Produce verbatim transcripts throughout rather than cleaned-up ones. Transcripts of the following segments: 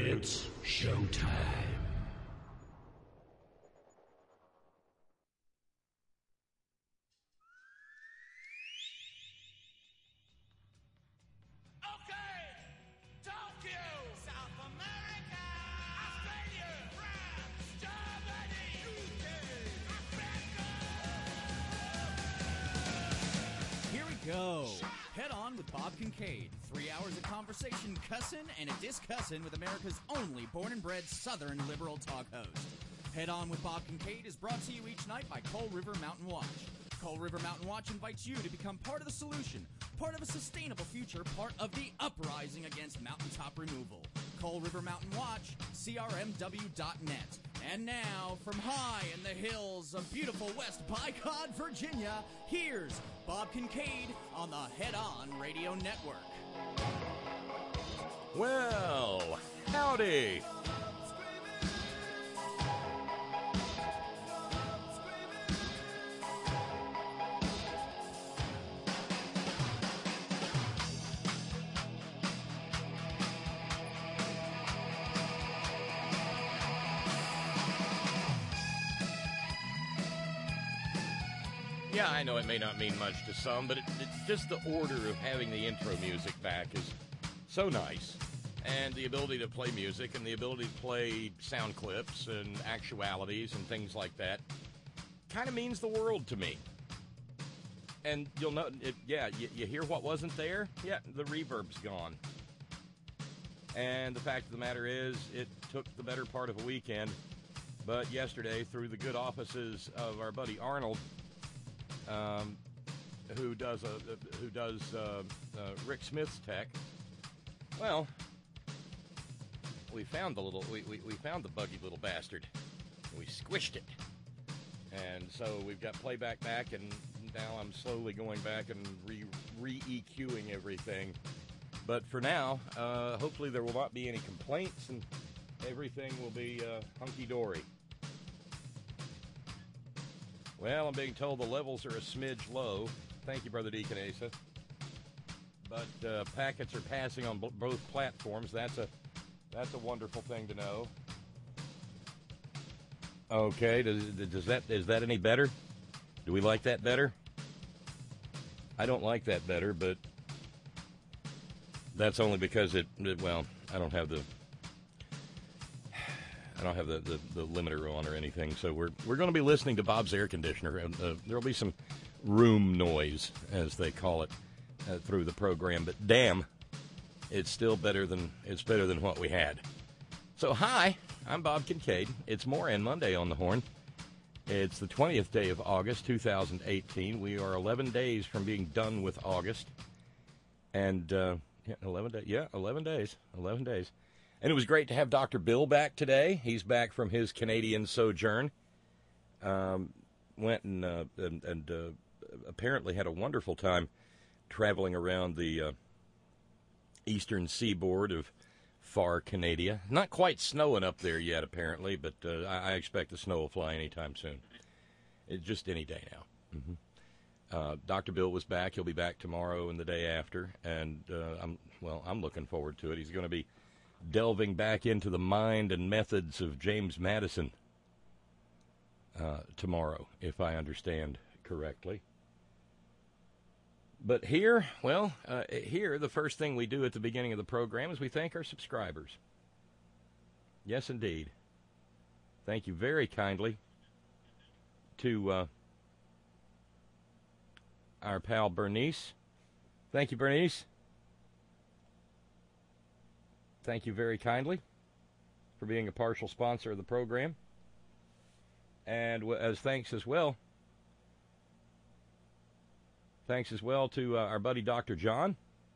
It's showtime. Go. Head On with Bob Kincaid. Three hours of conversation, cussing, and a discussin' with America's only born and bred Southern liberal talk host. Head On with Bob Kincaid is brought to you each night by Coal River Mountain Watch. Coal River Mountain Watch invites you to become part of the solution, part of a sustainable future, part of the uprising against mountaintop removal. Coal River Mountain Watch, C R M W dot net. And now, from high in the hills of beautiful West Bicod, Virginia, here's Bob Kincaid on the Head On Radio Network. Well, howdy. Yeah, I know it may not mean much to some, but it, it's just the order of having the intro music back is so nice. And the ability to play music and the ability to play sound clips and actualities and things like that kind of means the world to me. And you'll know, it, yeah, you, you hear what wasn't there? Yeah, the reverb's gone. And the fact of the matter is, it took the better part of a weekend. But yesterday, through the good offices of our buddy Arnold, Um, who does a uh, who does uh, uh, Rick Smith's tech? Well, we found the little we, we, we found the buggy little bastard. We squished it, and so we've got playback back, and now I'm slowly going back and re re EQing everything. But for now, uh, hopefully there will not be any complaints, and everything will be uh, hunky dory. Well, I'm being told the levels are a smidge low. Thank you, Brother Deacon Asa. But uh, packets are passing on b- both platforms. That's a that's a wonderful thing to know. Okay, does, does that is that any better? Do we like that better? I don't like that better, but that's only because it, it well, I don't have the I don't have the, the, the limiter on or anything, so we're we're going to be listening to Bob's air conditioner. And uh, there'll be some room noise, as they call it, uh, through the program. But damn, it's still better than it's better than what we had. So hi, I'm Bob Kincaid. It's Moran Monday on the Horn. It's the twentieth day of August, two thousand eighteen. We are eleven days from being done with August, and uh, yeah, eleven days. Yeah, eleven days. Eleven days. And it was great to have Doctor Bill back today. He's back from his Canadian sojourn. Um, went and, uh, and, and uh, apparently had a wonderful time traveling around the uh, eastern seaboard of far Canada. Not quite snowing up there yet, apparently, but uh, I, I expect the snow will fly anytime soon. It's just any day now. Mm-hmm. Uh, Doctor Bill was back. He'll be back tomorrow and the day after. And, uh, I'm well, I'm looking forward to it. He's going to be delving back into the mind and methods of James Madison uh, tomorrow, if I understand correctly. But here, well, uh, here, the first thing we do at the beginning of the program is we thank our subscribers. Yes, indeed. Thank you very kindly to uh, our pal Bernice. Thank you, Bernice. Thank you very kindly for being a partial sponsor of the program. And as thanks as well, thanks as well to uh, our buddy Doctor John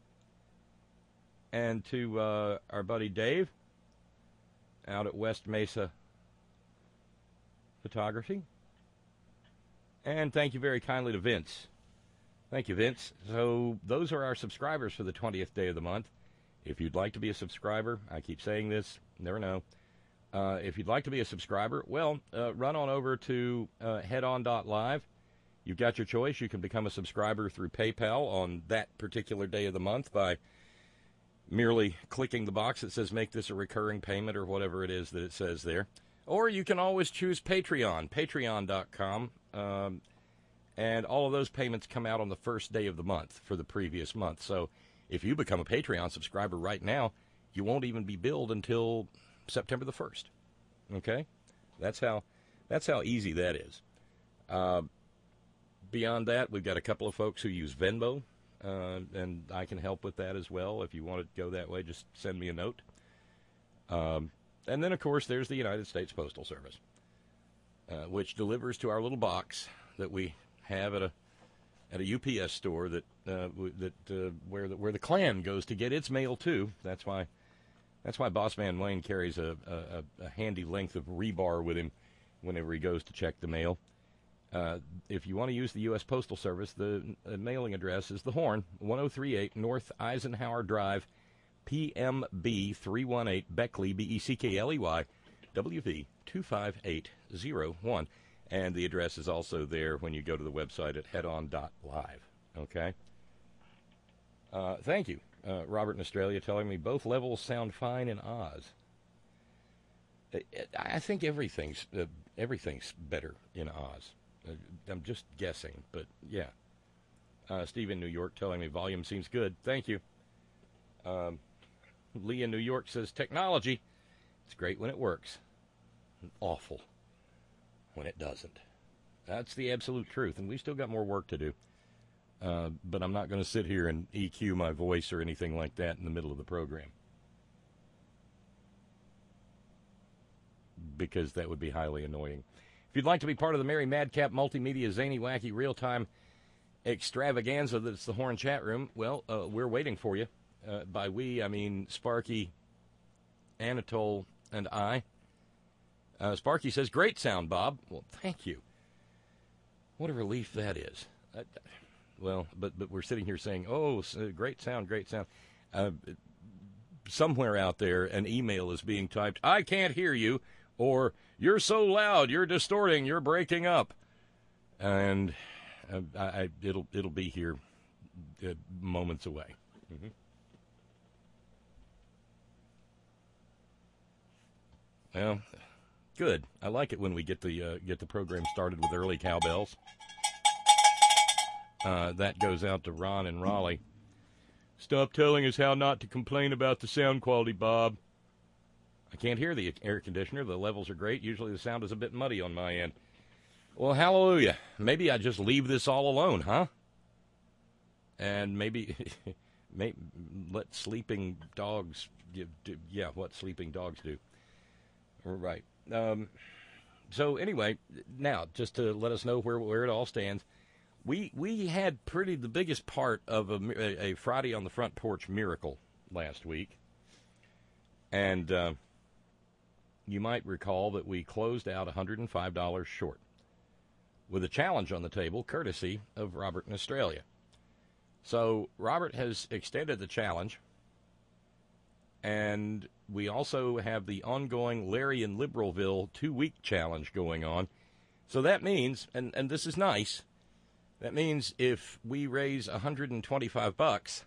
and to uh, our buddy Dave out at West Mesa Photography. And thank you very kindly to Vince. Thank you, Vince. So those are our subscribers for the twentieth day of the month. If you'd like to be a subscriber, I keep saying this, never know. Uh, if you'd like to be a subscriber, well, uh, run on over to uh, head on dot live. You've got your choice. You can become a subscriber through PayPal on that particular day of the month by merely clicking the box that says make this a recurring payment or whatever it is that it says there. Or you can always choose Patreon, patreon dot com, um, and all of those payments come out on the first day of the month for the previous month. So if you become a Patreon subscriber right now, you won't even be billed until September the first. Okay? That's how that's how easy that is. Uh, beyond that, we've got a couple of folks who use Venmo, uh, and I can help with that as well. If you want to go that way, just send me a note. Um, and then, of course, there's the United States Postal Service, uh, which delivers to our little box that we have at a at a U P S store that uh, that uh, where the where the clan goes to get its mail too. That's why that's why Boss Man Wayne carries a, a, a handy length of rebar with him whenever he goes to check the mail. Uh, if you want to use the U S Postal Service, the uh, mailing address is the Horn, one oh three eight North Eisenhower Drive, P M B three one eight, Beckley, B E C K L E Y, W V two five eight zero one. And the address is also there when you go to the website at head on dot live. Okay? Uh, thank you. Uh, Robert in Australia telling me both levels sound fine in Oz. I think everything's uh, everything's better in Oz. Uh, I'm just guessing, but yeah. Uh, Steve in New York telling me volume seems good. Thank you. Um, Lee in New York says technology. It's great when it works. Awful when it doesn't. That's the absolute truth, and we've still got more work to do. Uh, but I'm not going to sit here and E Q my voice or anything like that in the middle of the program, because that would be highly annoying. If you'd like to be part of the Merry Madcap Multimedia Zany Wacky Real-Time Extravaganza that's the Horn Chat Room, well, uh, we're waiting for you. Uh, by we, I mean Sparky, Anatole, and I. Uh, Sparky says, great sound, Bob. Well, thank you. What a relief that is. Uh, well, but but we're sitting here saying, oh, great sound, great sound. Uh, somewhere out there, an email is being typed, I can't hear you, or you're so loud, you're distorting, you're breaking up. And uh, I, I, it'll it'll be here uh, moments away. Mm-hmm. Well, good. I like it when we get the uh, get the program started with early cowbells. Uh, that goes out to Ron and Raleigh. Stop telling us how not to complain about the sound quality, Bob. I can't hear the air conditioner. The levels are great. Usually the sound is a bit muddy on my end. Well, hallelujah. Maybe I just leave this all alone, huh? And maybe, maybe let sleeping dogs give, do, yeah, what sleeping dogs do. Right. Um, so anyway, now, just to let us know where where it all stands, we we had pretty the biggest part of a, a Friday on the Front Porch miracle last week. And uh, you might recall that we closed out one hundred five dollars short with a challenge on the table, courtesy of Robert in Australia. So Robert has extended the challenge, and we also have the ongoing Larry in Liberalville two-week challenge going on. So that means, and, and this is nice, that means if we raise one hundred twenty-five bucks,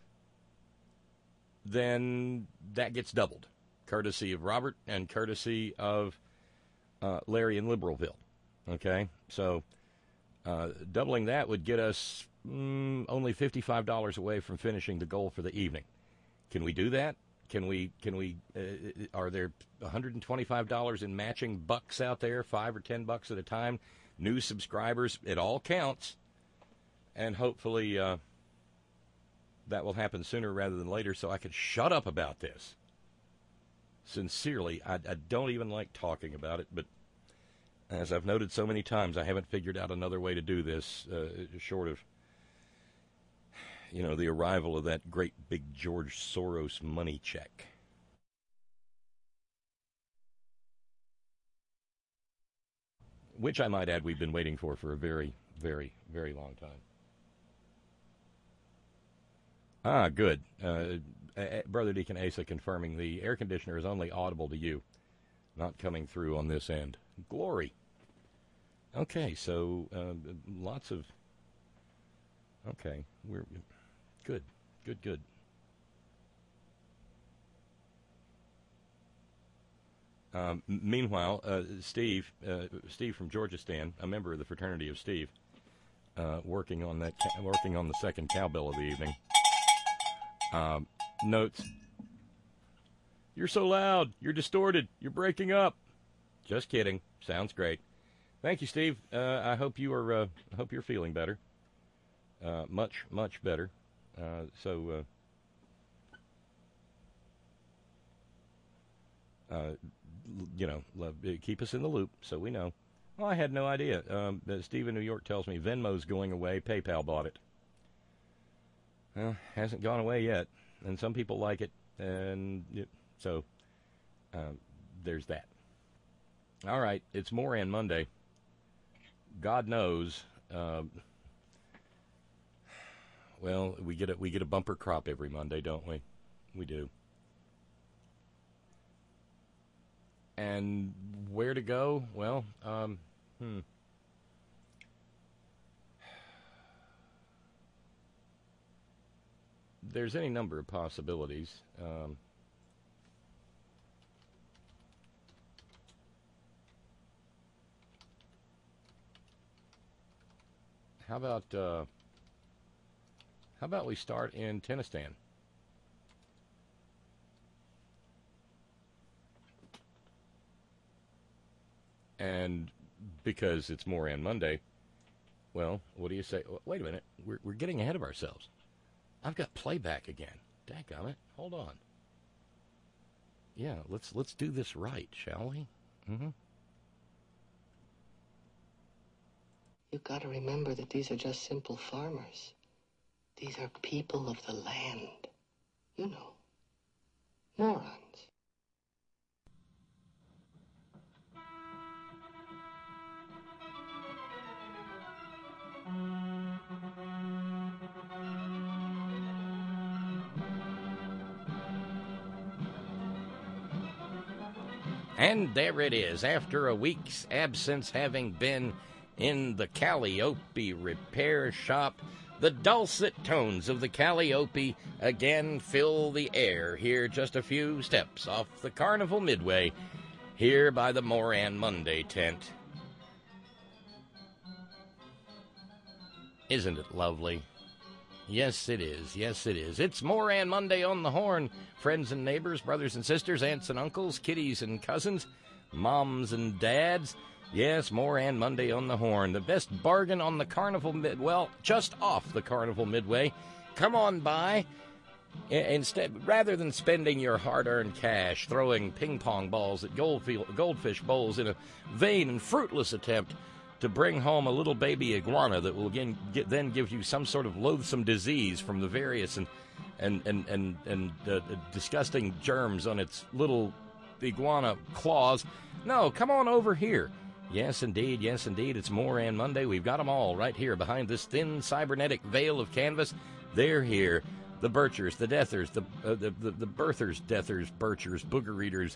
then that gets doubled, courtesy of Robert and courtesy of uh, Larry in Liberalville. Okay? So uh, doubling that would get us mm, only fifty-five dollars away from finishing the goal for the evening. Can we do that? Can we, can we, uh, are there one hundred twenty-five dollars in matching bucks out there, five or ten bucks at a time? New subscribers, it all counts. And hopefully uh, that will happen sooner rather than later so I can shut up about this. Sincerely, I, I don't even like talking about it, but as I've noted so many times, I haven't figured out another way to do this uh, short of, you know, the arrival of that great big George Soros money check. Which I might add we've been waiting for for a very, very, very long time. Ah, good. Uh, Brother Deacon Asa confirming the air conditioner is only audible to you, not coming through on this end. Glory. Okay, so uh, lots of... Okay, we're... Good, good, good. Um, meanwhile, uh, Steve, uh, Steve from Georgistan, a member of the fraternity of Steve, uh, working on that, ca- working on the second cowbell of the evening, um, notes, "You're so loud. You're distorted. You're breaking up." Just kidding. Sounds great. Thank you, Steve. Uh, I hope you are. Uh, I hope you're feeling better. Uh, much, much better. Uh, so, uh, uh, you know, love, keep us in the loop so we know. Well, I had no idea. Um, Steve in New York tells me Venmo's going away. PayPal bought it. Well, hasn't gone away yet, and some people like it, and it, so uh, there's that. All right, it's Moran Monday. God knows. Uh, well, we get a we get a bumper crop every Monday, don't we? We do. And where to go? Well, um, hmm. There's any number of possibilities. Um, how about uh, how about we start in Tennistan? And because it's Moran Monday, well, what do you say? Wait a minute, we're we're getting ahead of ourselves. I've got playback again. Daggone it! Hold on. Yeah, let's let's do this right, shall we? Mm-hmm. You've got to remember that these are just simple farmers. These are people of the land. You know, morons. And there it is, after a week's absence having been in the Calliope repair shop, the dulcet tones of the Calliope again fill the air here just a few steps off the Carnival Midway, here by the Moran Monday tent. Isn't it lovely? Yes, it is. Yes, it is. It's Moran Monday on the Horn. Friends and neighbors, brothers and sisters, aunts and uncles, kiddies and cousins, moms and dads. Yes, Moran Monday on the Horn. The best bargain on the Carnival Mid... Well, just off the Carnival Midway. Come on by. Instead, rather than spending your hard-earned cash throwing ping-pong balls at goldfish bowls in a vain and fruitless attempt to bring home a little baby iguana that will again get, then give you some sort of loathsome disease from the various and and and and, and uh, disgusting germs on its little iguana claws. No, come on over here. Yes, indeed. Yes, indeed. It's Moran Monday. We've got them all right here behind this thin cybernetic veil of canvas. They're here. The Birchers, the Deathers, the uh, the, the the Birthers, Deathers, Birchers, Booger Eaters,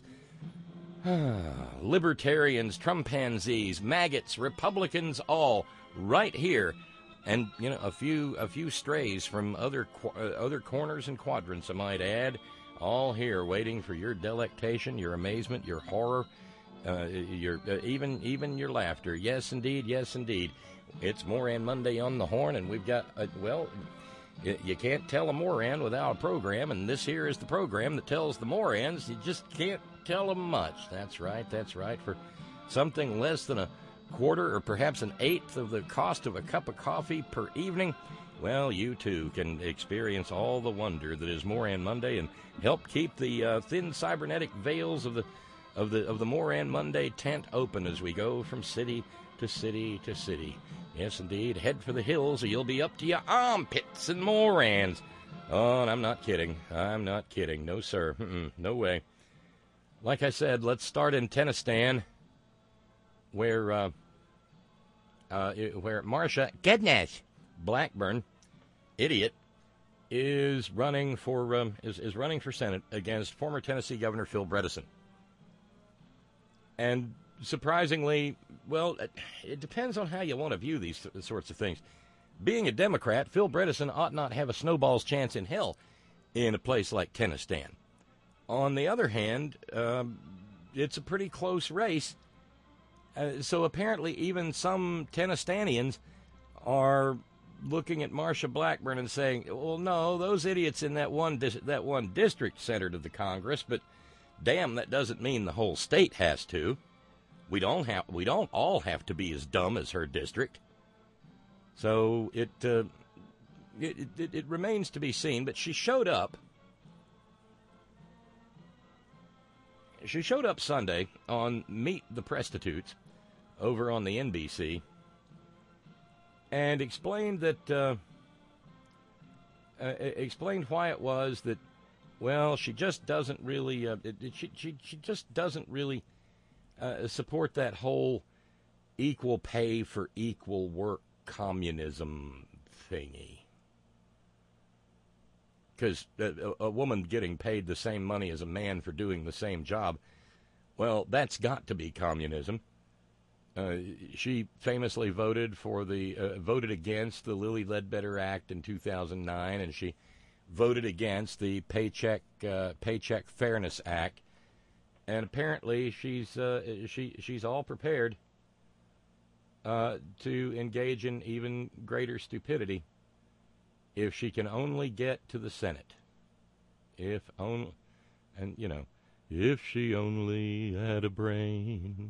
libertarians, Trumpanzees, maggots, Republicans, all right here, and you know a few a few strays from other uh, other corners and quadrants, I might add, all here waiting for your delectation, your amazement, your horror, uh, your uh, even even your laughter. Yes, indeed. Yes, indeed. It's Moran Monday on the Horn, and we've got uh, well. You can't tell a Moran without a program, and this here is the program that tells the Morans. You just can't tell them much. That's right, that's right. For something less than a quarter or perhaps an eighth of the cost of a cup of coffee per evening, well, you too can experience all the wonder that is Moran Monday and help keep the uh, thin cybernetic veils of the of the of the Moran Monday tent open as we go from city to city to city. Yes, indeed. Head for the hills or you'll be up to your armpits in Morans. Oh, and I'm not kidding. I'm not kidding. No, sir. Mm-mm, no way. Like I said, let's start in Tennistan, where uh, uh, where Marsha Goodness Blackburn, idiot, is running for um, is is running for Senate against former Tennessee Governor Phil Bredesen. And surprisingly, well, it, it depends on how you want to view these th- sorts of things. Being a Democrat, Phil Bredesen ought not have a snowball's chance in hell in a place like Tennistan. On the other hand, um, it's a pretty close race. Uh, so apparently even some Tennessanians are looking at Marsha Blackburn and saying, well, no, those idiots in that one dis- that one district centered of the Congress, but damn, that doesn't mean the whole state has to. We don't have we don't all have to be as dumb as her district. So it uh, it, it it remains to be seen, but she showed up. She showed up Sunday on Meet the Prostitutes over on the N B C and explained that uh, uh, explained why it was that, well, she just doesn't really uh, it, it, she, she she just doesn't really uh, support that whole equal pay for equal work communism thingy. Because a, a woman getting paid the same money as a man for doing the same job, well, that's got to be communism. Uh, she famously voted for the uh, voted against the Lilly Ledbetter Act in two thousand nine, and she voted against the Paycheck uh, Paycheck Fairness Act. And apparently, she's uh, she she's all prepared uh, to engage in even greater stupidity if she can only get to the Senate. If only, and you know, if she only had a brain.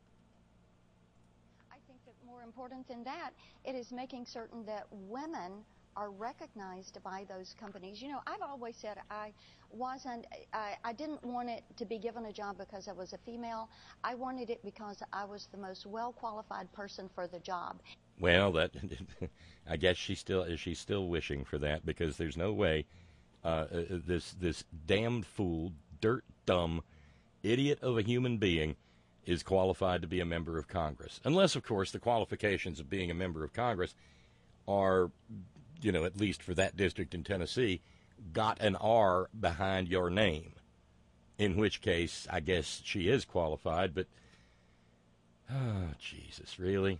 I think that more important than that, it is making certain that women are recognized by those companies. You know, I've always said I wasn't, I, I didn't want it to be given a job because I was a female. I wanted it because I was the most well-qualified person for the job. Well, that I guess she still she's still wishing for that, because there's no way uh, this this damned fool, dirt dumb idiot of a human being is qualified to be a member of Congress, unless, of course, the qualifications of being a member of Congress are, you know, at least for that district in Tennessee, got an R behind your name, in which case I guess she is qualified. But oh, Jesus, really?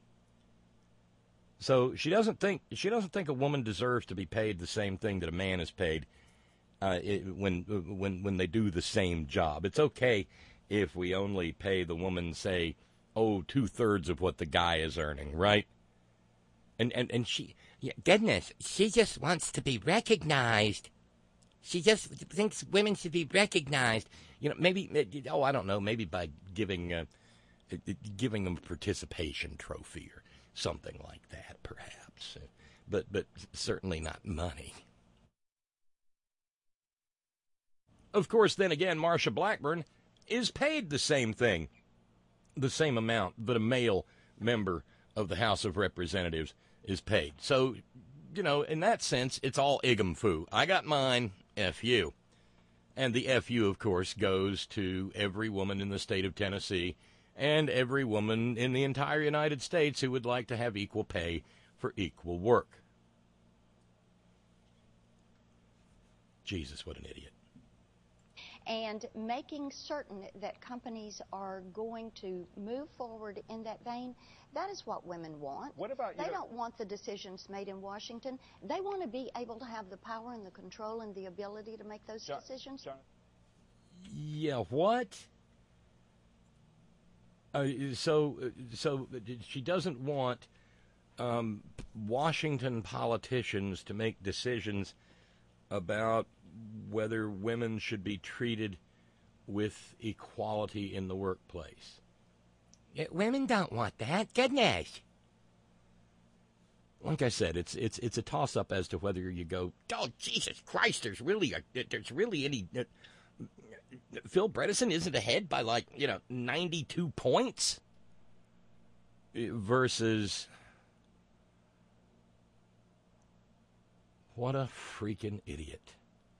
So she doesn't think she doesn't think a woman deserves to be paid the same thing that a man is paid uh, it, when when when they do the same job. It's okay if we only pay the woman, say, oh, two thirds of what the guy is earning, right? And and and she, yeah, goodness, she just wants to be recognized. She just thinks women should be recognized. You know, maybe oh, I don't know, maybe by giving uh, giving them a participation trophy or something like that, perhaps, but but certainly not money. Of course, then again, Marsha Blackburn is paid the same thing, the same amount that a male member of the House of Representatives is paid. So, you know, in that sense, it's all igum foo. I got mine, F you. And the F you, of course, goes to every woman in the state of Tennessee and every woman in the entire United States who would like to have equal pay for equal work. Jesus, what an idiot. And making certain that companies are going to move forward in that vein, that is what women want. What about you? They know, don't want the decisions made in Washington. They want to be able to have the power and the control and the ability to make those John, decisions. John. Yeah, what? Uh, so, so she doesn't want um, Washington politicians to make decisions about whether women should be treated with equality in the workplace. Yeah, women don't want that. Goodness. Like I said, it's it's it's a toss-up as to whether you go, oh, Jesus Christ, there's really a, there's really any... Uh, Phil Bredesen isn't ahead by, like, you know, ninety-two points versus... What a freaking idiot.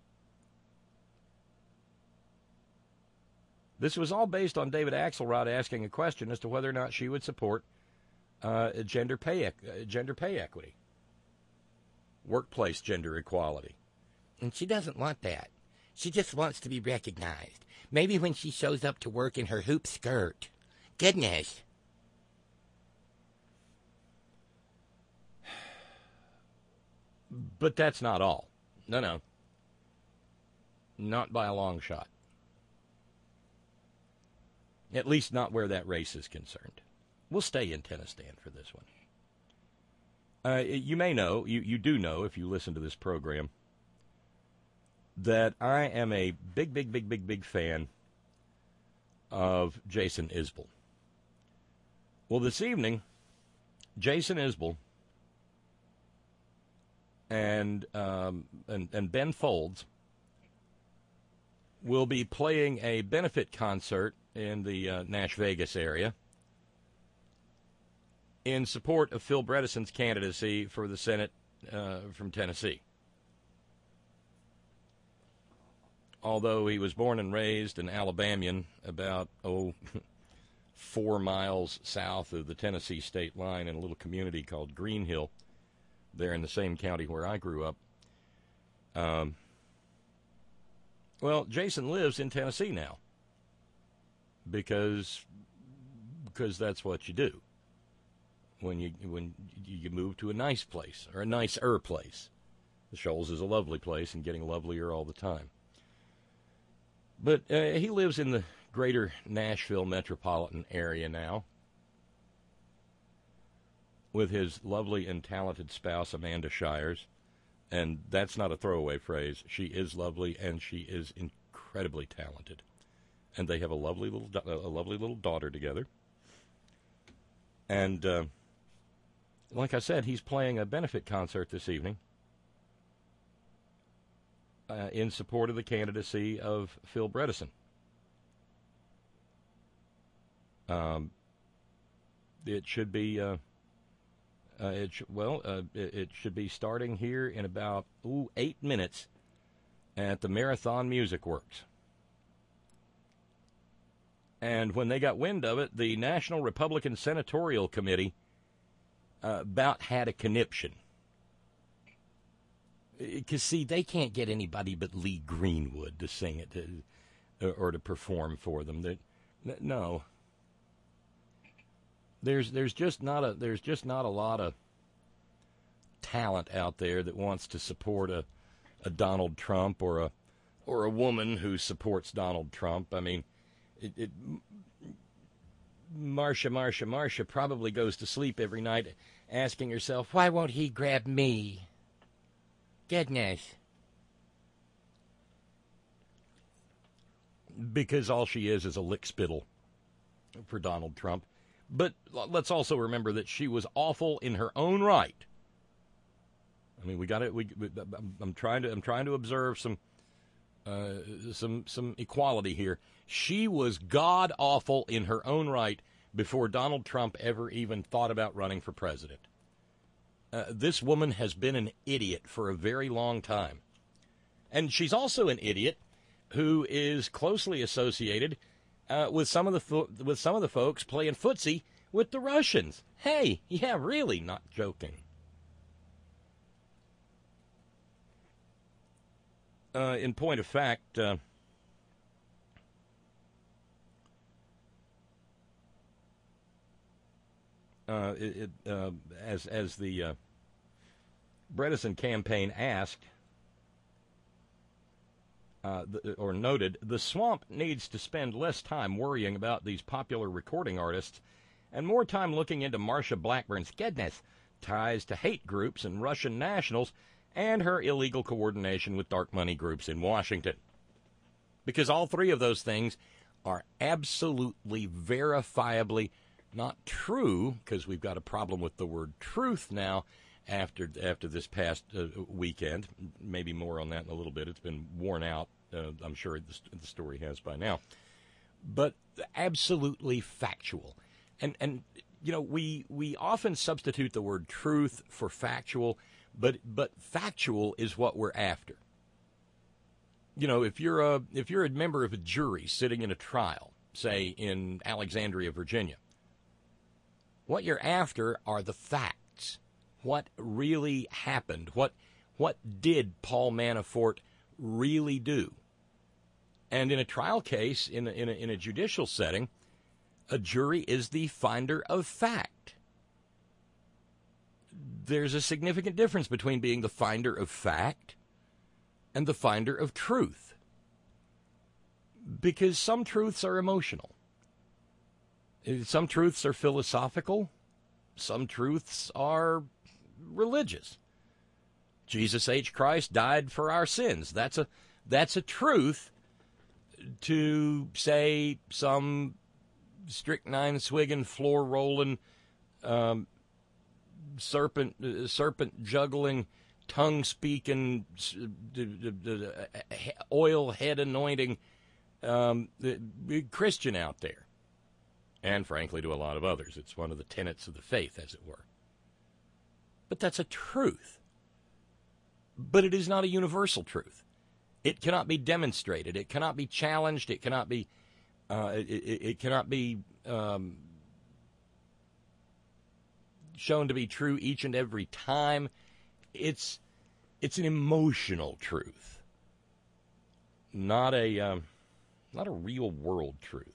This was all based on David Axelrod asking a question as to whether or not she would support uh, gender pay uh, gender pay equity, workplace gender equality. And she doesn't want that. She just wants to be recognized. Maybe when she shows up to work in her hoop skirt. Goodness. But that's not all. No, no. Not by a long shot. At least not where that race is concerned. We'll stay in Tennessee for this one. Uh, you may know, you, you do know if you listen to this program, that I am a big, big, big, big, big fan of Jason Isbell. Well, this evening, Jason Isbell and, um, and, and Ben Folds will be playing a benefit concert in the uh, Nash Vegas area in support of Phil Bredesen's candidacy for the Senate uh, from Tennessee. Although he was born and raised in Alabamian, about, oh, four miles south of the Tennessee state line in a little community called Green Hill, there in the same county where I grew up. Um, well, Jason lives in Tennessee now because because that's what you do when you when you move to a nice place or a nicer place. The Shoals is a lovely place and getting lovelier all the time. But uh, he lives in the greater Nashville metropolitan area now with his lovely and talented spouse, Amanda Shires. And that's not a throwaway phrase. She is lovely and she is incredibly talented. And they have a lovely little a lovely little daughter together. And uh, like I said, he's playing a benefit concert this evening uh, in support of the candidacy of Phil Bredesen. Um, it should be, uh, uh, it sh- well, uh, it, it should be starting here in about ooh, eight minutes at the Marathon Music Works. And when they got wind of it, the National Republican Senatorial Committee uh, about had a conniption. Because, see, they can't get anybody but Lee Greenwood to sing it to, or to perform for them. They're, no. There's there's just not a there's just not a lot of talent out there that wants to support a, a Donald Trump or a or a woman who supports Donald Trump. I mean, it, it Marsha, Marsha, Marsha probably goes to sleep every night asking herself, why won't he grab me? Goodness. Because all she is is a lickspittle for Donald Trump. But let's also remember that she was awful in her own right. I mean, we got it. We, we, I'm trying to. I'm trying to observe some, uh, some, some equality here. She was god awful in her own right before Donald Trump ever even thought about running for president. Uh, this woman has been an idiot for a very long time, and she's also an idiot who is closely associated Uh, with some of the fo- with some of the folks playing footsie with the Russians. Hey, yeah, really, not joking. Uh, in point of fact, uh, uh, it, it, uh, as as the uh, Bredesen campaign asked. Uh, the, or noted, the swamp needs to spend less time worrying about these popular recording artists and more time looking into Marsha Blackburn's goodness, ties to hate groups and Russian nationals, and her illegal coordination with dark money groups in Washington. Because all three of those things are absolutely verifiably not true, because we've got a problem with the word truth now after after this past uh, weekend. Maybe more on that in a little bit. It's been worn out. Uh, I'm sure the, the story has by now. But absolutely factual. And, and you know, we, we often substitute the word truth for factual, but but factual is what we're after. You know, if you're a if you're a member of a jury sitting in a trial, say in Alexandria, Virginia, what you're after are the facts. What really happened? What what did Paul Manafort really do? And in a trial case, in a, in a, in a judicial setting, a jury is the finder of fact. There's a significant difference between being the finder of fact and the finder of truth. Because some truths are emotional. Some truths are philosophical. Some truths are religious. Jesus H. Christ died for our sins. That's a that's a truth. To say some strychnine swigging, floor rolling, um, serpent uh, serpent juggling, tongue speaking, oil head anointing um, Christian out there. And frankly, to a lot of others, it's one of the tenets of the faith, as it were. But that's a truth. But it is not a universal truth. It cannot be demonstrated. It cannot be challenged. It cannot be. Uh, it, it cannot be um, shown to be true each and every time. It's it's an emotional truth, not a um, not a real world truth.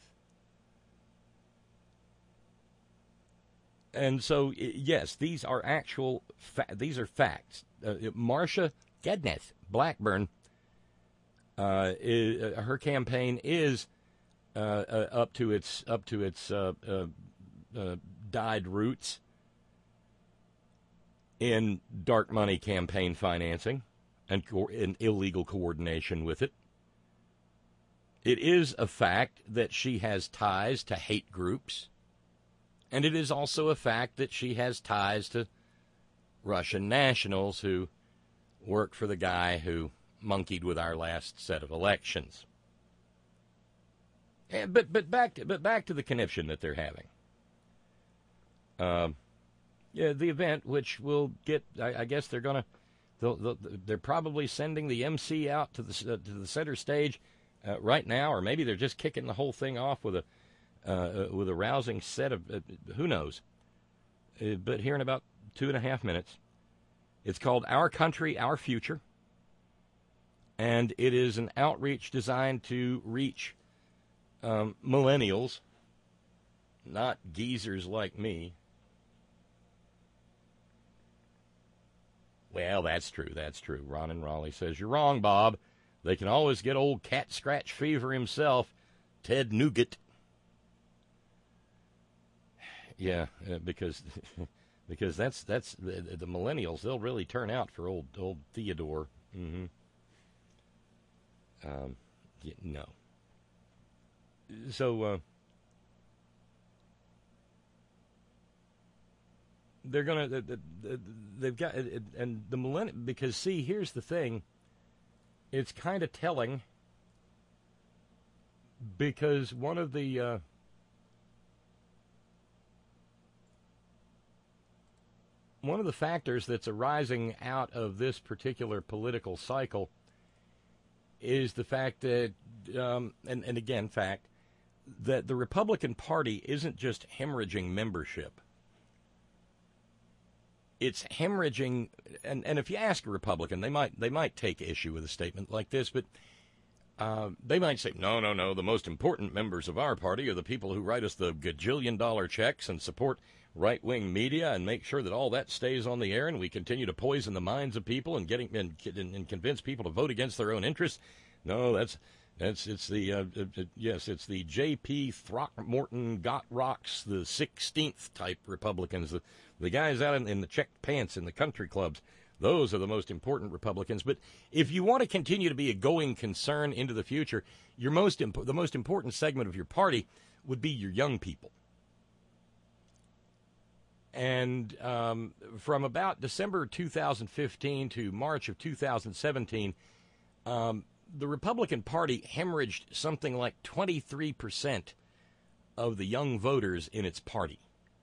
And so, yes, these are actual, fa- these are facts. Uh, Marsha Goodness. Blackburn, uh, is, uh, her campaign is uh, uh, up to its up to its uh, uh, uh, dyed roots in dark money campaign financing and co- in illegal coordination with it. It is a fact that she has ties to hate groups. And it is also a fact that she has ties to Russian nationals who work for the guy who monkeyed with our last set of elections. Yeah, but but back to, but back to the conniption that they're having. Um, yeah, the event, which will get, I, I guess they're gonna, they'll, they'll, they're probably sending the M C out to the uh, to the center stage uh, right now, or maybe they're just kicking the whole thing off with a. Uh, with a rousing set of, uh, who knows, uh, but here in about two and a half minutes. It's called Our Country, Our Future, and it is an outreach designed to reach um, millennials, not geezers like me. Well, that's true, that's true. Ron in Raleigh says, you're wrong, Bob. They can always get old cat scratch fever himself, Ted Nugent. Yeah, uh, because because that's that's the, the millennials. They'll really turn out for old old Theodore. Mm-hmm. Um, yeah, no. So uh, they're gonna they, they, they've got and the millennial because see here's the thing. It's kind of telling because one of the uh, One of the factors that's arising out of this particular political cycle is the fact that, um, and, and again, fact, that the Republican Party isn't just hemorrhaging membership. It's hemorrhaging, and, and if you ask a Republican, they might they might take issue with a statement like this, but uh, they might say, no, no, no, the most important members of our party are the people who write us the gajillion dollar checks and support right-wing media and make sure that all that stays on the air and we continue to poison the minds of people and getting and, and convince people to vote against their own interests. No, that's that's it's the uh, uh, yes, it's the J P Throckmorton Got Rocks the sixteenth type Republicans, the the guys out in, in the checked pants in the country clubs. Those are the most important Republicans. But if you want to continue to be a going concern into the future, your most imp- the most important segment of your party would be your young people. And um, from about December two thousand fifteen to March of two thousand seventeen, um, the Republican Party hemorrhaged something like twenty-three percent of the young voters in its party.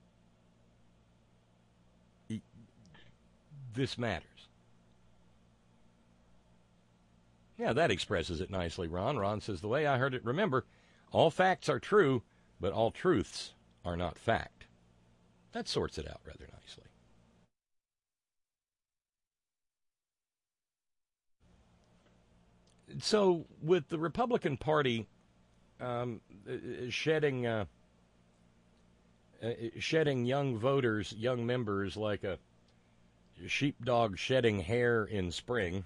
This matters. Yeah, that expresses it nicely, Ron. Ron says, the way I heard it, remember, all facts are true, but all truths are not fact. That sorts it out rather nicely. So, with the Republican Party um, shedding uh, uh, shedding young voters, young members, like a sheepdog shedding hair in spring,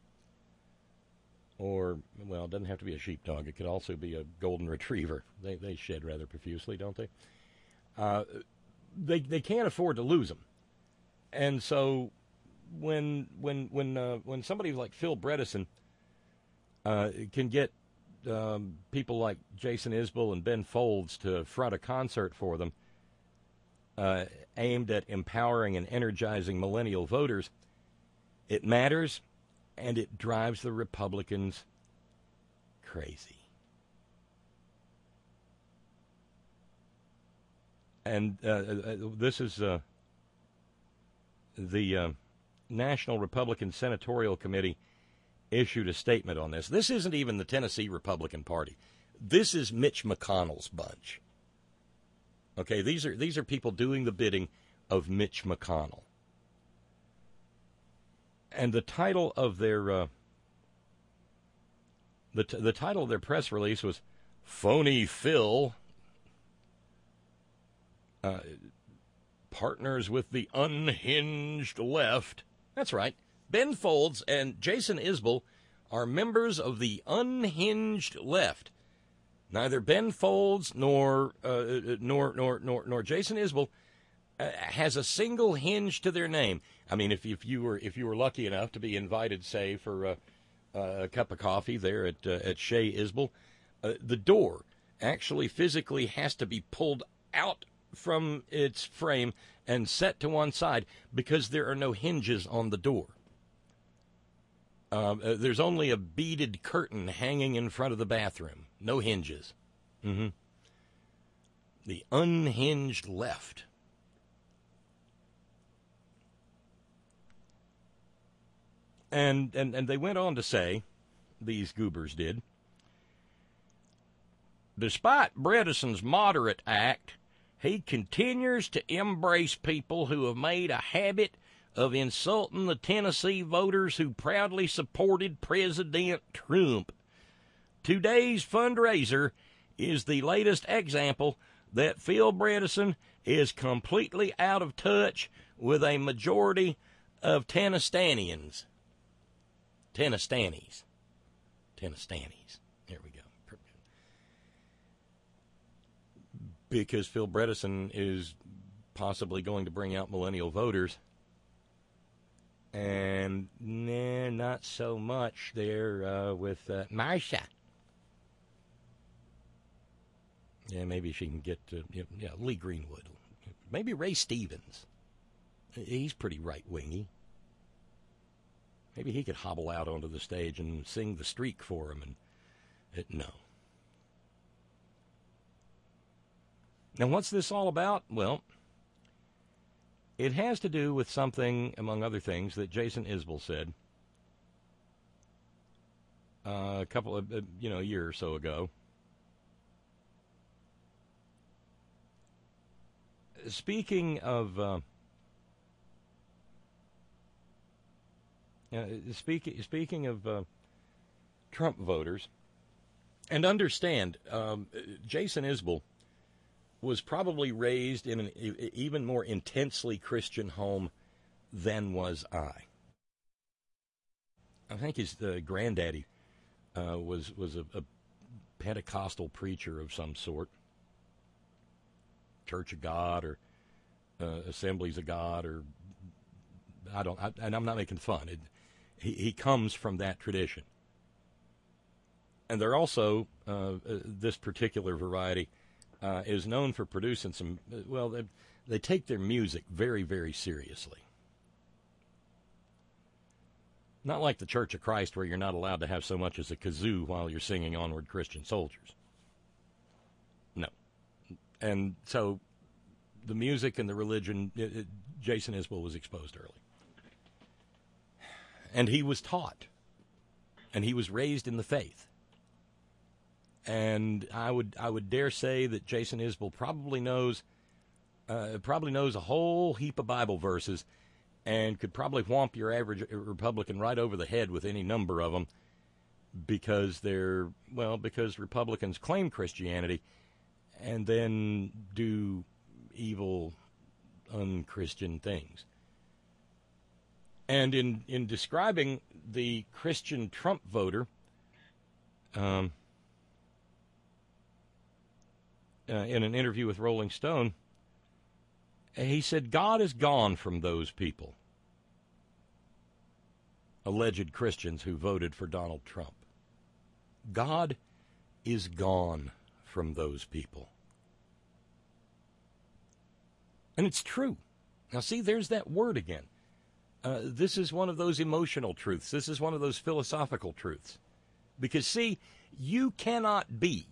or, well, it doesn't have to be a sheepdog. It could also be a golden retriever. They they shed rather profusely, don't they? Uh, they they can't afford to lose them, and so when when when uh, when somebody like Phil Bredesen uh, can get um, people like Jason Isbell and Ben Folds to front a concert for them, uh, aimed at empowering and energizing millennial voters, it matters, and it drives the Republicans crazy. And uh, uh, this is uh, the uh, National Republican Senatorial Committee issued a statement on this. This isn't even the Tennessee Republican Party. This is Mitch McConnell's bunch. Okay, these are these are people doing the bidding of Mitch McConnell. And the title of their uh, the t- the title of their press release was "Phony Phil uh, partners with the unhinged left." That's right. Ben Folds and Jason Isbell are members of the unhinged left. Neither Ben Folds nor uh, nor nor nor nor Jason Isbell uh, has a single hinge to their name. I mean, if if you were if you were lucky enough to be invited, say, for uh, a cup of coffee there at uh, at Shea Isbell, uh, the door actually physically has to be pulled out from its frame and set to one side because there are no hinges on the door. Uh, uh, there's only a beaded curtain hanging in front of the bathroom. No hinges. Mm-hmm. The unhinged left. And, and, and they went on to say, these goobers did, despite Bredesen's moderate act, he continues to embrace people who have made a habit of insulting the Tennessee voters who proudly supported President Trump. Today's fundraiser is the latest example that Phil Bredesen is completely out of touch with a majority of Tennessanians. Tennesstanis. Tennesstanis. There we go. Because Phil Bredesen is possibly going to bring out millennial voters. And nah, not so much there uh, with uh, Marsha. Yeah, maybe she can get to, yeah, Lee Greenwood. Maybe Ray Stevens. He's pretty right-wingy. Maybe he could hobble out onto the stage and sing The Streak for him. And it, no. Now, what's this all about? Well, it has to do with something, among other things, that Jason Isbell said uh, a couple of, uh, you know, a year or so ago. Speaking of, uh, uh, speaking speaking of uh, Trump voters, and understand, um, Jason Isbell was probably raised in an even more intensely Christian home than was I. I think his uh, granddaddy uh, was was a, a Pentecostal preacher of some sort, Church of God or uh, Assemblies of God, or I don't. I, and I'm not making fun. It, he he comes from that tradition, and they're also uh, uh, this particular variety. Uh, is known for producing some, well, they, they take their music very, very seriously. Not like the Church of Christ, where you're not allowed to have so much as a kazoo while you're singing Onward Christian Soldiers. No. And so the music and the religion, it, it, Jason Isbell was exposed early. And he was taught. And he was raised in the faith. And I would I would dare say that Jason Isbell probably knows uh, probably knows a whole heap of Bible verses, and could probably whomp your average Republican right over the head with any number of them, because they're well because Republicans claim Christianity, and then do evil, unchristian things. And in in describing the Christian Trump voter, um. Uh, in an interview with Rolling Stone, He said, God is gone from those people, alleged Christians who voted for Donald Trump. God is gone from those people. And it's true. Now, see, there's that word again. Uh, this is one of those emotional truths. This is one of those philosophical truths. Because, see, you cannot be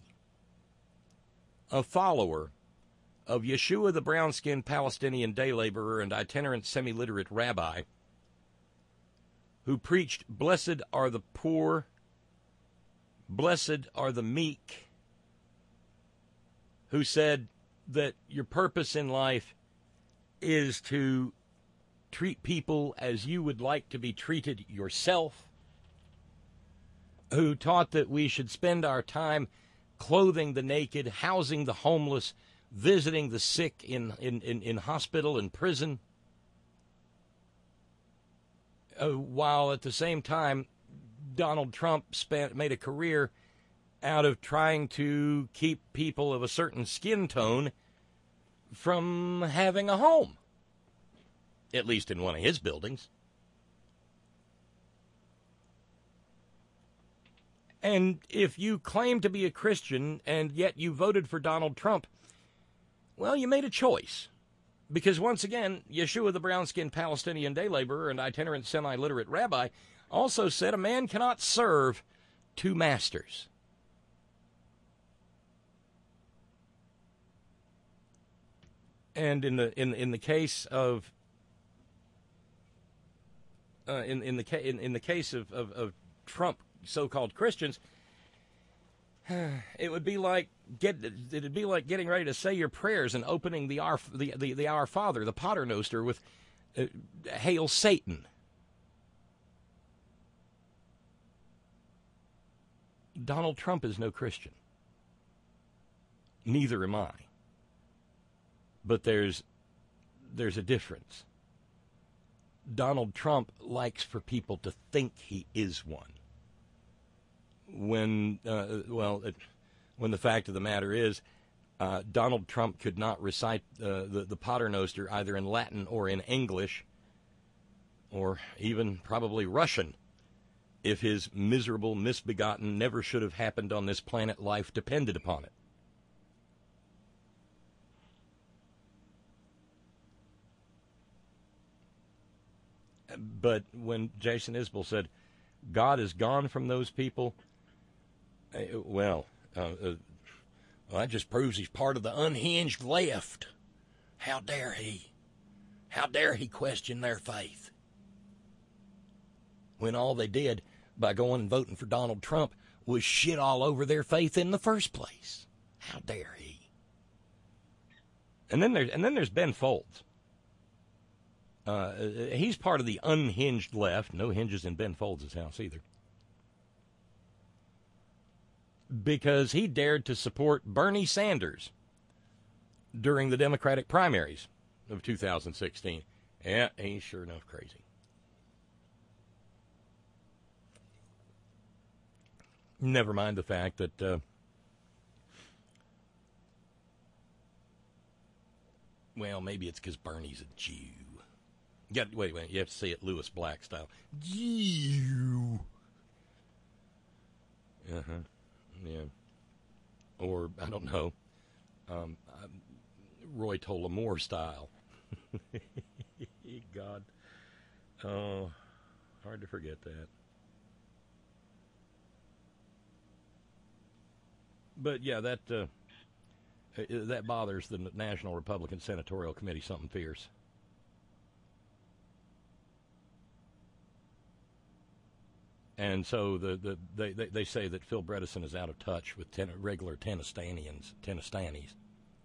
a follower of Yeshua the brown-skinned Palestinian day laborer and itinerant semi-literate rabbi who preached, blessed are the poor, blessed are the meek, who said that your purpose in life is to treat people as you would like to be treated yourself, who taught that we should spend our time clothing the naked, housing the homeless, visiting the sick in, in, in, in hospital and prison, uh, while at the same time Donald Trump spent, made a career out of trying to keep people of a certain skin tone from having a home, at least in one of his buildings. And if you claim to be a Christian and yet you voted for Donald Trump, well, you made a choice. Because once again, Yeshua the brown-skinned Palestinian day laborer and itinerant semi-literate rabbi also said a man cannot serve two masters. And in the in in the case of uh, in in the ca- in, in the case of, of, of Trump so-called Christians, it would be like get it'd be like getting ready to say your prayers and opening the our the the, the Our Father, the Paternoster, with uh, Hail Satan. Donald Trump is no Christian. Neither am I. But there's there's a difference. Donald Trump likes for people to think he is one. When, uh, well, it, when the fact of the matter is, uh, Donald Trump could not recite uh, the, the Paternoster either in Latin or in English, or even probably Russian, if his miserable, misbegotten, never should have happened on this planet life depended upon it. But when Jason Isbell said, God is gone from those people, uh, well, uh, uh, well, that just proves he's part of the unhinged left. How dare he? How dare he question their faith? When all they did by going and voting for Donald Trump was shit all over their faith in the first place. How dare he? And then there's, and then there's Ben Folds. Uh, he's part of the unhinged left. No hinges in Ben Folds' house either. Because he dared to support Bernie Sanders during the Democratic primaries of two thousand sixteen. Yeah, he's sure enough crazy. Never mind the fact that uh, well, maybe it's because Bernie's a Jew. You got, wait, wait, you have to say it Lewis Black style. Jew. Uh-huh. Yeah. Or, I don't know, um, Roy Tolamore style. God. Oh, hard to forget that. But, yeah, that, uh, that bothers the National Republican Senatorial Committee something fierce. And so the, the they, they they say that Phil Bredesen is out of touch with ten, regular Tennessanians, Tennesstanis,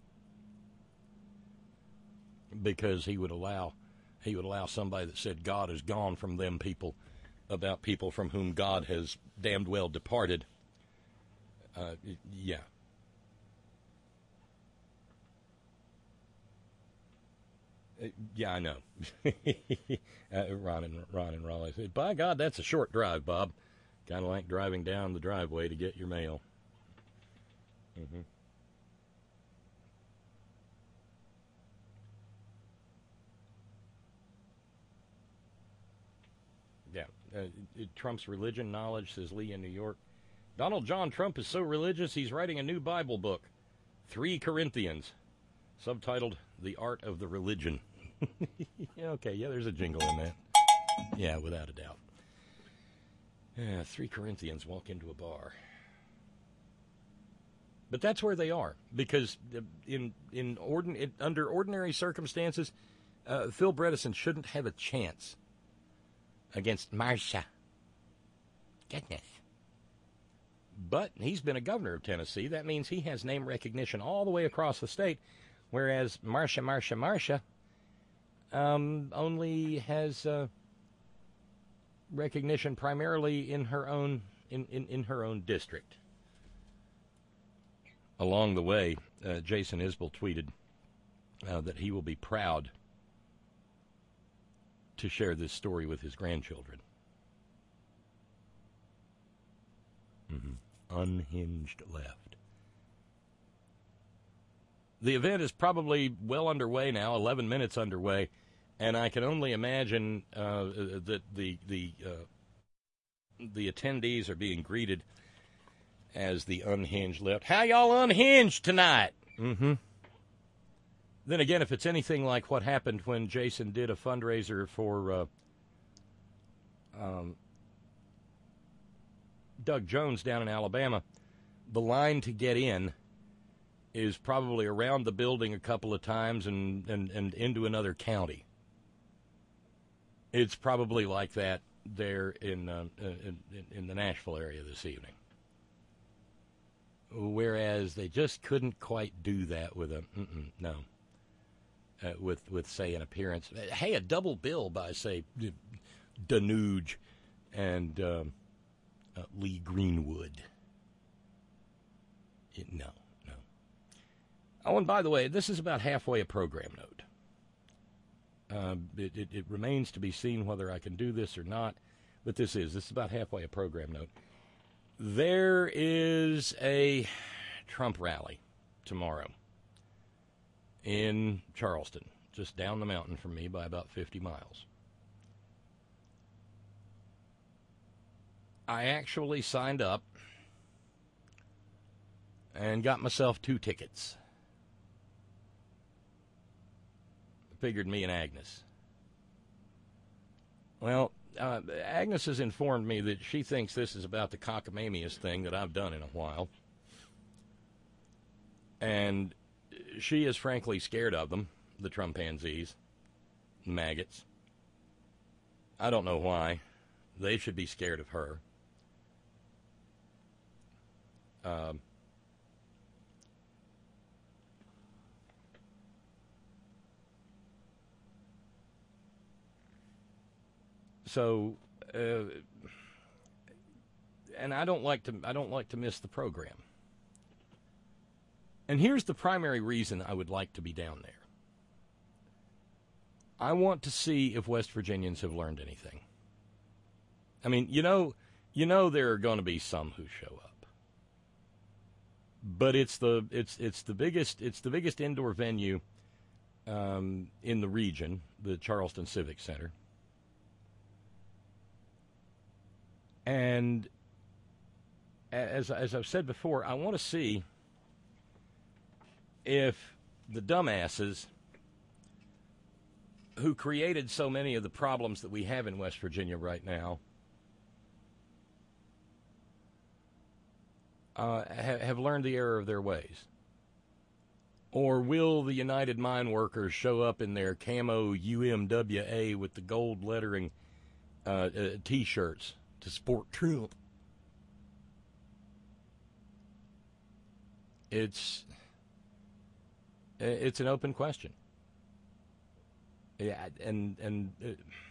because he would allow he would allow somebody that said God is gone from them people about people from whom God has damned well departed. Uh, yeah. Uh, yeah, I know. uh, Ron and Ron and Raleigh said, "By God, that's a short drive, Bob. Kind of like driving down the driveway to get your mail." Mm-hmm. uh, it, Trump's religion knowledge, says Lee in New York. Donald John Trump is so religious, he's writing a new Bible book, Three Corinthians, subtitled The Art of the Religion. Yeah, okay, yeah, there's a jingle in that. Yeah, without a doubt. Yeah, three Corinthians walk into a bar. But that's where they are, because in in, ordin, in under ordinary circumstances, uh, Phil Bredesen shouldn't have a chance against Marsha. Goodness. But he's been a governor of Tennessee. That means he has name recognition all the way across the state, whereas Marsha, Marsha, Marsha um, only has uh, recognition primarily in her own in, in, in her own district. Along the way, uh, Jason Isbell tweeted uh, that he will be proud to share this story with his grandchildren. Mm-hmm. Unhinged left. The event is probably well underway now, eleven minutes underway, and I can only imagine uh, that the the uh, the attendees are being greeted as the unhinged left. How y'all unhinged tonight? Mm-hmm. Then again, if it's anything like what happened when Jason did a fundraiser for uh, um, Doug Jones down in Alabama, the line to get in is probably around the building a couple of times and, and, and into another county. It's probably like that there in, uh, in in the Nashville area this evening. Whereas they just couldn't quite do that with a, mm-mm, no, uh, with, with, say, an appearance. Hey, a double bill by, say, Danuge and um, uh, Lee Greenwood. It, no, no. Oh, and by the way, this is about halfway a program note. Uh, it, it, it remains to be seen whether I can do this or not, but this is. This is about halfway a program note. There is a Trump rally tomorrow in Charleston, just down the mountain from me by about fifty miles. I actually signed up and got myself two tickets. Figured me and Agnes. Well, uh, Agnes has informed me that she thinks this is about the cockamamiest thing that I've done in a while. And she is frankly scared of them, the Trumpanzees, maggots. I don't know why. They should be scared of her. Um, so, uh, and I don't like to. I don't like to miss the program. And here's the primary reason I would like to be down there. I want to see if West Virginians have learned anything. I mean, you know, you know there are going to be some who show up. But it's the it's it's the biggest it's the biggest indoor venue um, in the region, the Charleston Civic Center. And as as I've said before, I want to see if the dumbasses who created so many of the problems that we have in West Virginia right now uh, ha- have learned the error of their ways. Or will the United Mine Workers show up in their camo U M W A with the gold lettering uh, uh, T-shirts to support Trump? It's it's an open question. Yeah, and and uh,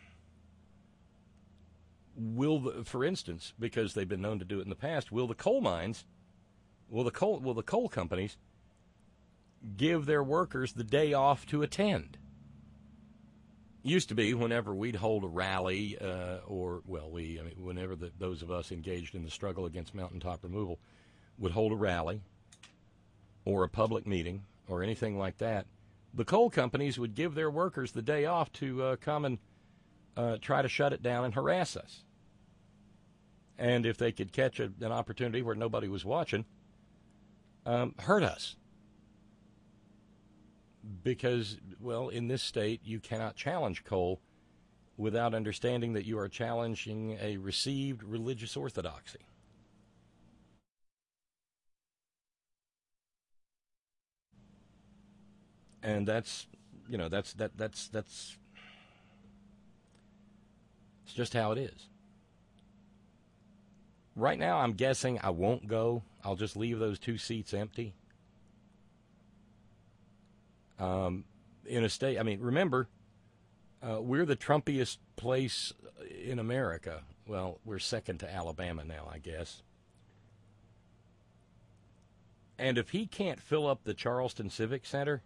will the, for instance, because they've been known to do it in the past, will the coal mines, will the coal will the coal companies give their workers the day off to attend? Used to be whenever we'd hold a rally, uh, or well, we I mean, whenever the, those of us engaged in the struggle against mountaintop removal would hold a rally or a public meeting or anything like that, the coal companies would give their workers the day off to uh, come and uh, try to shut it down and harass us. and if they could catch a, an opportunity where nobody was watching, um, hurt us. Because, well, in this state, you cannot challenge Cole without understanding that you are challenging a received religious orthodoxy. And that's, you know, that's, that, that's, that's, it's just how it is. Right now, I'm guessing I won't go. I'll just leave those two seats empty. Um, in a state, I mean, remember, uh, we're the Trumpiest place in America. Well, we're second to Alabama now, I guess. And if he can't fill up the Charleston Civic Center,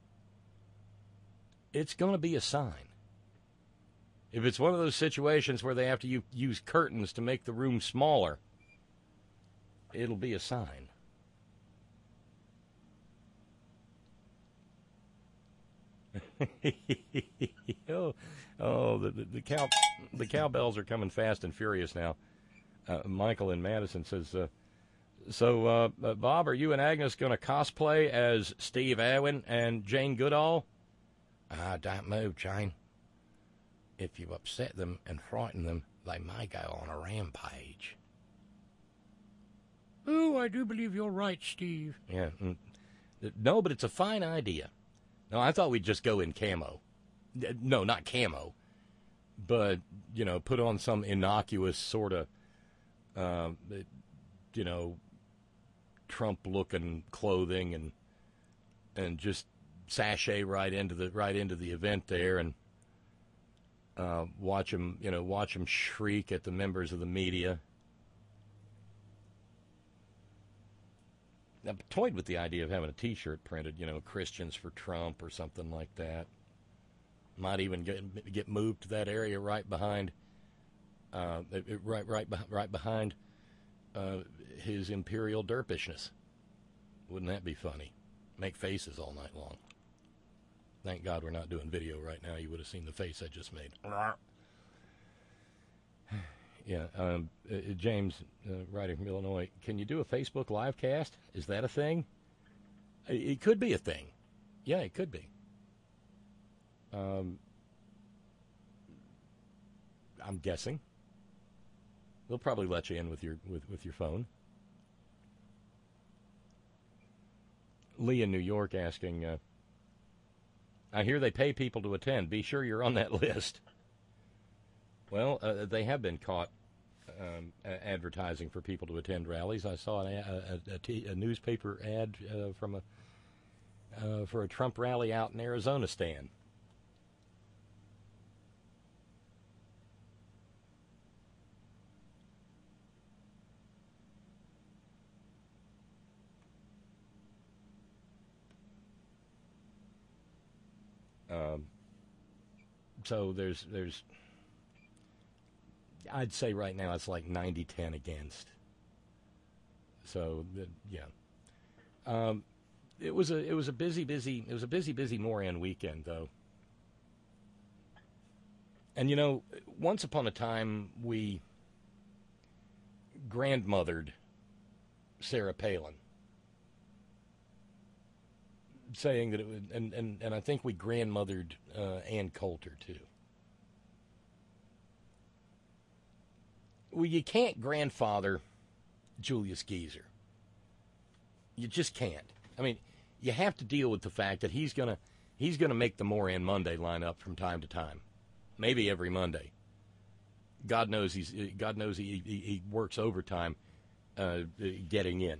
it's going to be a sign. If it's one of those situations where they have to u- use curtains to make the room smaller, it'll be a sign. oh, oh, the, the, the cow, the cowbells are coming fast and furious now. Uh, Michael in Madison says, uh, so, uh, uh, Bob, are you and Agnes going to cosplay as Steve Irwin and Jane Goodall? Ah, don't move, Jane. If you upset them and frighten them, they may go on a rampage. Oh, I do believe you're right, Steve. Yeah. Mm, no, but it's a fine idea. No, I thought we'd just go in camo. No, not camo. But, you know, put on some innocuous sort of, uh, you know, Trump-looking clothing and and just sashay right into the right into the event there and uh, watch them, you know, watch them shriek at the members of the media. I toyed with the idea of having a T-shirt printed, you know, Christians for Trump or something like that. Might even get get moved to that area right behind, uh, right right right behind uh, his imperial derpishness. Wouldn't that be funny? Make faces all night long. Thank God we're not doing video right now. You would have seen the face I just made. Yeah, um, uh, James, uh, writing from Illinois, can you do a Facebook live cast? Is that a thing? It, it could be a thing. Yeah, it could be. Um, I'm guessing. They'll probably let you in with your with, with your phone. Lee in New York asking, uh, I hear they pay people to attend. Be sure you're on that list. Well, uh, they have been caught um, a- advertising for people to attend rallies. I saw an a, a, a, t- a newspaper ad uh, from a uh, for a Trump rally out in Arizona stand. Um, so there's there's. I'd say right now it's like ninety ten against. So, yeah. Um, it was a it was a busy, busy, it was a busy, busy Moran weekend, though. And, you know, once upon a time, we grandmothered Sarah Palin, saying that it would, and, and, and I think we grandmothered uh, Ann Coulter, too. Well, you can't grandfather Julius Geezer. You just can't. I mean, you have to deal with the fact that he's gonna he's gonna make the Moran Monday lineup from time to time, maybe every Monday. God knows he's God knows he he, he works overtime, uh, getting in.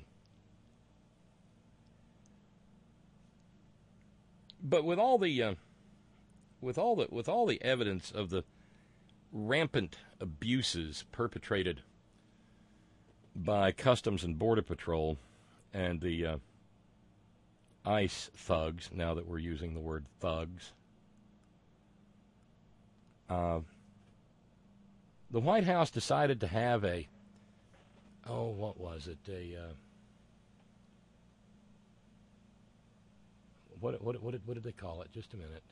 But with all the uh, with all the with all the evidence of the rampant abuses perpetrated by Customs and Border Patrol and the uh, ICE thugs, now that we're using the word thugs, uh, the White House decided to have a, oh, what was it, a, uh, what, what, what, did, what did they call it? Just a minute.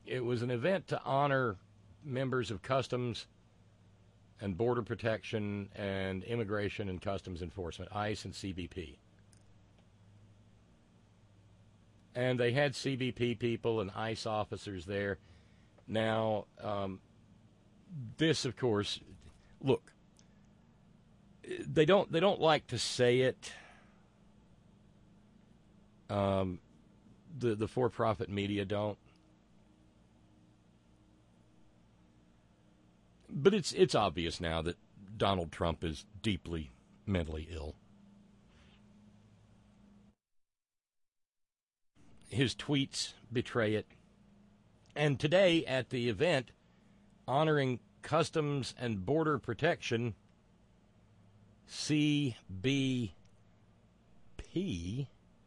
it was an event to honor members of Customs and Border Protection and Immigration and Customs Enforcement, ICE and C B P. And they had C B P people and ICE officers there. Now, um, this, of course, look, they don't they don't like to say it. Um, the the for-profit media don't. But it's it's obvious now that Donald Trump is deeply mentally ill. His tweets betray it. And today at the event honoring Customs and Border Protection, C B P,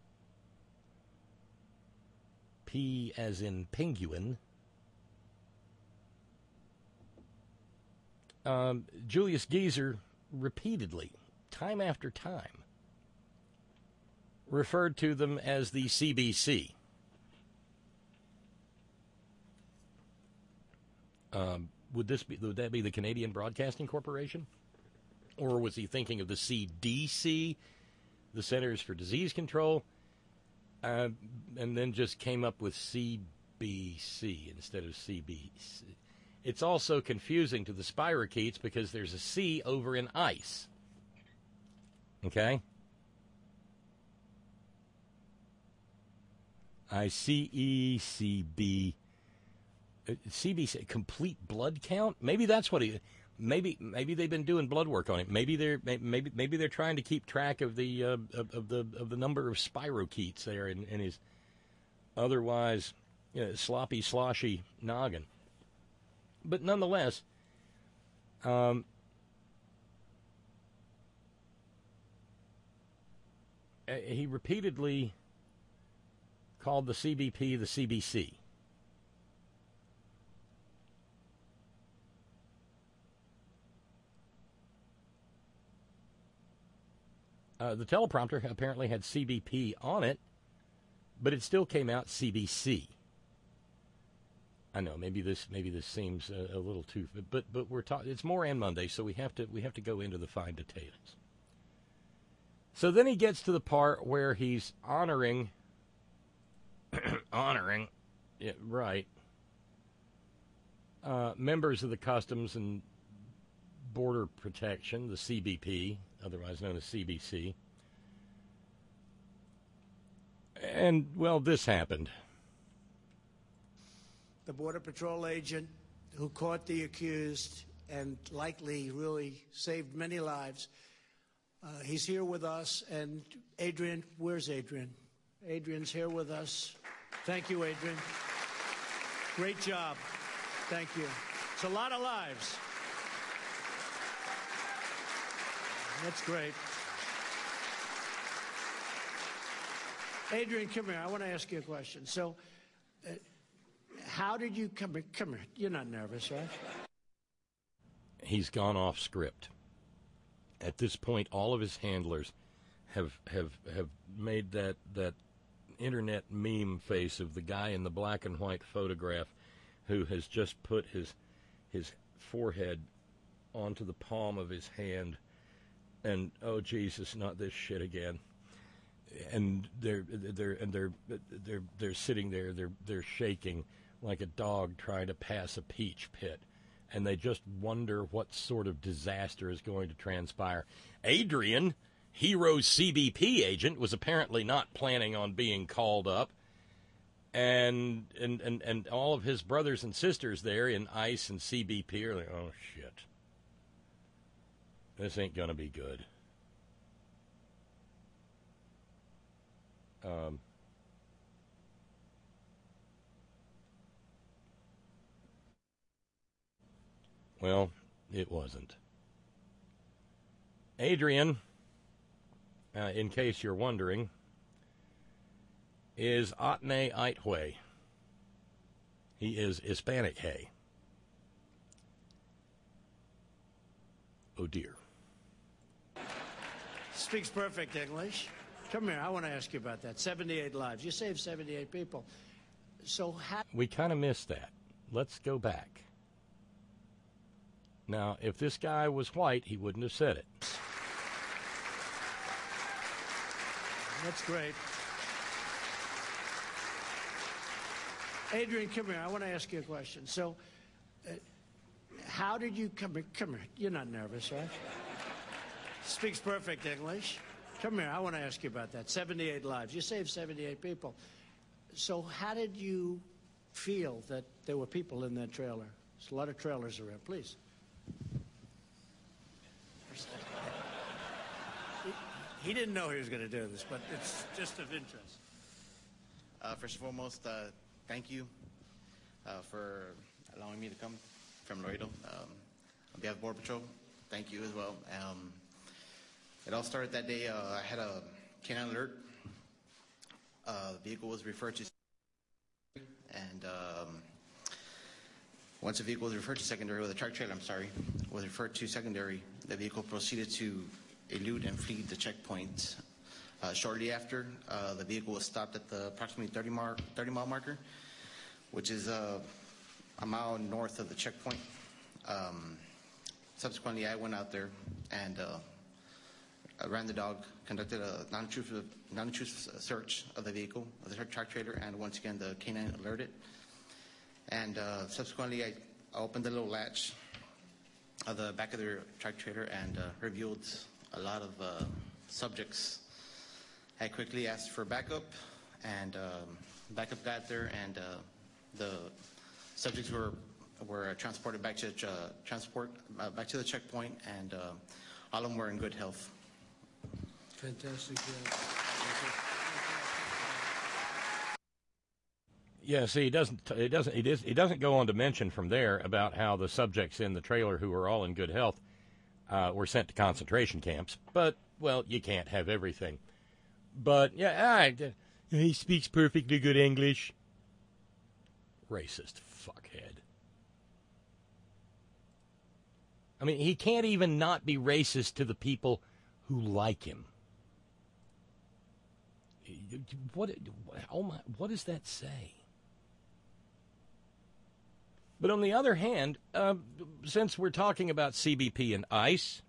P as in penguin, um, Julius Geezer repeatedly, time after time, referred to them as the C B C. Um, would this be, would that be the Canadian Broadcasting Corporation? Or was he thinking of the C D C, the Centers for Disease Control, uh, and then just came up with C B C instead of C B C? It's also confusing to the spirochetes because there's a C over in ICE. Okay? I C E C B C B C, complete blood count. Maybe that's what he. Maybe maybe they've been doing blood work on it. Maybe they're maybe maybe they're trying to keep track of the uh, of, of the of the number of spirochetes there in, in his otherwise you know, sloppy sloshy noggin. But nonetheless, um, he repeatedly called the C B P the C B C. Uh, the teleprompter apparently had C B P on it, but it still came out C B C. I know maybe this maybe this seems a, a little too, but but we're talking. It's Moran Monday, so we have to we have to go into the fine details. So then he gets to the part where he's honoring, honoring, yeah, right, uh, members of the Customs and Border Protection, the C B P, otherwise known as C B C. And, well, this happened. The Border Patrol agent who caught the accused and likely really saved many lives. Uh, he's here with us. And Adrian, where's Adrian? Adrian's here with us. Thank you, Adrian. Great job. Thank you. It's a lot of lives. That's great. Adrian, come here. I want to ask you a question. So, uh, how did you come here? Come here. You're not nervous, right? He's gone off script. At this point, all of his handlers have have have made that that internet meme face of the guy in the black and white photograph who has just put his his forehead onto the palm of his hand. And oh Jesus, not this shit again. And they're they're and they're they're they're sitting there. They're they're shaking like a dog trying to pass a peach pit, and they just wonder what sort of disaster is going to transpire. Adrian, Hero's C B P agent, was apparently not planning on being called up, and and and and all of his brothers and sisters there in ICE and C B P are like, oh shit. This ain't gonna be good. Um, well, it wasn't. Adrian, uh, in case you're wondering, is Atne Itwe. He is Hispanic Hay. Oh dear. Speaks perfect English. Come here. I want to ask you about that. seventy-eight lives. You saved seventy-eight people. So how... We kind of missed that. Let's go back. Now, if this guy was white, he wouldn't have said it. That's great. Adrian, come here. I want to ask you a question. So, uh, how did you come here? Come here. You're not nervous, right? Speaks perfect English. Come here. I want to ask you about that. seventy-eight lives. You saved seventy-eight people. So, how did you feel that there were people in that trailer? There's a lot of trailers around. Please. he, he didn't know he was going to do this, but it's just of interest. Uh, first and foremost, uh, thank you uh, for allowing me to come from Laredo. Um, on behalf of Border Patrol, thank you as well. Um, it all started that day. Uh, I had a canine alert. Uh, the vehicle was referred to, and um, once the vehicle was referred to secondary, or the truck trailer, I'm sorry, was referred to secondary, the vehicle proceeded to elude and flee the checkpoint. Uh, shortly after, uh, the vehicle was stopped at the approximately thirty, mar thirty mile marker, which is uh, a mile north of the checkpoint. Um, subsequently, I went out there and uh, I ran the dog, conducted a non-intrusive, non-intrusive search of the vehicle, of the truck trailer, and once again, the canine alerted. And uh, subsequently, I opened the little latch of the back of the truck trailer and uh, revealed a lot of uh, subjects. I quickly asked for backup, and um, backup got there, and uh, the subjects were were transported back to uh, transport uh, back to the checkpoint, and uh, all of them were in good health. Fantastic. Yeah, see, he doesn't. He doesn't. He, does, he doesn't go on to mention from there about how the subjects in the trailer, who were all in good health, uh, were sent to concentration camps. But well, you can't have everything. But yeah, I, he speaks perfectly good English. Racist fuckhead. I mean, he can't even not be racist to the people who like him. What? Oh my! What does that say? But on the other hand, uh, since we're talking about C B P and ICE,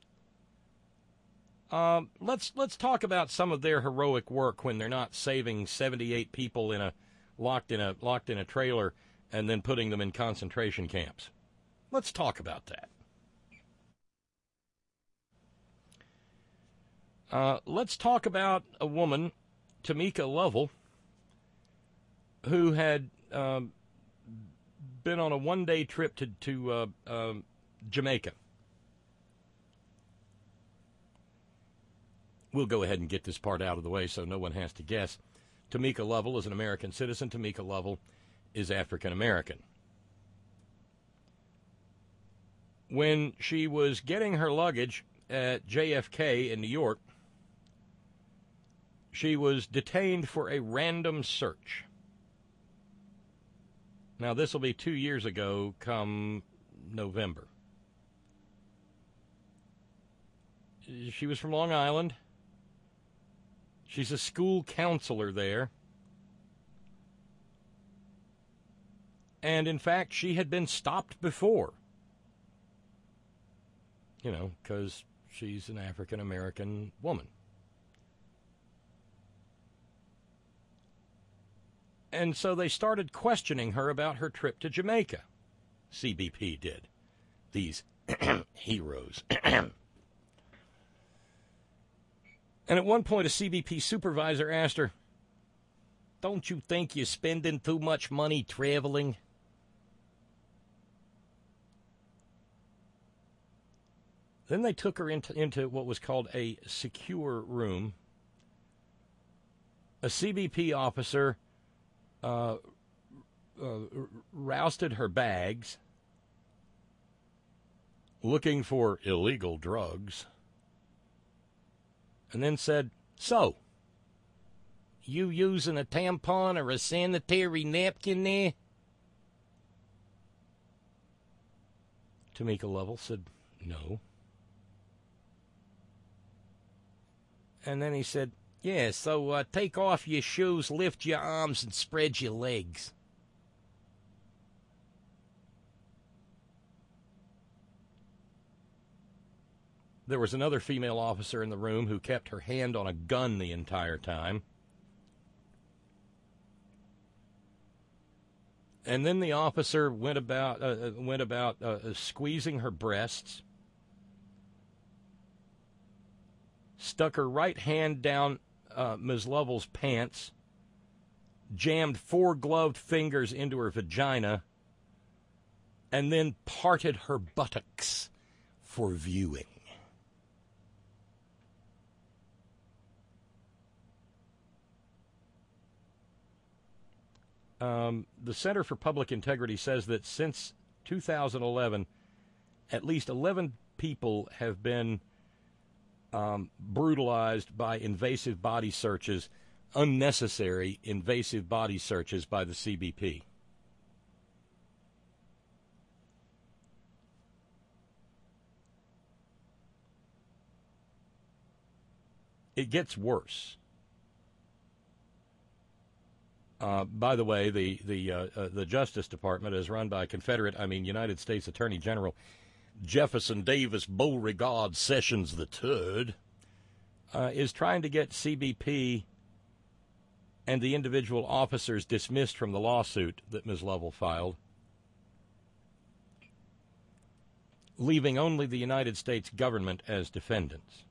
uh, let's let's talk about some of their heroic work when they're not saving seventy-eight people in a locked in a locked in a trailer and then putting them in concentration camps. Let's talk about that. Uh, let's talk about a woman, Tamika Lovell, who had um, been on a one-day trip to, to uh, uh, Jamaica. We'll go ahead and get this part out of the way so no one has to guess. Tamika Lovell is an American citizen. Tamika Lovell is African-American. When she was getting her luggage at J F K in New York, she was detained for a random search. Now, this will be two years ago come November. She was from Long Island. She's a school counselor there. And, in fact, she had been stopped before. You know, because she's an African-American woman. And so they started questioning her about her trip to Jamaica. C B P did. These heroes. And at one point, a C B P supervisor asked her, "Don't you think you're spending too much money traveling?" Then they took her into, into what was called a secure room. A C B P officer Uh, uh, rousted her bags, looking for illegal drugs, and then said, "So, you using a tampon or a sanitary napkin there?" Tamika Lovell said, "No." And then he said, Yeah, so uh, take off your shoes, lift your arms, and spread your legs. There was another female officer in the room who kept her hand on a gun the entire time. And then the officer went about uh, went about uh, squeezing her breasts, stuck her right hand down uh, Miz Lovell's pants, jammed four gloved fingers into her vagina, and then parted her buttocks for viewing. Um, the Center for Public Integrity says that since two thousand eleven, at least eleven people have been um, brutalized by invasive body searches, unnecessary invasive body searches by the C B P. It gets worse. Uh, by the way, the the uh, uh, the Justice Department is run by Confederate, I mean United States Attorney General Jefferson Davis Beauregard Sessions the Third, uh, is trying to get C B P and the individual officers dismissed from the lawsuit that Miz Lovell filed, leaving only the United States government as defendants.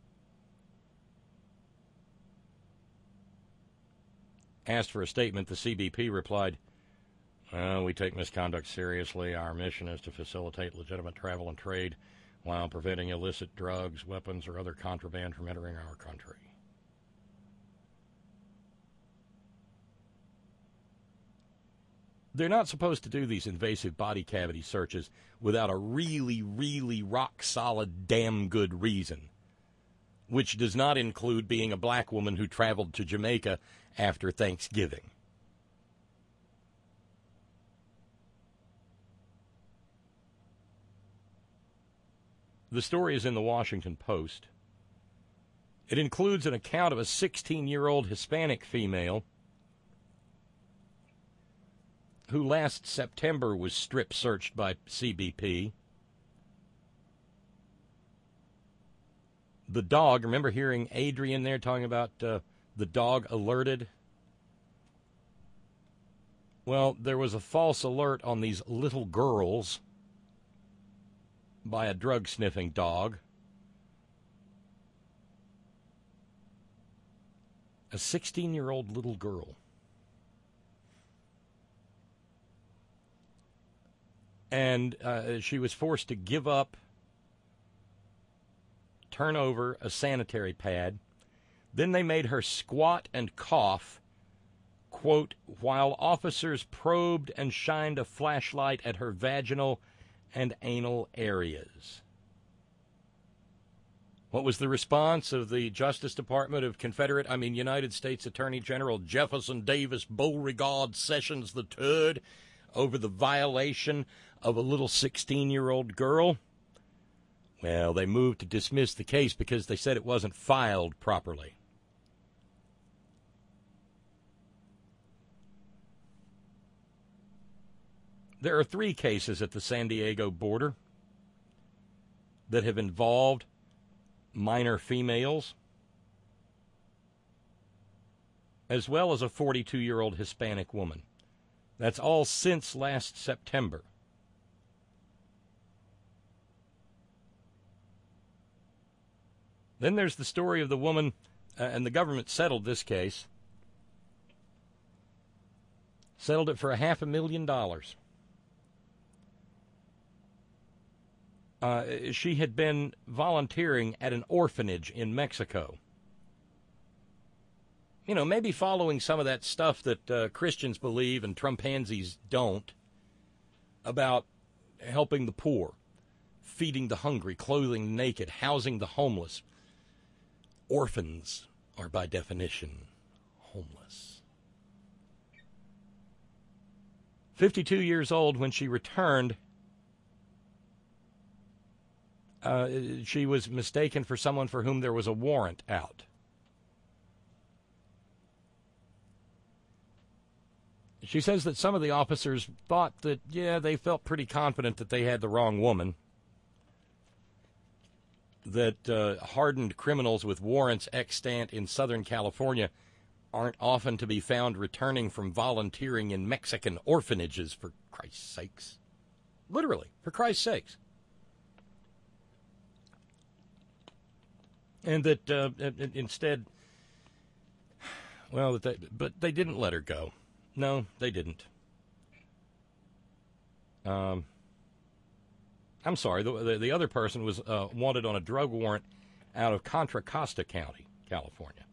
Asked for a statement, the C B P replied, well, we take misconduct seriously. Our mission is to facilitate legitimate travel and trade while preventing illicit drugs, weapons, or other contraband from entering our country. They're not supposed to do these invasive body cavity searches without a really, really rock-solid, damn good reason, which does not include being a black woman who traveled to Jamaica after Thanksgiving. The story is in the Washington Post. It includes an account of a sixteen-year-old Hispanic female who last September was strip-searched by C B P. The dog, remember hearing Adrian there talking about uh, the dog alerted? Well, there was a false alert on these little girls by a drug-sniffing dog. A sixteen-year-old little girl. And uh, she was forced to give up, turn over a sanitary pad. Then they made her squat and cough, quote, while officers probed and shined a flashlight at her vaginal and anal areas. What was the response of the Justice Department of Confederate, I mean United States Attorney General Jefferson Davis Beauregard Sessions the Third over the violation of a little sixteen-year-old girl? Well, they moved to dismiss the case because they said it wasn't filed properly. There are three cases at the San Diego border that have involved minor females, as well as a forty-two-year-old Hispanic woman. That's all since last September. Then there's the story of the woman, uh, and the government settled this case, settled it for a half a million dollars. Uh, she had been volunteering at an orphanage in Mexico. You know, maybe following some of that stuff that uh, Christians believe and Trumpansies don't about helping the poor, feeding the hungry, clothing the naked, housing the homeless. Orphans are, by definition, homeless. fifty-two years old when she returned, uh, she was mistaken for someone for whom there was a warrant out. She says that some of the officers thought that, yeah, they felt pretty confident that they had the wrong woman, that uh, hardened criminals with warrants extant in Southern California aren't often to be found returning from volunteering in Mexican orphanages, for Christ's sakes. Literally, for Christ's sakes. And that uh, instead, well, that they, but they didn't let her go. No, they didn't. Um, I'm sorry, the, the, the other person was uh, wanted on a drug warrant out of Contra Costa County, California.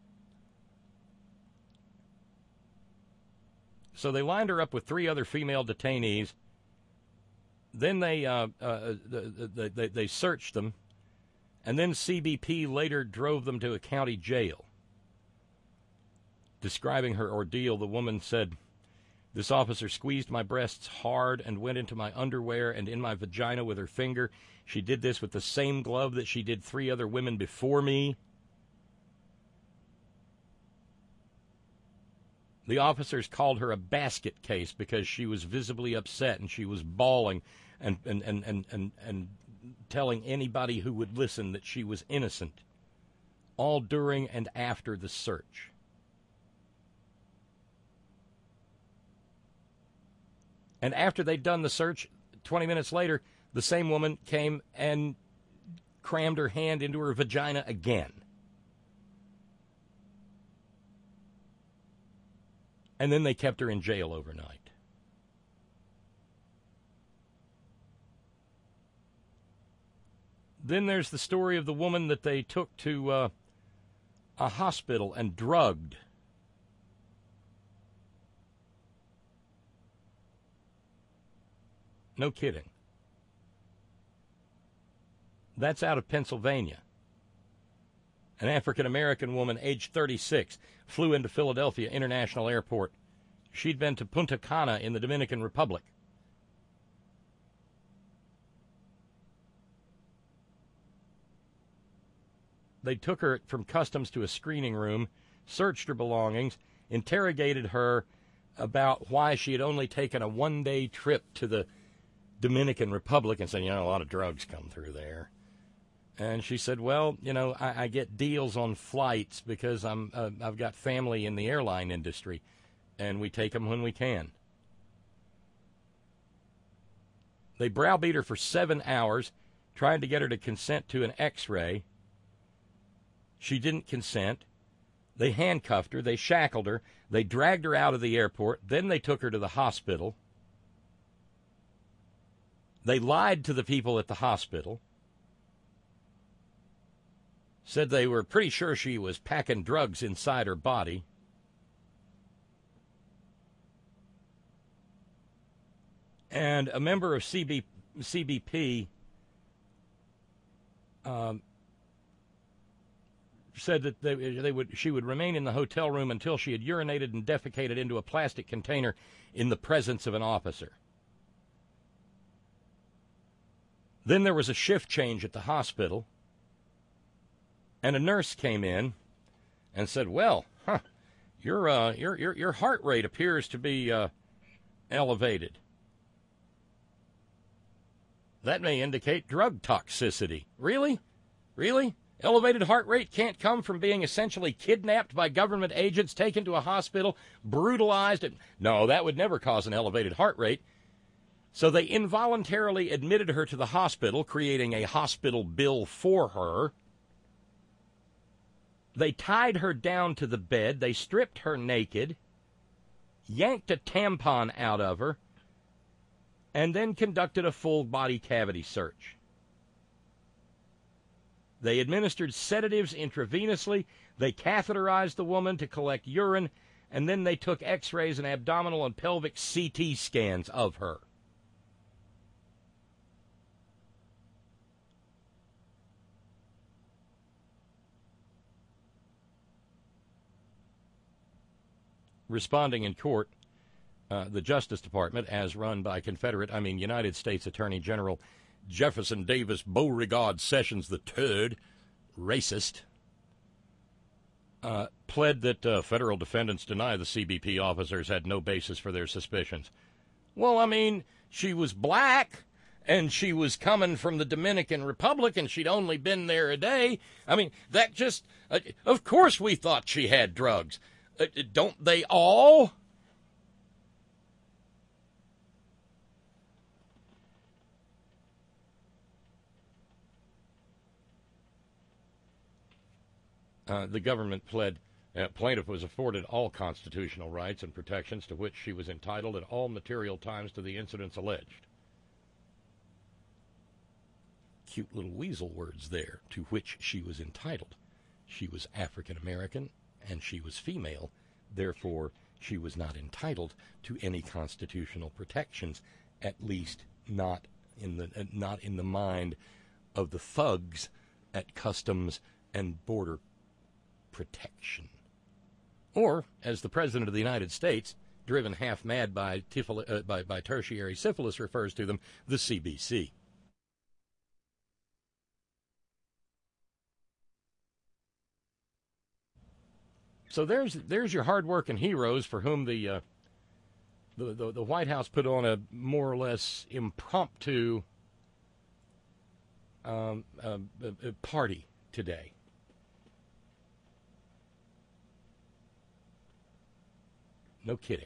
So they lined her up with three other female detainees. Then they uh, uh, they, they, they searched them, and then C B P later drove them to a county jail. Describing her ordeal, the woman said, "This officer squeezed my breasts hard and went into my underwear and in my vagina with her finger. She did this with the same glove that she did three other women before me." The officers called her a basket case because she was visibly upset and she was bawling and, and, and, and, and, and telling anybody who would listen that she was innocent, all during and after the search. And after they'd done the search, twenty minutes later, the same woman came and crammed her hand into her vagina again. And then they kept her in jail overnight. Then there's the story of the woman that they took to uh, a hospital and drugged. No kidding. That's out of Pennsylvania. An African-American woman, age thirty-six, flew into Philadelphia International Airport. She'd been to Punta Cana in the Dominican Republic. They took her from customs to a screening room, searched her belongings, interrogated her about why she had only taken a one-day trip to the Dominican Republic and said, you know, a lot of drugs come through there. And she said, well, you know, I, I get deals on flights because I'm uh, I've got family in the airline industry, and we take them when we can. They browbeat her for seven hours, trying to get her to consent to an X-ray. She didn't consent. They handcuffed her. They shackled her. They dragged her out of the airport. Then they took her to the hospital. They lied to the people at the hospital. Said they were pretty sure she was packing drugs inside her body. And a member of C B, C B P um, said that they, they would she would remain in the hotel room until she had urinated and defecated into a plastic container in the presence of an officer. Then there was a shift change at the hospital. And a nurse came in and said, well, huh, your, uh, your, your, your heart rate appears to be uh, elevated. That may indicate drug toxicity. Really? Really? Elevated heart rate can't come from being essentially kidnapped by government agents, taken to a hospital, brutalized. And, no, that would never cause an elevated heart rate. So they involuntarily admitted her to the hospital, creating a hospital bill for her. They tied her down to the bed. They stripped her naked, yanked a tampon out of her, and then conducted a full body cavity search. They administered sedatives intravenously. They catheterized the woman to collect urine, and then they took x-rays and abdominal and pelvic C T scans of her. Responding in court, uh, the Justice Department, as run by Confederate, I mean United States Attorney General Jefferson Davis Beauregard Sessions the third, racist, uh, pled that uh, federal defendants deny the C B P officers had no basis for their suspicions. Well, I mean, she was black, and she was coming from the Dominican Republic, and she'd only been there a day. I mean, that just, uh, of course we thought she had drugs. Uh, don't they all? Uh, the government pled uh, plaintiff was afforded all constitutional rights and protections to which she was entitled at all material times to the incidents alleged. Cute little weasel words there, to which she was entitled. She was African American and she was female, therefore she was not entitled to any constitutional protections, at least not in the uh, not in the mind of the thugs at Customs and Border Protection. Or, as the President of the United States, driven half mad by, tifil- uh, by, by tertiary syphilis, refers to them, the C B C. So there's there's your hard-working heroes for whom the, uh, the, the the White House put on a more or less impromptu um, uh, uh, party today. No kidding.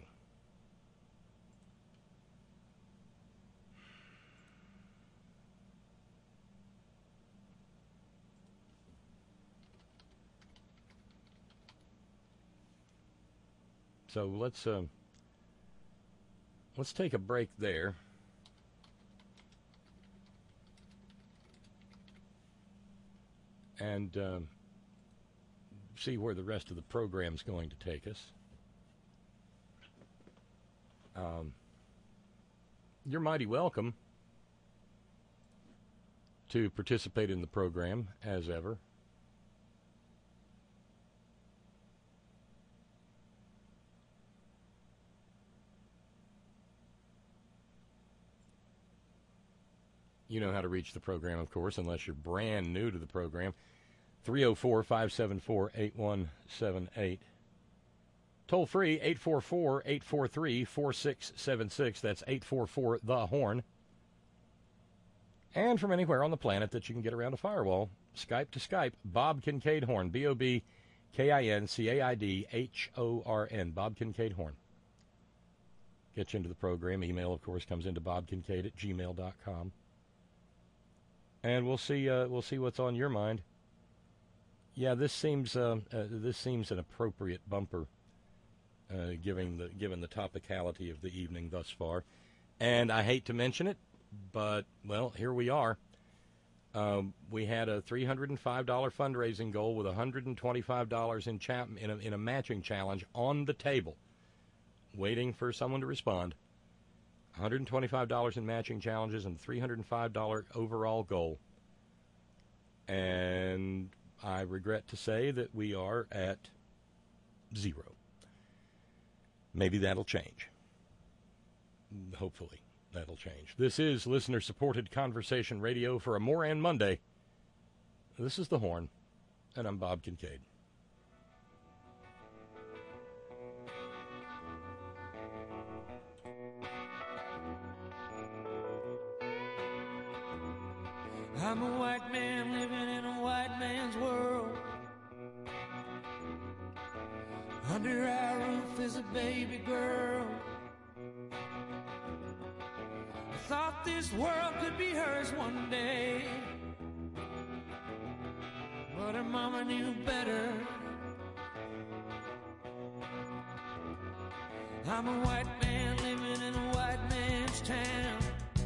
So let's uh, let's take a break there. And uh, see where the rest of the program's going to take us. Um, you're mighty welcome to participate in the program, as ever. You know how to reach the program, of course, unless you're brand new to the program. three oh four, five seven four, eight one seven eight. Toll free, eight four four, eight four three, four six seven six. That's eight four four, the horn. And from anywhere on the planet that you can get around a firewall, Skype to Skype, Bob Kincaid Horn, B O B K I N C A I D H O R N, Bob Kincaid Horn. Get you into the program. Email, of course, comes into bobkincaid at gmail dot com. And we'll see. Uh, we'll see what's on your mind. Yeah, this seems. Uh, uh, this seems an appropriate bumper, uh, given the given the topicality of the evening thus far. And I hate to mention it, but well, here we are. Um, we had a three hundred five dollars fundraising goal with one hundred twenty-five dollars in, cha- in, a, in a matching challenge on the table, waiting for someone to respond. one hundred twenty-five dollars in matching challenges and three hundred five dollars overall goal. And I regret to say that we are at zero. Maybe that'll change. Hopefully that'll change. This is listener-supported conversation radio for a Moran Monday. This is The Horn, and I'm Bob Kincaid. I'm a white man living in a white man's world. Under our roof is a baby girl. I thought this world could be hers one day, but her mama knew better. I'm a white man living in a white man's town.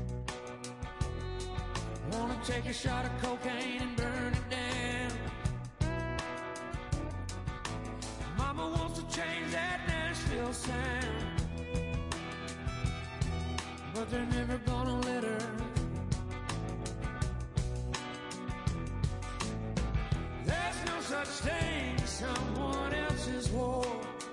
Wanna take a shot of cocaine and burn it down. Mama wants to change that Nashville sound, but they're never gonna let her. There's no such thing as someone else's war.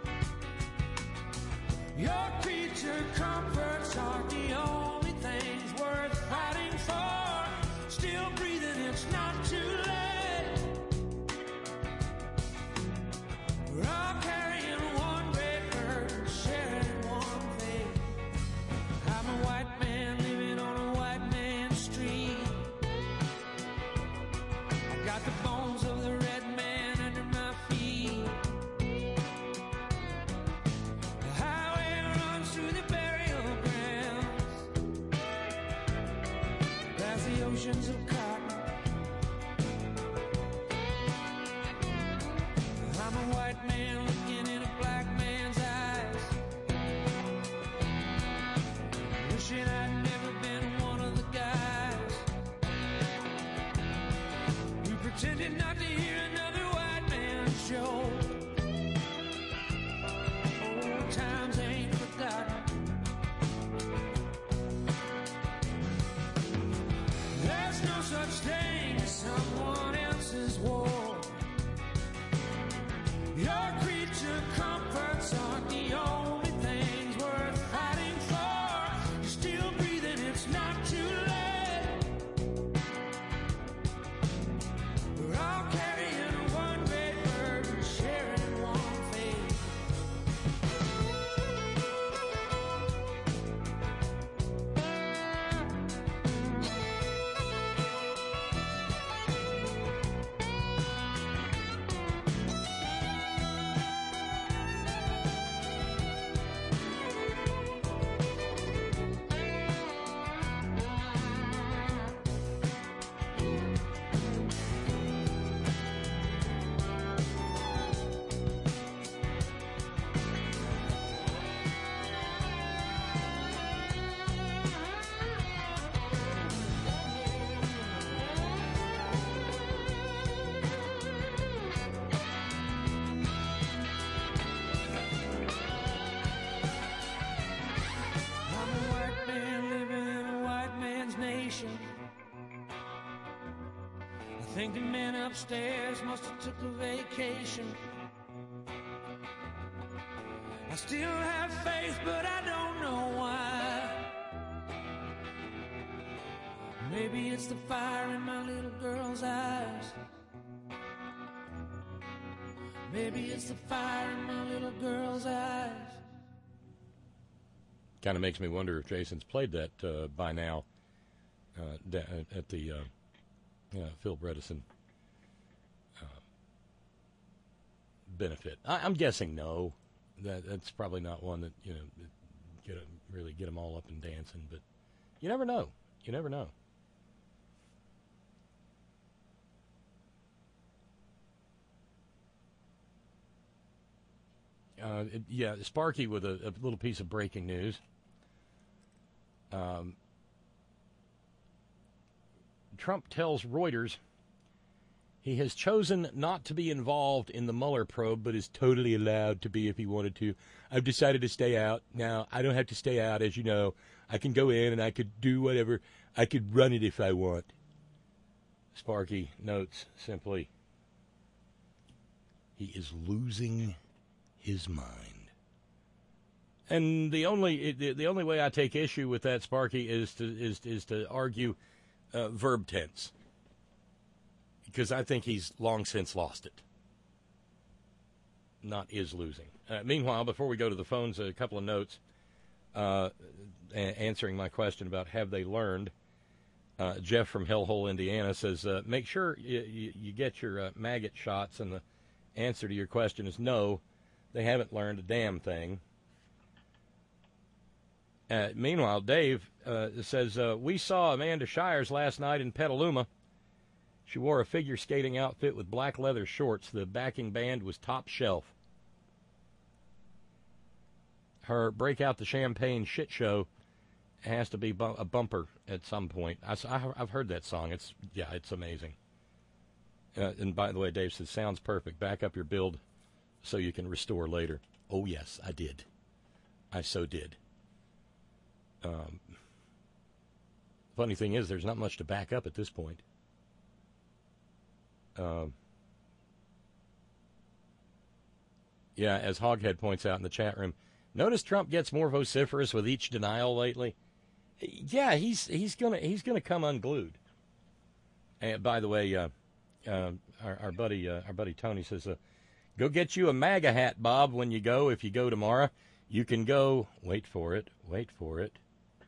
Your creature comforts are the only things worth fighting for. Still breathing, it's not too late. oceans of cotton. I'm a white man looking in a black man's eyes, wishing I'd never been one of the guys who pretended not to hear another white man's joke. Old times ain't forgotten. There's no such thing as someone else's war. Your creature comforts aren't the only things worth fighting for. You're still breathing, it's not too late. We're all carrying one great burden, sharing one fate. I'm a white man living in a white man's nation. I think the men upstairs must have took a vacation. I still have faith, but I don't know why. Maybe it's the fire in my little girl's eyes. Maybe it's the fire in my little girl's eyes. Kind of makes me wonder if Jason's played that uh, by now uh, da- at the uh, uh, Phil Bredesen uh, benefit. I- I'm guessing no. That that's probably not one that you know get a, really get them all up and dancing. But you never know. You never know. Uh, it, yeah, Sparky with a, a little piece of breaking news. Um, Trump tells Reuters he has chosen not to be involved in the Mueller probe, but is totally allowed to be if he wanted to. I've decided to stay out. Now, I don't have to stay out, as you know. I can go in and I could do whatever. I could run it if I want. Sparky notes simply, he is losing his mind. And the only the, the only way I take issue with that, Sparky, is to is is to argue uh, verb tense, because I think he's long since lost it. Not is losing. Uh, meanwhile, before we go to the phones, a couple of notes uh, a- answering my question about have they learned. Uh, Jeff from Hellhole, Indiana says, uh, make sure you, you, you get your uh, maggot shots, and the answer to your question is no. They haven't learned a damn thing. Uh, meanwhile, Dave uh, says, uh, we saw Amanda Shires last night in Petaluma. She wore a figure skating outfit with black leather shorts. The backing band was top shelf. Her Break Out the Champagne shit show has to be bu- a bumper at some point. I, I've heard that song. It's yeah, it's amazing. Uh, and by the way, Dave says, sounds perfect. Back up your build so you can restore later. Oh, yes, I did. I so did. Um, funny thing is, there's not much to back up at this point. Um, yeah, as Hoghead points out in the chat room, notice Trump gets more vociferous with each denial lately. Yeah, he's he's gonna he's gonna come unglued. And by the way, uh, uh, our, our buddy uh, our buddy Tony says, uh, go get you a MAGA hat, Bob. When you go, if you go tomorrow, you can go. Wait for it. Wait for it.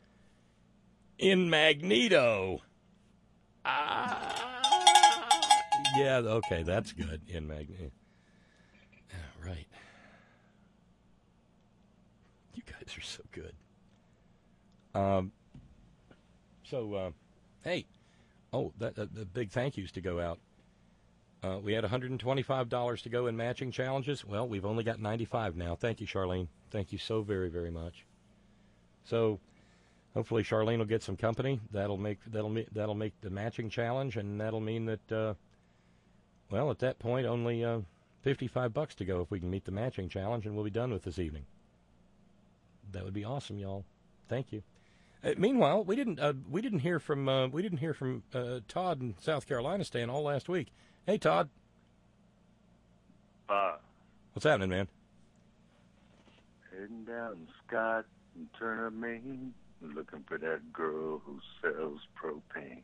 In Magneto. Ah, yeah. Okay, that's good. In Magneto. Yeah, right. You guys are so good. Um. So, uh, hey, Oh, that, that, the big thank yous to go out. Uh, we had one hundred twenty-five dollars to go in matching challenges. Well, we've only got ninety-five now. Thank you, Charlene. Thank you so very, very much. So, hopefully, Charlene will get some company. That'll make that'll that'll make the matching challenge, and that'll mean that, uh, well, at that point, only uh, fifty-five bucks to go if we can meet the matching challenge, and we'll be done with this evening. That would be awesome, y'all. Thank you. Uh, meanwhile, we didn't uh, we didn't hear from uh, we didn't hear from uh, Todd in South Carolina, Stan, all last week. Hey, Todd. Uh, What's happening, man? Heading down Scott and Turner, Maine, looking for that girl who sells propane.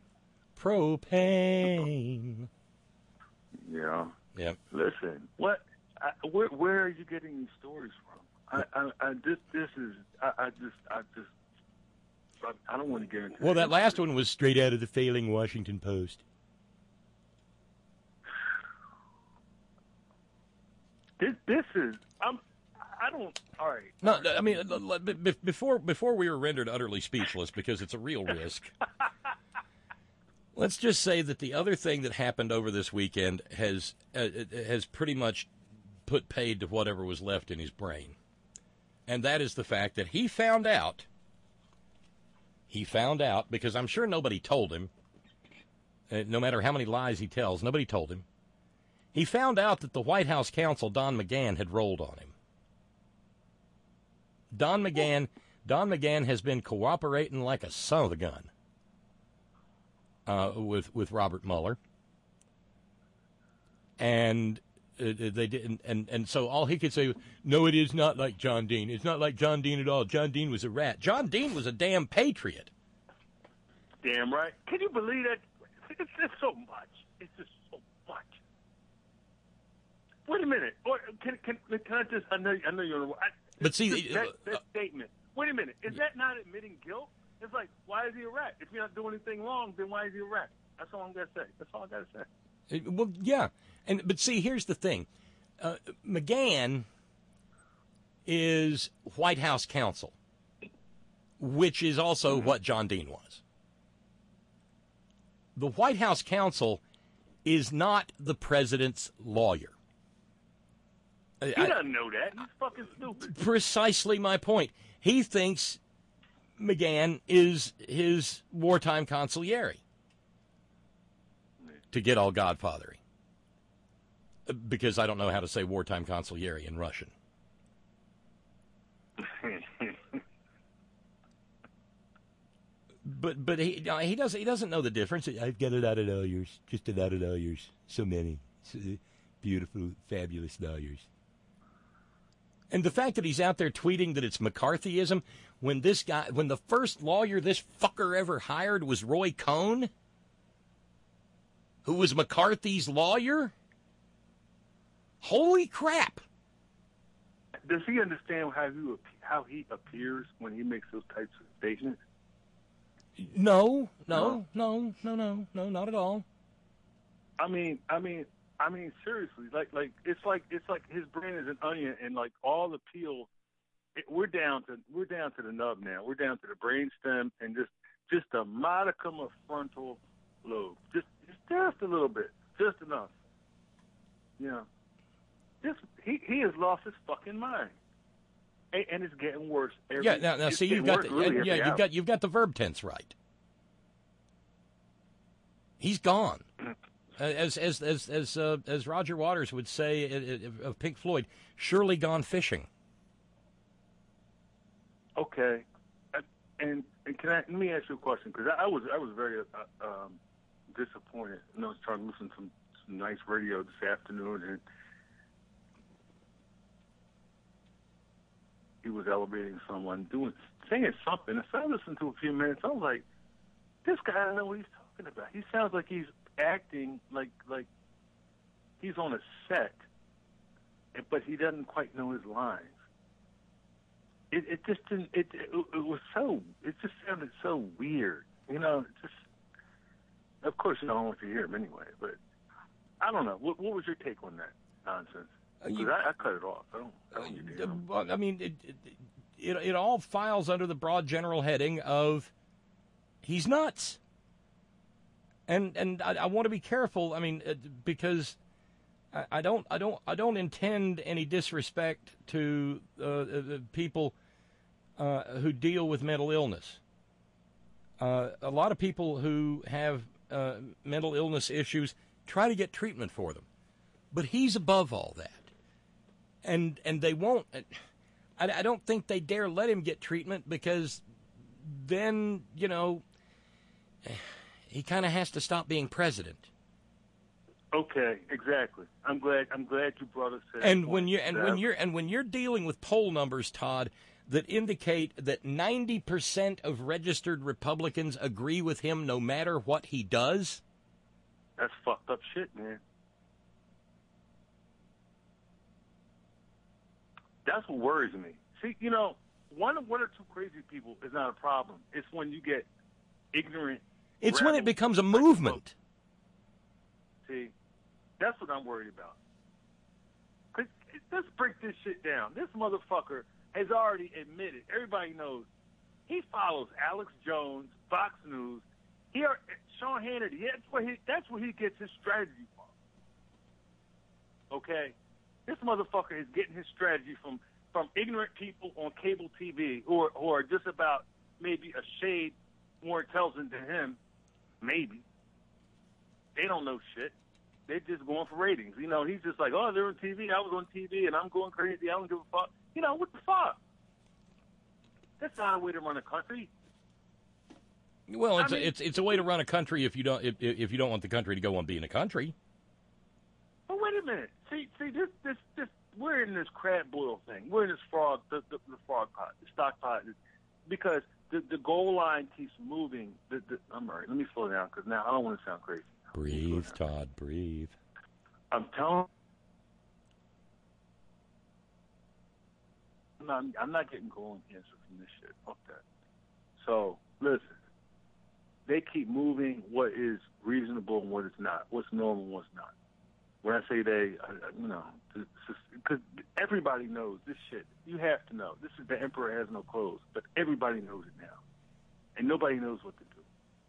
Propane. Yeah. Yeah. Listen, what? I, where where are you getting these stories from? I, I, I this this is I, I just I just I, I don't want to get into. Well, that last one was straight out of the failing Washington Post. This this is I'm I don't all right. No, I mean before before we were rendered utterly speechless because it's a real risk. Let's just say that the other thing that happened over this weekend has uh, has pretty much put paid to whatever was left in his brain, and that is the fact that he found out. He found out because I'm sure nobody told him. Uh, no matter how many lies he tells, nobody told him. He found out that the White House counsel, Don McGahn, had rolled on him. Don McGahn, Don McGahn has been cooperating like a son of a gun uh, with with Robert Mueller, and uh, they didn't. And, and so all he could say was, "No, it is not like John Dean. It's not like John Dean at all. John Dean was a rat. John Dean was a damn patriot." Damn right. Can you believe that? It's just so much. It's just so much. Wait a minute. Or can can can I just? I know I know you're. I, but see, that, that uh, statement. Wait a minute. Is that not admitting guilt? It's like, why is he a rat? If you're not doing anything wrong, then why is he a rat? That's all I'm gonna say. That's all I gotta say. Well, yeah, and but see, here's the thing. Uh, McGahn is White House counsel, which is also mm-hmm. what John Dean was. The White House counsel is not the president's lawyer. He I, doesn't know that. He's fucking stupid. Precisely my point. He thinks McGahn is his wartime consigliere. To get all godfathery. Because I don't know how to say wartime consigliere in Russian. But but he he doesn't he doesn't know the difference. I've got a lot of lawyers, just a lot of lawyers, so many, so beautiful, fabulous lawyers. And the fact that he's out there tweeting that it's McCarthyism when this guy, when the first lawyer this fucker ever hired was Roy Cohn, who was McCarthy's lawyer. Holy crap! Does he understand how he how he appears when he makes those types of statements? No, no, no, no, no, no, not at all. I mean, I mean, I mean, seriously, like, like it's like it's like his brain is an onion, and like all the peel, it, we're down to we're down to the nub now. We're down to the brainstem and just just a modicum of frontal lobe, just just, just a little bit, just enough. You know, just he he has lost his fucking mind. And it's getting worse. Every, yeah, now, now see, you've got the, yeah, yeah you've got you've got the verb tense right. He's gone, as as as as uh, as Roger Waters would say of Pink Floyd, surely gone fishing. Okay, and, and can I let me ask you a question because I, I was I was very uh, um, disappointed. You know, I was trying to listen to some, some nice radio this afternoon and. He was elevating someone, doing, saying something. So I listened to a few minutes. I was like, "This guy, I don't know what he's talking about. He sounds like he's acting like like he's on a set, but he doesn't quite know his lines. It, it just didn't. It, it it was so. It just sounded so weird. You know, it just. Of course, you know, I don't want to hear him anyway. But I don't know. What, what was your take on that nonsense? You, I, I cut it off. I don't. I, don't uh, I mean, it, it it all files under the broad general heading of he's nuts. And and I, I want to be careful. I mean, uh, because I, I don't I don't I don't intend any disrespect to uh, uh, people uh, who deal with mental illness. Uh, a lot of people who have uh, mental illness issues try to get treatment for them, but he's above all that, and and they won't. I, I don't think they dare let him get treatment because then you know he kind of has to stop being president. Okay, exactly. I'm glad. I'm glad you brought us to that And point. when you and That- when you're and when you're dealing with poll numbers, Todd, that indicate that ninety percent of registered Republicans agree with him no matter what he does. That's fucked up shit, man. That's what worries me. See, you know, one one or two crazy people is not a problem. It's when you get ignorant. It's when it rebels becomes a like movement. See, that's what I'm worried about. 'Cause let's break this shit down. This motherfucker has already admitted. Everybody knows he follows Alex Jones, Fox News. He, are, Sean Hannity. That's where he. That's where he gets his strategy from. Okay, this motherfucker is getting his strategy from from ignorant people on cable T V who are who are just about maybe a shade more intelligent than him. Maybe they don't know shit. They're just going for ratings. You know, he's just like, oh, they're on T V. I was on T V, and I'm going crazy. I don't give a fuck. You know, what the fuck? That's not a way to run a country. Well, it's I mean- a, it's it's a way to run a country if you don't if, if you don't want the country to go on being a country. But wait a minute. See, see, this, this, this. We're in this crab boil thing. We're in this frog, the, the, the frog pot, the stock pot, because the the goal line keeps moving. The, the, I'm all right. Let me slow down because now I don't want to sound crazy. Breathe, Todd. Breathe. I'm telling. I'm not, I'm not getting colon cancer from this shit. Fuck that. So listen, they keep moving what is reasonable and what is not, what's normal and what's not. When I say they, I, I- you know, because everybody knows this shit. You have to know. This is the emperor has no clothes, but everybody knows it now, and nobody knows what to do.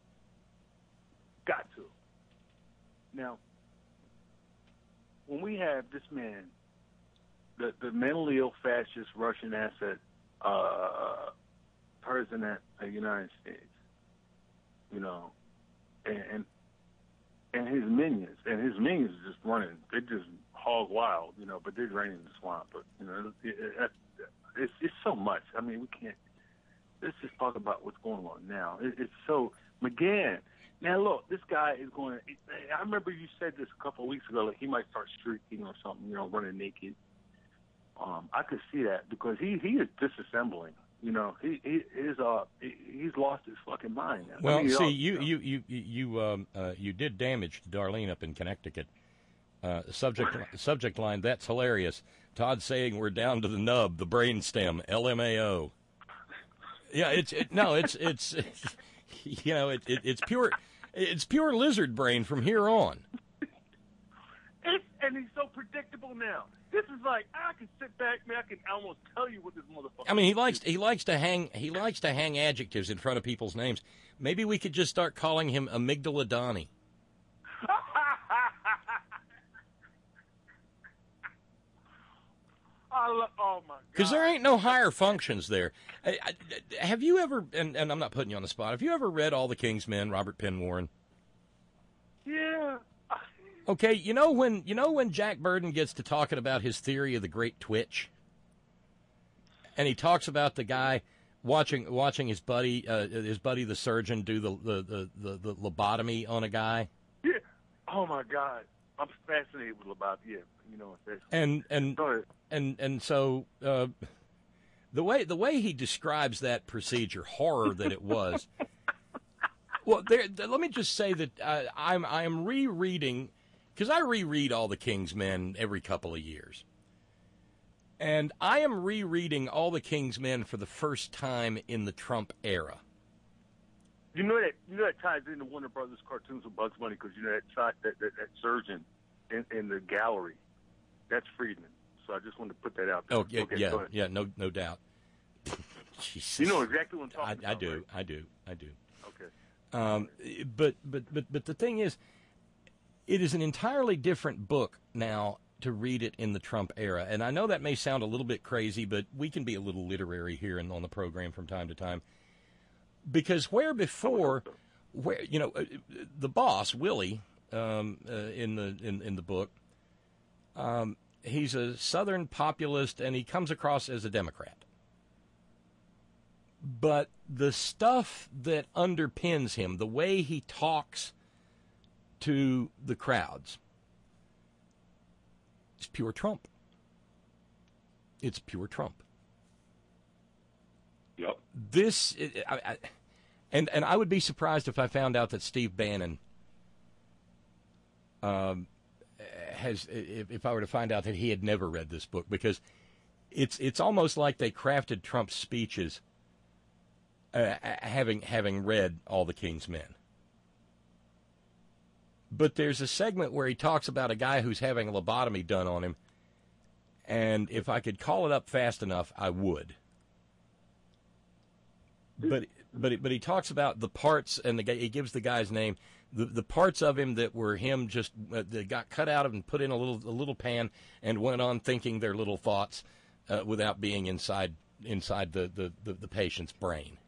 Got to. Now, when we have this man, the, the mentally ill fascist Russian asset uh, president of the United States, you know, and, and and his minions, and his minions are just running, they're just hog wild, you know, but they're draining the swamp. But, you know, it, it, it's, it's so much. I mean, we can't, let's just talk about what's going on now. It, it's so, McGahn, now look, this guy is going to, I remember you said this a couple of weeks ago, like he might start streaking or something, you know, running naked. Um, I could see that because he, he is disassembling. You know, he, he is uh he, he's lost his fucking mind now. Well, I mean, see, all- you you you you you, um, uh, you did damage to Darlene up in Connecticut. Uh, subject subject line: That's hilarious. Todd saying we're down to the nub, the brainstem, L M A O. Yeah, it's it, no, it's it's you know it, it it's pure it's pure lizard brain from here on. It's, and he's so predictable now. This is like I can sit back, man. I can almost tell you what this motherfucker. I mean, he likes he likes to hang he likes to hang adjectives in front of people's names. Maybe we could just start calling him Amygdala Donnie. I lo- oh my god! Because there ain't no higher functions there. I, I, have you ever, and, and I'm not putting you on the spot, have you ever read All the King's Men, Robert Penn Warren? Yeah. Okay, you know when you know when Jack Burden gets to talking about his theory of the Great Twitch, and he talks about the guy watching watching his buddy uh, his buddy the surgeon do the the, the, the the lobotomy on a guy. Yeah. Oh my god! I'm fascinated with about yeah. You know that's And and Go ahead. and and so uh, the way the way he describes that procedure, horror that it was. Well, there, there- let me just say that uh, I'm I'm rereading because I reread All the King's Men every couple of years, and I am rereading All the King's Men for the first time in the Trump era. You know that you know that ties into Warner Brothers cartoons with Bugs Bunny because you know that side, that, that that surgeon in, in the gallery, that's Friedman. So I just wanted to put that out there. Oh yeah, Okay, yeah, go ahead. yeah, no, no doubt. Jesus. You know exactly what I'm I, talking I about. do, right? I do, I do. Okay. Um, but, but, but, but the thing is, it is an entirely different book now to read it in the Trump era. And I know that may sound a little bit crazy, but we can be a little literary here and on the program from time to time. Because where before, where, you know, the boss, Willie, um, uh, in the, in, in the book, um, he's a Southern populist and he comes across as a Democrat. But the stuff that underpins him, the way he talks to the crowds, is pure Trump. It's pure Trump. Yep. This, I, I, and and I would be surprised if I found out that Steve Bannon um, has, if, if I were to find out that he had never read this book, because it's it's almost like they crafted Trump's speeches uh, having having read All the King's Men. But there's a segment where he talks about a guy who's having a lobotomy done on him, and if I could call it up fast enough, I would. But but but he talks about the parts, and the guy, he gives the guy's name, the the parts of him that were him just uh, that got cut out of and put in a little a little pan and went on thinking their little thoughts uh, without being inside inside the, the, the, the patient's brain.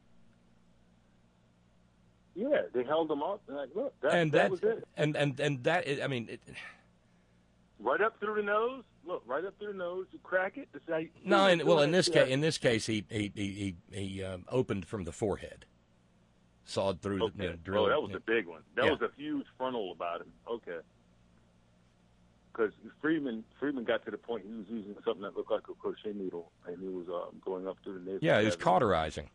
Yeah, they held them up. And like, look, that, and that that was it. And and and that I mean, it, right up through the nose. Look, right up through the nose. You crack it. That's how you, no, in, well, in this yeah. case, in this case, he he he he, he um, opened from the forehead, sawed through Okay. the you know, drill. Oh, that was yeah. a big one. That Yeah. was a huge frontal about him. Okay. Because Friedman Friedman got to the point he was using something that looked like a crochet needle, and he was um, going up through the navel. Yeah, he was cauterizing.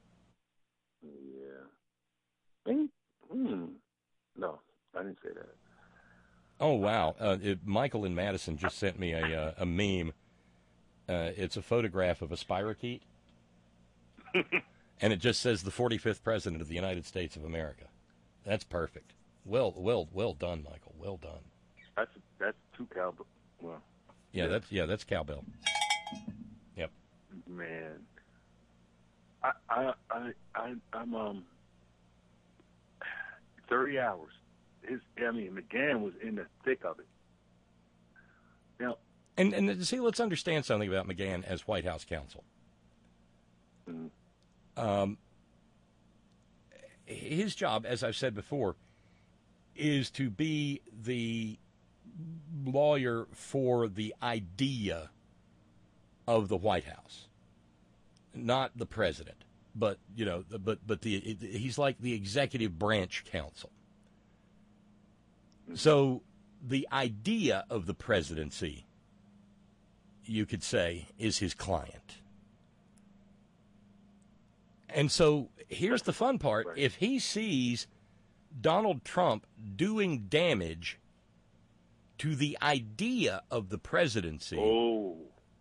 Yeah. Maybe, hmm. No, I didn't say that. Oh wow! Uh, it, Michael in Madison just sent me a uh, a meme. Uh, it's a photograph of a spirochete, and it just says the forty-fifth president of the United States of America. That's perfect. Well, well, well done, Michael. Well done. That's that's two cowbell. Well, Yeah, that's yeah, that's cowbell. Yep. man, I I I, I I'm um thirty hours. His, I mean, McGahn was in the thick of it. Now, And and see, let's understand something about McGahn as White House counsel. mm, Um, his job, as I've said before, is to be the lawyer for the idea of the White House, not the president. But you know, but but the he's like the executive branch counsel. So the idea of the presidency, you could say, is his client. And so here's the fun part. If he sees Donald Trump doing damage to the idea of the presidency, oh,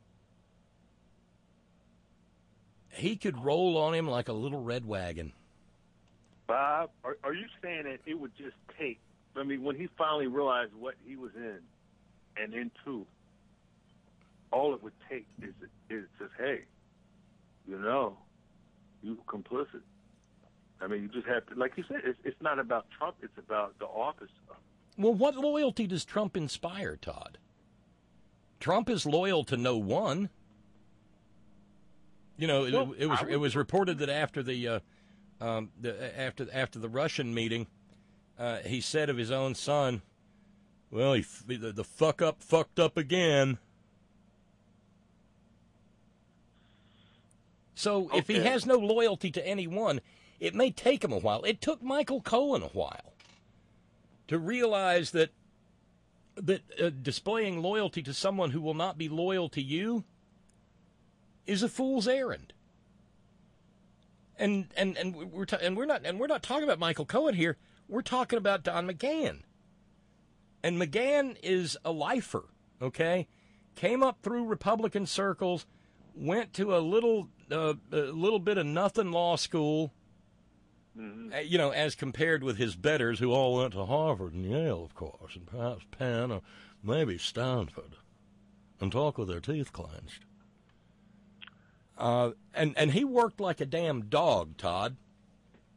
he could roll on him like a little red wagon. Bob, are, are you saying that it would just take, I mean, when he finally realized what he was in and into, all it would take is is just, hey, you know, you were complicit. I mean, you just have to, like you said, it's, it's not about Trump, it's about the office. Well, what loyalty does Trump inspire, Todd? Trump is loyal to no one. You know, it, Well, it was I would- it was reported that after the, uh, um, the after after the Russian meeting, uh, he said of his own son, "Well, he the, the fuck up fucked up again." So if he Okay. has no loyalty to anyone, it may take him a while. It took Michael Cohen a while to realize that that uh, displaying loyalty to someone who will not be loyal to you is a fool's errand. And and and we're ta- and we're not and we're not talking about Michael Cohen here. We're talking about Don McGahn. And McGahn is a lifer, okay? Came up through Republican circles, went to a little uh, a little bit of nothing law school. Mm-hmm. Uh, you know, as compared with his betters who all went to Harvard and Yale, of course, and perhaps Penn or maybe Stanford, and talk with their teeth clenched. Uh, and, and he worked like a damn dog, Todd.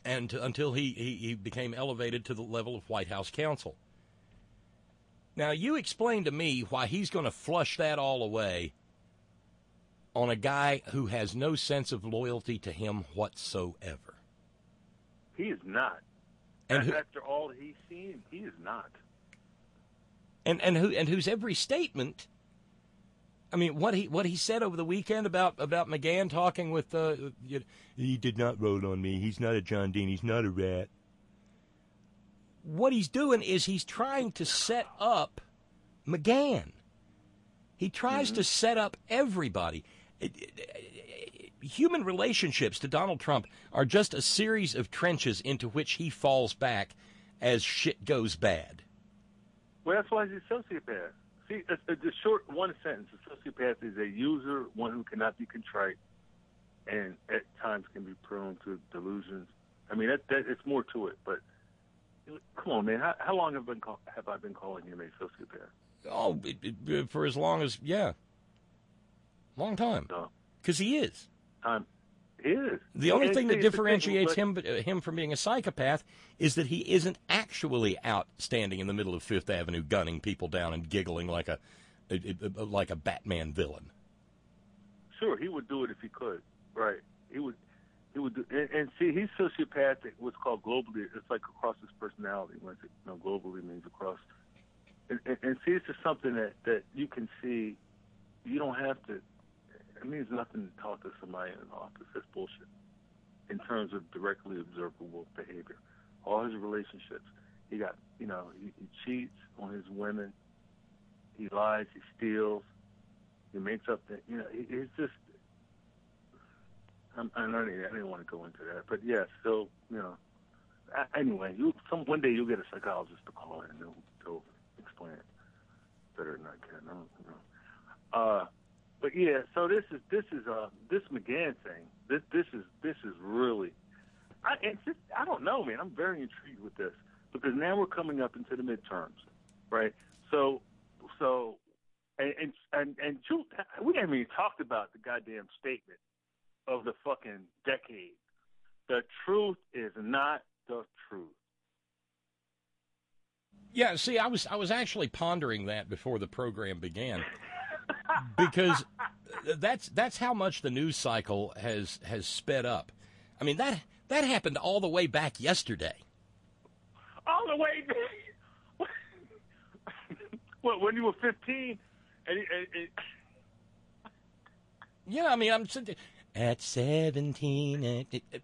and to, until he, he, he became elevated to the level of White House counsel. Now, you explain to me why he's going to flush that all away on a guy who has no sense of loyalty to him whatsoever. He is not. And who, after all he's seen, he is not. And and who and whose every statement, I mean, what he what he said over the weekend about about McGahn talking with uh, he did not roll on me. He's not a John Dean. He's not a rat. What he's doing is he's trying to set up McGahn. He tries mm-hmm. to set up everybody. It, it, it, human relationships to Donald Trump are just a series of trenches into which he falls back as shit goes bad. Well, that's why he's a sociopath. See, a, a, the short one sentence, a sociopath is a user, one who cannot be contrite, and at times can be prone to delusions. I mean, that, that it's more to it, but come on, man. How, how long have, been call, have I been calling him a sociopath? Oh, it, it, for as long as, yeah. Long time. Because no. he is. Um, he is. The only and thing that differentiates thing, him him from being a psychopath is that he isn't actually out standing in the middle of Fifth Avenue gunning people down and giggling like a, a, a like a Batman villain. Sure, he would do it if he could. Right. He would he would do, and, and see, he's sociopathic, what's called globally. It's like across his personality. When it's, you know, globally means across. And, and, and see, it's just something that, that you can see. You don't have to. It means nothing to talk to somebody in an office. That's bullshit. In terms of directly observable behavior, all his relationships, he got, you know, he, he cheats on his women. He lies. He steals. He makes up. The, you know, he, he's just. I'm, I don't. I didn't want to go into that, but yes. Yeah, so you know. Anyway, you some one day you'll get a psychologist to call in and they'll, they'll explain it better than I can. I don't know. Uh, but yeah, so this is this is uh this McGahn thing. This this is this is really. I it's just, I don't know, man. I'm very intrigued with this because now we're coming up into the midterms, right? So so and and and, and truth, we haven't even talked about the goddamn statement of the fucking decade. The truth is not the truth. Yeah, see, I was I was actually pondering that before the program began, because that's that's how much the news cycle has has sped up. I mean that that happened all the way back yesterday. All the way back. What, when you were fifteen? And, and, and... Yeah, I mean I'm sitting at seventeen. It, it, it,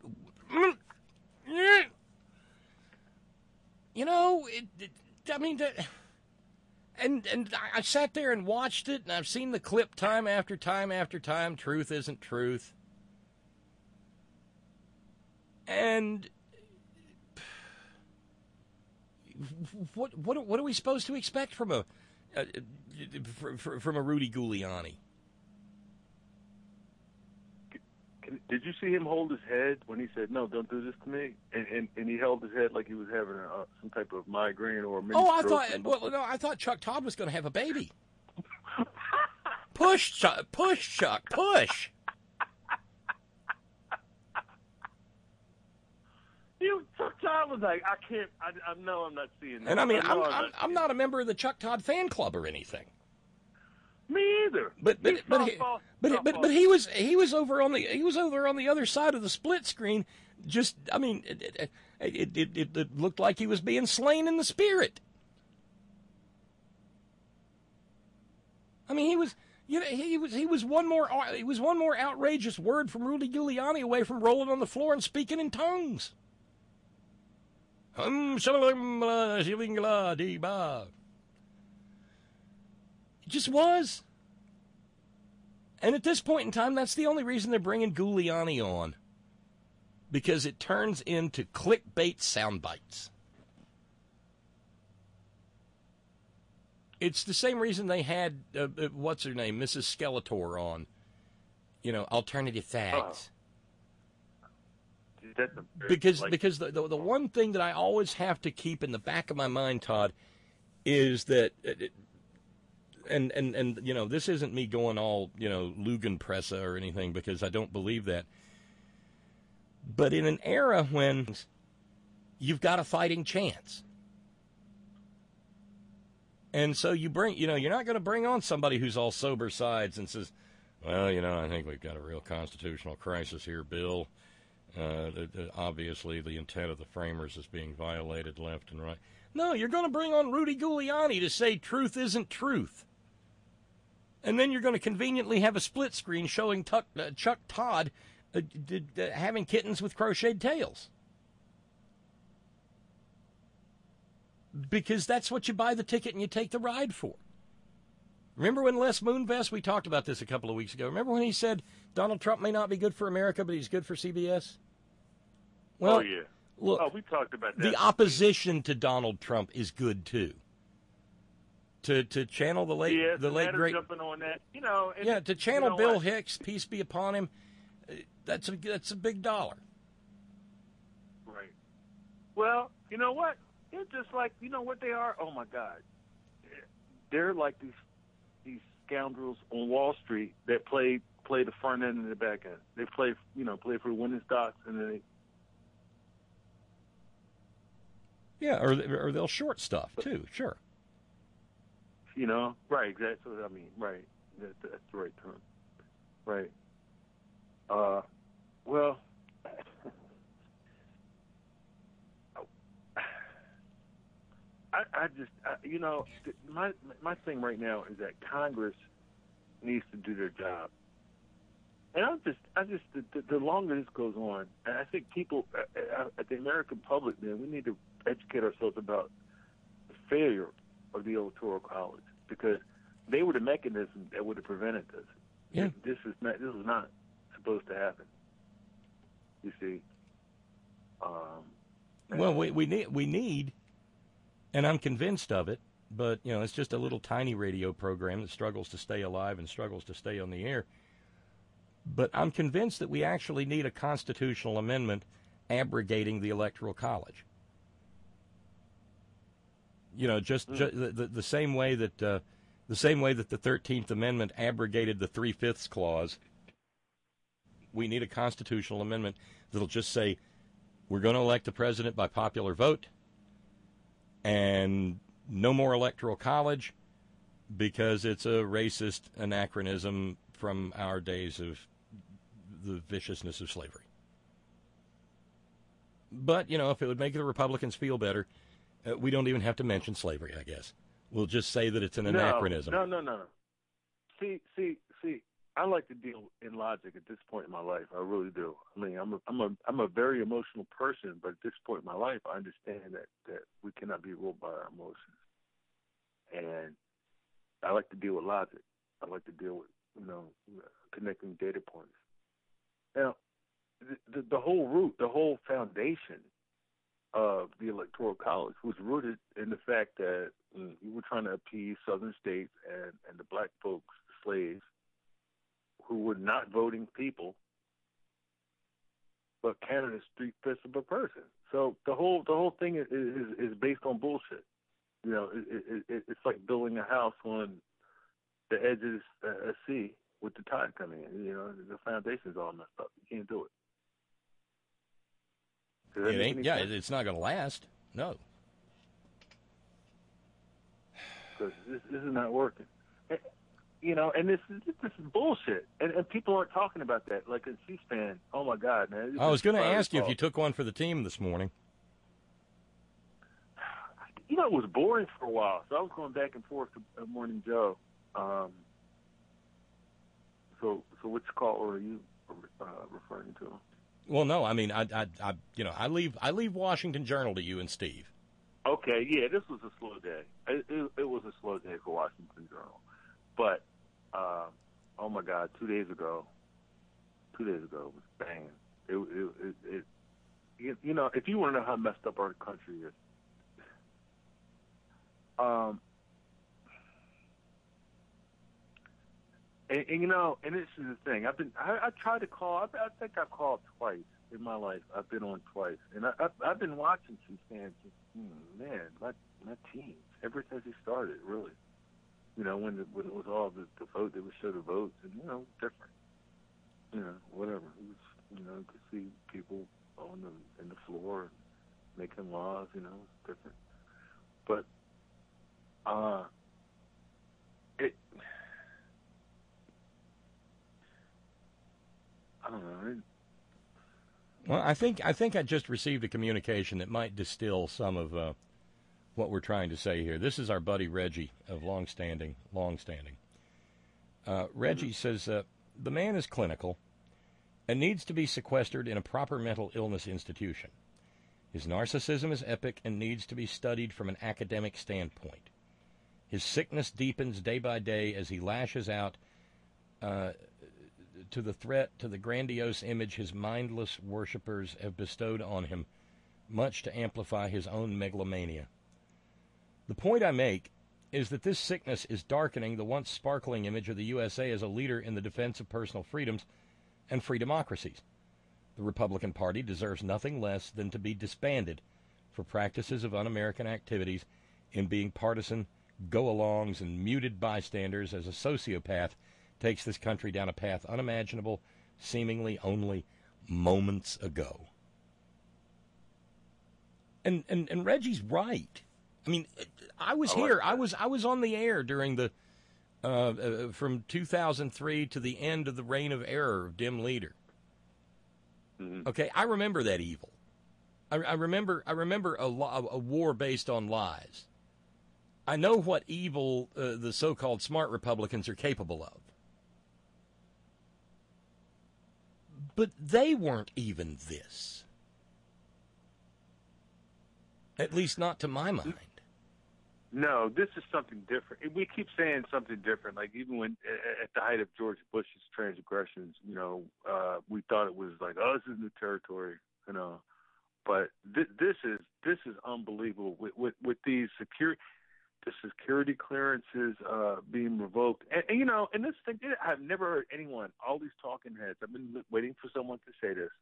you know, it, it, I mean, the, and and I sat there and watched it, and I've seen the clip time after time after time. Truth isn't truth, and what what what are we supposed to expect from a, a from a Rudy Giuliani? Did you see him hold his head when he said, "No, don't do this to me"? And and, and he held his head like he was having a, some type of migraine or a mini oh, I stroke. thought. Well, no, I thought Chuck Todd was going to have a baby. Push, Chuck, push, Chuck, push. You, Chuck Todd was like, "I can't. I, I know I'm not seeing that." And I mean, I I'm I'm, I'm, not, I'm not a member of the Chuck Todd fan club or anything. Me either. But but He's but, softball, he, but, softball. but but he was he was over on the he was over on the other side of the split screen. Just I mean, it it, it, it, it, it looked like he was being slain in the spirit. I mean, he was you know he was he was one more he was one more outrageous word from Rudy Giuliani away from rolling on the floor and speaking in tongues. Hum shalom shilingla di ba. It just was. And at this point in time, that's the only reason they're bringing Giuliani on. Because it turns into clickbait sound bites. It's the same reason they had, uh, uh, what's her name, Missus Skeletor on. You know, alternative facts. Uh, because like, because the, the the one thing that I always have to keep in the back of my mind, Todd, is that... It, And, and, and you know, this isn't me going all, you know, Lugenpresse or anything, because I don't believe that. But in an era when you've got a fighting chance. And so you bring, you know, you're not going to bring on somebody who's all sober sides and says, well, you know, I think we've got a real constitutional crisis here, Bill. Uh, the, the, obviously, the intent of the framers is being violated left and right. No, you're going to bring on Rudy Giuliani to say truth isn't truth. And then you're going to conveniently have a split screen showing Tuck, uh, Chuck Todd uh, d- d- having kittens with crocheted tails. Because that's what you buy the ticket and you take the ride for. Remember when Les Moonves, we talked about this a couple of weeks ago. Remember when he said Donald Trump may not be good for America, but he's good for C B S? Well, oh, yeah. Look, oh, we talked about that. The opposition to Donald Trump is good, too. To to channel the late yeah, the late great jumping on that, you know. And, yeah, to channel you know Bill what? Hicks, peace be upon him. That's a that's a big dollar. Right. Well, you know what? It's just like, you know what they are? Oh my God, they're like these these scoundrels on Wall Street that play play the front end and the back end. They play, you know, play for winning stocks, and then they. Yeah, or or they'll short stuff too. Sure. You know, right? Exactly. What I mean, right? That, that's the right term. Right. Uh, well, I, I just, I, you know, my my thing right now is that Congress needs to do their job, and I just, I just, the, the longer this goes on, and I think people, uh, at the American public, man, we need to educate ourselves about the failure of the Electoral College, because they were the mechanism that would have prevented this. Yeah. This is not. This was not supposed to happen. You see. Um, well, we we need we need, and I'm convinced of it. But you know, it's just a little tiny radio program that struggles to stay alive and struggles to stay on the air. But I'm convinced that we actually need a constitutional amendment abrogating the Electoral College. You know, just, Mm. just the, the the same way that uh, the same way that the thirteenth Amendment abrogated the three-fifths clause. We need a constitutional amendment that'll just say we're going to elect the president by popular vote, and no more Electoral College because it's a racist anachronism from our days of the viciousness of slavery. But, you know, if it would make the Republicans feel better, uh, we don't even have to mention slavery, I guess. We'll just say that it's an no, anachronism. No, no, no, no. See, see, see. I like to deal in logic at this point in my life. I really do. I mean, I'm a, I'm a, I'm a very emotional person, but at this point in my life, I understand that, that we cannot be ruled by our emotions. And I like to deal with logic. I like to deal with, you know, connecting data points. Now, the, the, the whole root, the whole foundation of the Electoral College was rooted in the fact that mm, we were trying to appease southern states and, and the black folks, slaves, who were not voting people, but Canada's three-fifths of a person. So the whole the whole thing is is, is based on bullshit. You know, it, it, it, it's like building a house on the edge of a sea with the tide coming in. You know, the foundation's all messed up. You can't do it. It ain't. Yeah, sense? It's not going to last. No. Because this, this is not working. You know, and this is this is bullshit, and, and people aren't talking about that. Like in C-SPAN, oh my God, man! I was going to ask you if you took one for the team this morning. You know, it was boring for a while, so I was going back and forth to Morning Joe. Um, so, so which call are you uh, referring to? Well, no, I mean, I, I, I, you know, I leave I leave Washington Journal to you and Steve. Okay, yeah, this was a slow day. It, it, it was a slow day for Washington Journal. But, uh, oh my God, two days ago, two days ago was banging. It, it, it, it you, you know, if you want to know how messed up our country is, um, and, and you know, and this is the thing. I've been, I, I tried to call. I, I think I've called twice in my life. I've been on twice, and I, I, I've been watching C-SPAN. Hmm, man, my my teens ever since it started, really. You know, when, the, when it was all the, the vote, they would show the votes, and, you know, different. You know, whatever. It was, you know, you could see people on the in the floor, making laws. You know, it's different. But uh, it. I don't know. It, Well, I think I think I just received a communication that might distill some of uh, what we're trying to say here. This is our buddy Reggie of Longstanding. Longstanding. Uh, Reggie says uh, the man is clinical and needs to be sequestered in a proper mental illness institution. His narcissism is epic and needs to be studied from an academic standpoint. His sickness deepens day by day as he lashes out Uh, to the threat to the grandiose image his mindless worshippers have bestowed on him, much to amplify his own megalomania. The point I make is that this sickness is darkening the once sparkling image of the U S A as a leader in the defense of personal freedoms and free democracies. The Republican Party deserves nothing less than to be disbanded for practices of un-American activities in being partisan go-alongs and muted bystanders as a sociopath takes this country down a path unimaginable seemingly only moments ago. And and, and Reggie's right. I mean, I was I like here. that. I was I was on the air during the uh, uh, from two thousand three to the end of the reign of error of Dim Leader. mm-hmm. Okay, I remember that evil. I, I remember I remember a, lo- a war based on lies. I know what evil uh, the so-called smart Republicans are capable of. But they weren't even this. At least not to my mind. No, this is something different. We keep saying something different. Like even when at the height of George Bush's transgressions, you know, uh, we thought it was like, oh, this is new territory, you know. But th- this is this is unbelievable with with, with these security the security clearances uh, being revoked, and, and you know, and this thing, I've never heard anyone, all these talking heads. I've been waiting for someone to say this,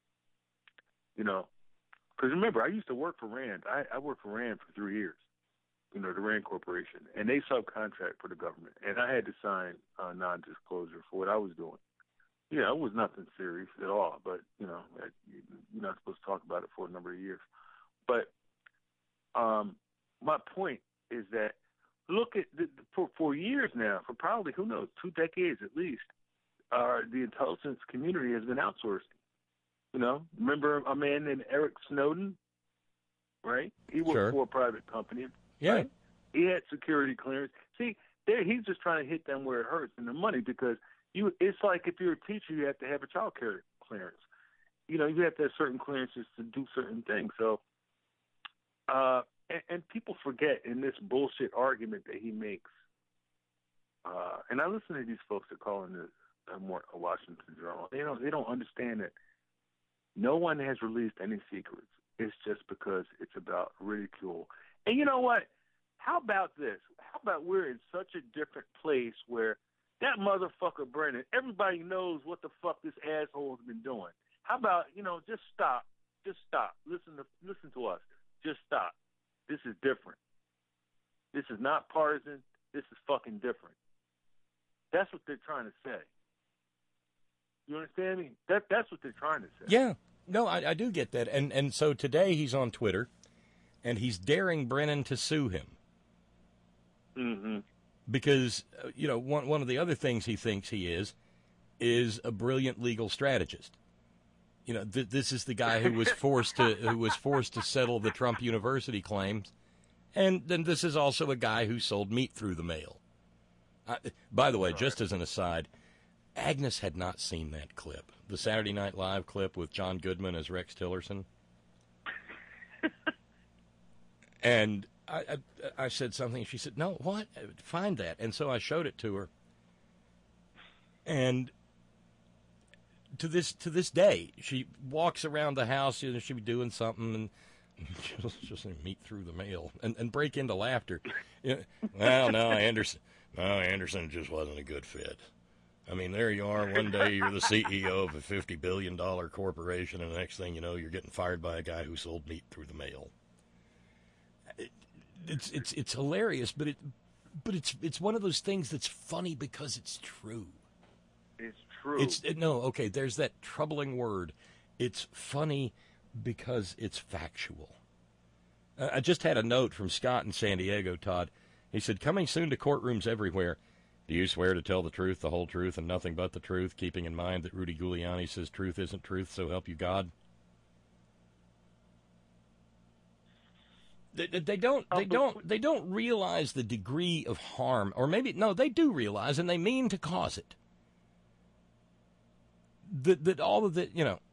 you know, because remember, I used to work for Rand. I, I worked for Rand for three years. You know, the Rand Corporation, and they subcontract for the government, and I had to sign uh, non-disclosure for what I was doing. Yeah, it was nothing serious at all, but, you know, you're not supposed to talk about it for a number of years. But um, my point is that look at, the, for, for years now, for probably, who knows, two decades at least, uh, the intelligence community has been outsourced. You know, remember a man named Eric Snowden, right? He worked Sure. for a private company. Yeah. Right? He had security clearance. See, there he's just trying to hit them where it hurts in the money, because you. It's like if you're a teacher, you have to have a child care clearance. You know, you have to have certain clearances to do certain things. So, uh, and, and people forget in this bullshit argument that he makes. Uh, and I listen to these folks that call in the uh, more a Washington Journal. They don't. They don't understand that no one has released any secrets. It's just because it's about ridicule. And you know what? How about this? How about we're in such a different place where that motherfucker Brennan, everybody knows what the fuck this asshole has been doing. How about, you know, just stop. Just stop. Listen to listen to us. Just stop. This is different. This is not partisan. This is fucking different. That's what they're trying to say. You understand me? That that's what they're trying to say. Yeah. No, I, I do get that. And and so today he's on Twitter, and he's daring Brennan to sue him. Mm-hmm. Because, uh, you know, one one of the other things he thinks he is, is a brilliant legal strategist. You know, th- this is the guy who was forced to who was forced to settle the Trump University claims, and then this is also a guy who sold meat through the mail. Uh, by the way, just as an aside, Agnes had not seen that clip, the Saturday Night Live clip with John Goodman as Rex Tillerson. And I, I, I said something, she said, no, what? Find that. And so I showed it to her. And to this to this day, she walks around the house, you know, she'll be doing something, and she'll just meet through the mail and, and break into laughter. You know, well, no, Anderson, no, Anderson just wasn't a good fit. I mean, there you are. One day you're the C E O of a fifty billion dollars corporation, and the next thing you know, you're getting fired by a guy who sold meat through the mail. It, it's it's it's hilarious, but it but it's it's one of those things that's funny because it's true. It's true. It's it, no okay. There's that troubling word. It's funny because it's factual. Uh, I just had a note from Scott in San Diego, Todd. He said, coming soon to courtrooms everywhere. Do you swear to tell the truth, the whole truth, and nothing but the truth, keeping in mind that Rudy Giuliani says truth isn't truth, so help you God? They, they don't. They don't. They don't realize the degree of harm, or maybe no, they do realize, and they mean to cause it. That that all of the you know.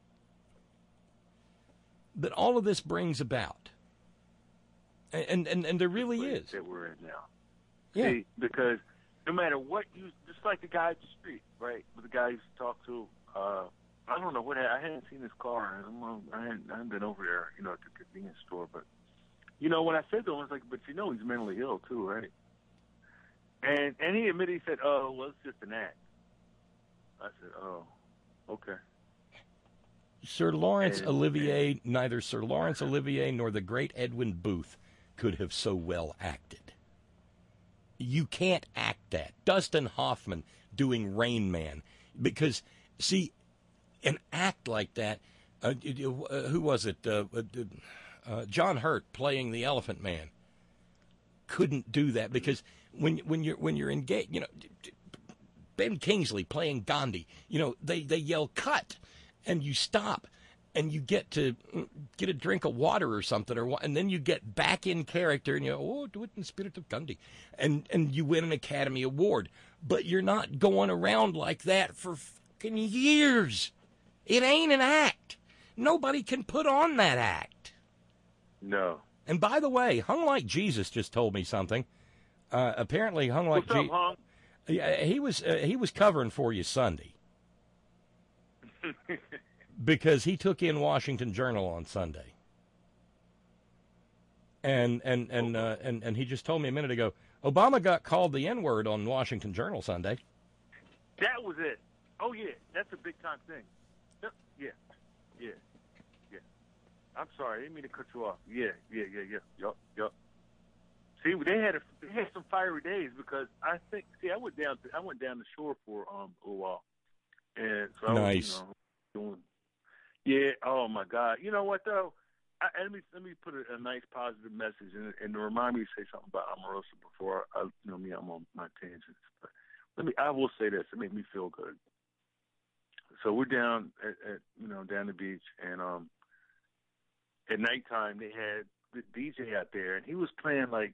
That all of this brings about, and and and there really is. That we're in now. Yeah. See, because no matter what you, just like the guy at the street, right? With the guy I used to talk to. Uh, I don't know what I hadn't seen his car. I hadn't, I hadn't been over there, you know, at the convenience store, but. You know, when I said to him, I was like, but you know he's mentally ill, too, right? And and he admitted, he said, oh, well, it's just an act. I said, oh, okay. Sir Laurence And- Olivier, neither Sir Laurence Olivier nor the great Edwin Booth could have so well acted. You can't act that. Dustin Hoffman doing Rain Man. Because, see, an act like that, uh, uh, who was it? Uh, uh, Uh, John Hurt playing the Elephant Man couldn't do that because when when you're when you're engaged, you know, Ben Kingsley playing Gandhi, you know, they, they yell cut, and you stop, and you get to get a drink of water or something, or and then you get back in character, and you go, oh, do it in the spirit of Gandhi, and and you win an Academy Award, but you're not going around like that for fucking years. It ain't an act. Nobody can put on that act. No. And by the way, Hung Like Jesus just told me something. Uh, apparently, Hung Like What's up, Jesus. Hung? Yeah, he was uh, he was covering for you Sunday because he took in Washington Journal on Sunday, and and and uh, and and he just told me a minute ago Obama got called the N-word on Washington Journal Sunday. That was it. Oh, yeah, that's a big-time thing. Yep. Yeah, yeah. I'm sorry, I didn't mean to cut you off. Yeah, yeah, yeah, yeah. Yup, yup. See, they had a, they had some fiery days because I think. See, I went down. To, I went down the shore for um a while, and so Nice. I was, you know, doing. Yeah. Oh my God. You know what though? I, let me let me put a, a nice positive message and, and to remind me to say something about Omarosa before I, you know me, I'm on my tangents. But let me. I will say this. It made me feel good. So we're down at, at you know down the beach and um. At nighttime, they had the D J out there, and he was playing like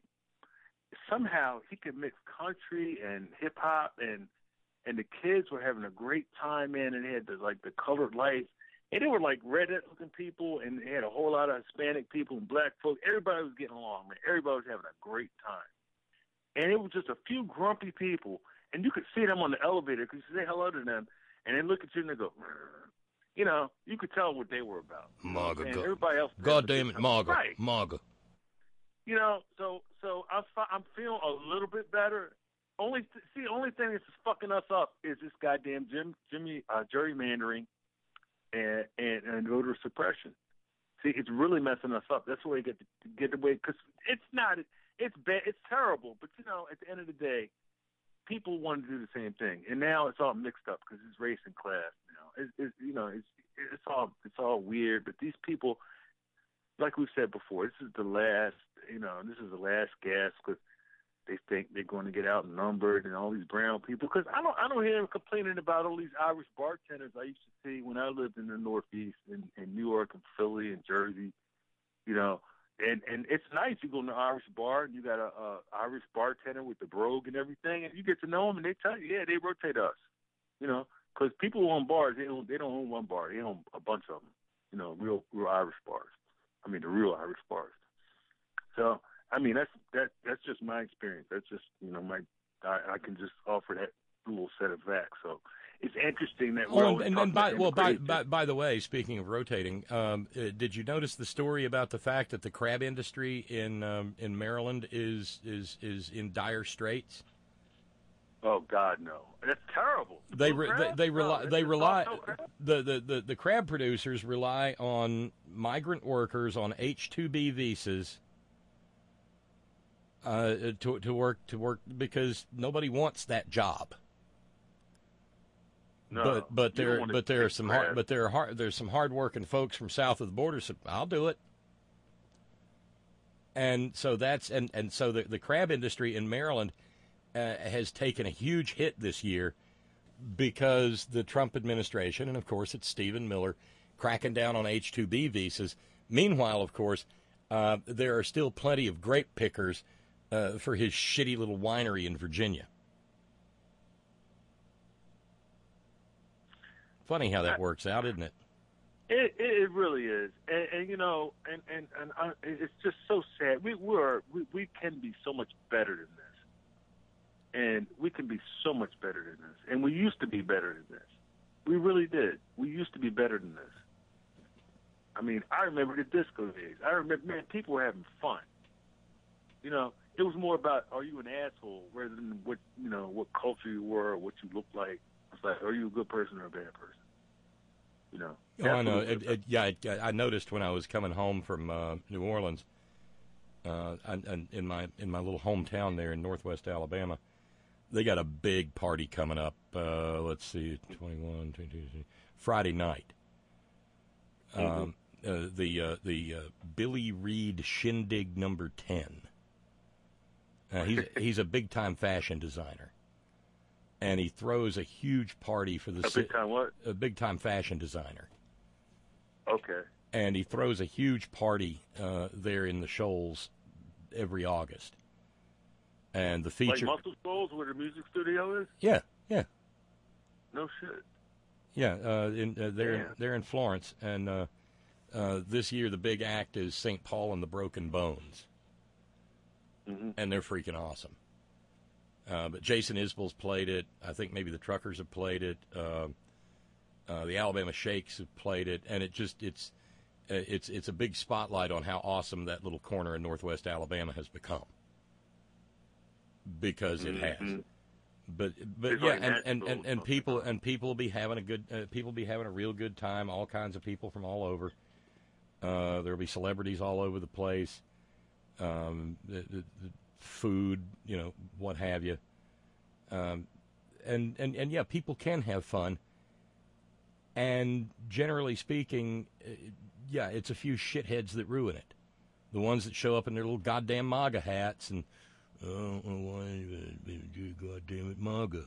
somehow he could mix country and hip hop, and and the kids were having a great time, man. And they had the, like the colored lights, and they were like redneck looking people, and they had a whole lot of Hispanic people and black folks. Everybody was getting along, man. Everybody was having a great time, and it was just a few grumpy people, and you could see them on the elevator because you say hello to them, and they look at you and they go. You know, you could tell what they were about. MAGA, and God, everybody else. God damn it, MAGA, right. MAGA. You know, so so I'm I'm feeling a little bit better. Only th- see, only thing that's fucking us up is this goddamn Jim Jimmy uh, gerrymandering and, and and voter suppression. See, it's really messing us up. That's why you get to get away because it's not. It's bad. It's terrible. But you know, at the end of the day, people want to do the same thing, and now it's all mixed up because it's race and class. Now, it's, it's you know, it's it's all it's all weird. But these people, like we said before, this is the last. You know, this is the last gasp because they think they're going to get outnumbered and all these brown people. Because I don't I don't hear them complaining about all these Irish bartenders I used to see when I lived in the Northeast in, in New York and Philly and Jersey. You know. And and it's nice. You go to an Irish bar and you got a, a Irish bartender with the brogue and everything, and you get to know them, and they tell you, yeah, they rotate us, you know, because people who own bars, they don't they don't own one bar, they own a bunch of them, you know, real real Irish bars. I mean, the real Irish bars. So I mean, that's that that's just my experience. That's just you know my I, I can just offer that little set of facts. So. It's interesting that we're Oh, always and, talking and by, about well, by, immigration. by by the way, speaking of rotating, um, uh, did you notice the story about the fact that the crab industry in um, in Maryland is is is in dire straits? Oh God, no! That's terrible. They Blue re, they, crab? they No, rely that's they just rely no crab. the, the, the, the crab producers rely on migrant workers on H two B visas uh, to to work to work because nobody wants that job. No, but but you don't there wanna but there are take some crab. hard, but there are hard, there's some hardworking folks from south of the border. So I'll do it. And so that's and, and so the the crab industry in Maryland uh, has taken a huge hit this year because the Trump administration, and of course it's Stephen Miller, cracking down on H two B visas. Meanwhile, of course, uh, there are still plenty of grape pickers uh, for his shitty little winery in Virginia. Funny how that works out, isn't it? It it really is, and, and you know, and and and I, it's just so sad. We were we we can be so much better than this, and we can be so much better than this, and we used to be better than this. We really did. We used to be better than this. I mean, I remember the disco days. I remember, man, people were having fun. You know, it was more about, are you an asshole, rather than what you know, what culture you were, or what you looked like. It's like, are you a good person or a bad person? You know. Oh, I know. It, it, yeah, it, I noticed when I was coming home from uh, New Orleans, uh, and, and in my in my little hometown there in Northwest Alabama, they got a big party coming up. Uh, let's see, twenty-one, twenty-two, Friday night. Um, uh, the uh, the uh, Billy Reed Shindig Number Ten. Uh, he's he's a big time fashion designer. And he throws a huge party for the a big time what? A big time fashion designer. Okay. And he throws a huge party uh, there in the Shoals every August. And the feature, like Muscle Shoals, where the music studio is. Yeah, yeah. No shit. Yeah, uh, in uh, they're Yeah. they're in Florence, and uh, uh, this year the big act is Saint Paul and the Broken Bones, mm-hmm. and they're freaking awesome. Uh, but Jason Isbell's played it. I think maybe the Truckers have played it. Uh, uh, the Alabama Shakes have played it, and it just it's uh, it's it's a big spotlight on how awesome that little corner in Northwest Alabama has become, because it mm-hmm. has. But but It's yeah, like and, and, Nashville and, and people and people will be having a good uh, people will be having a real good time. All kinds of people from all over. Uh, there'll be celebrities all over the place. Um, the, the, the food, you know, what have you. Um, and, and, and, yeah, people can have fun. And generally speaking, uh, yeah, it's a few shitheads that ruin it. The ones that show up in their little goddamn MAGA hats and, oh, I don't know why you goddamn it, MAGA.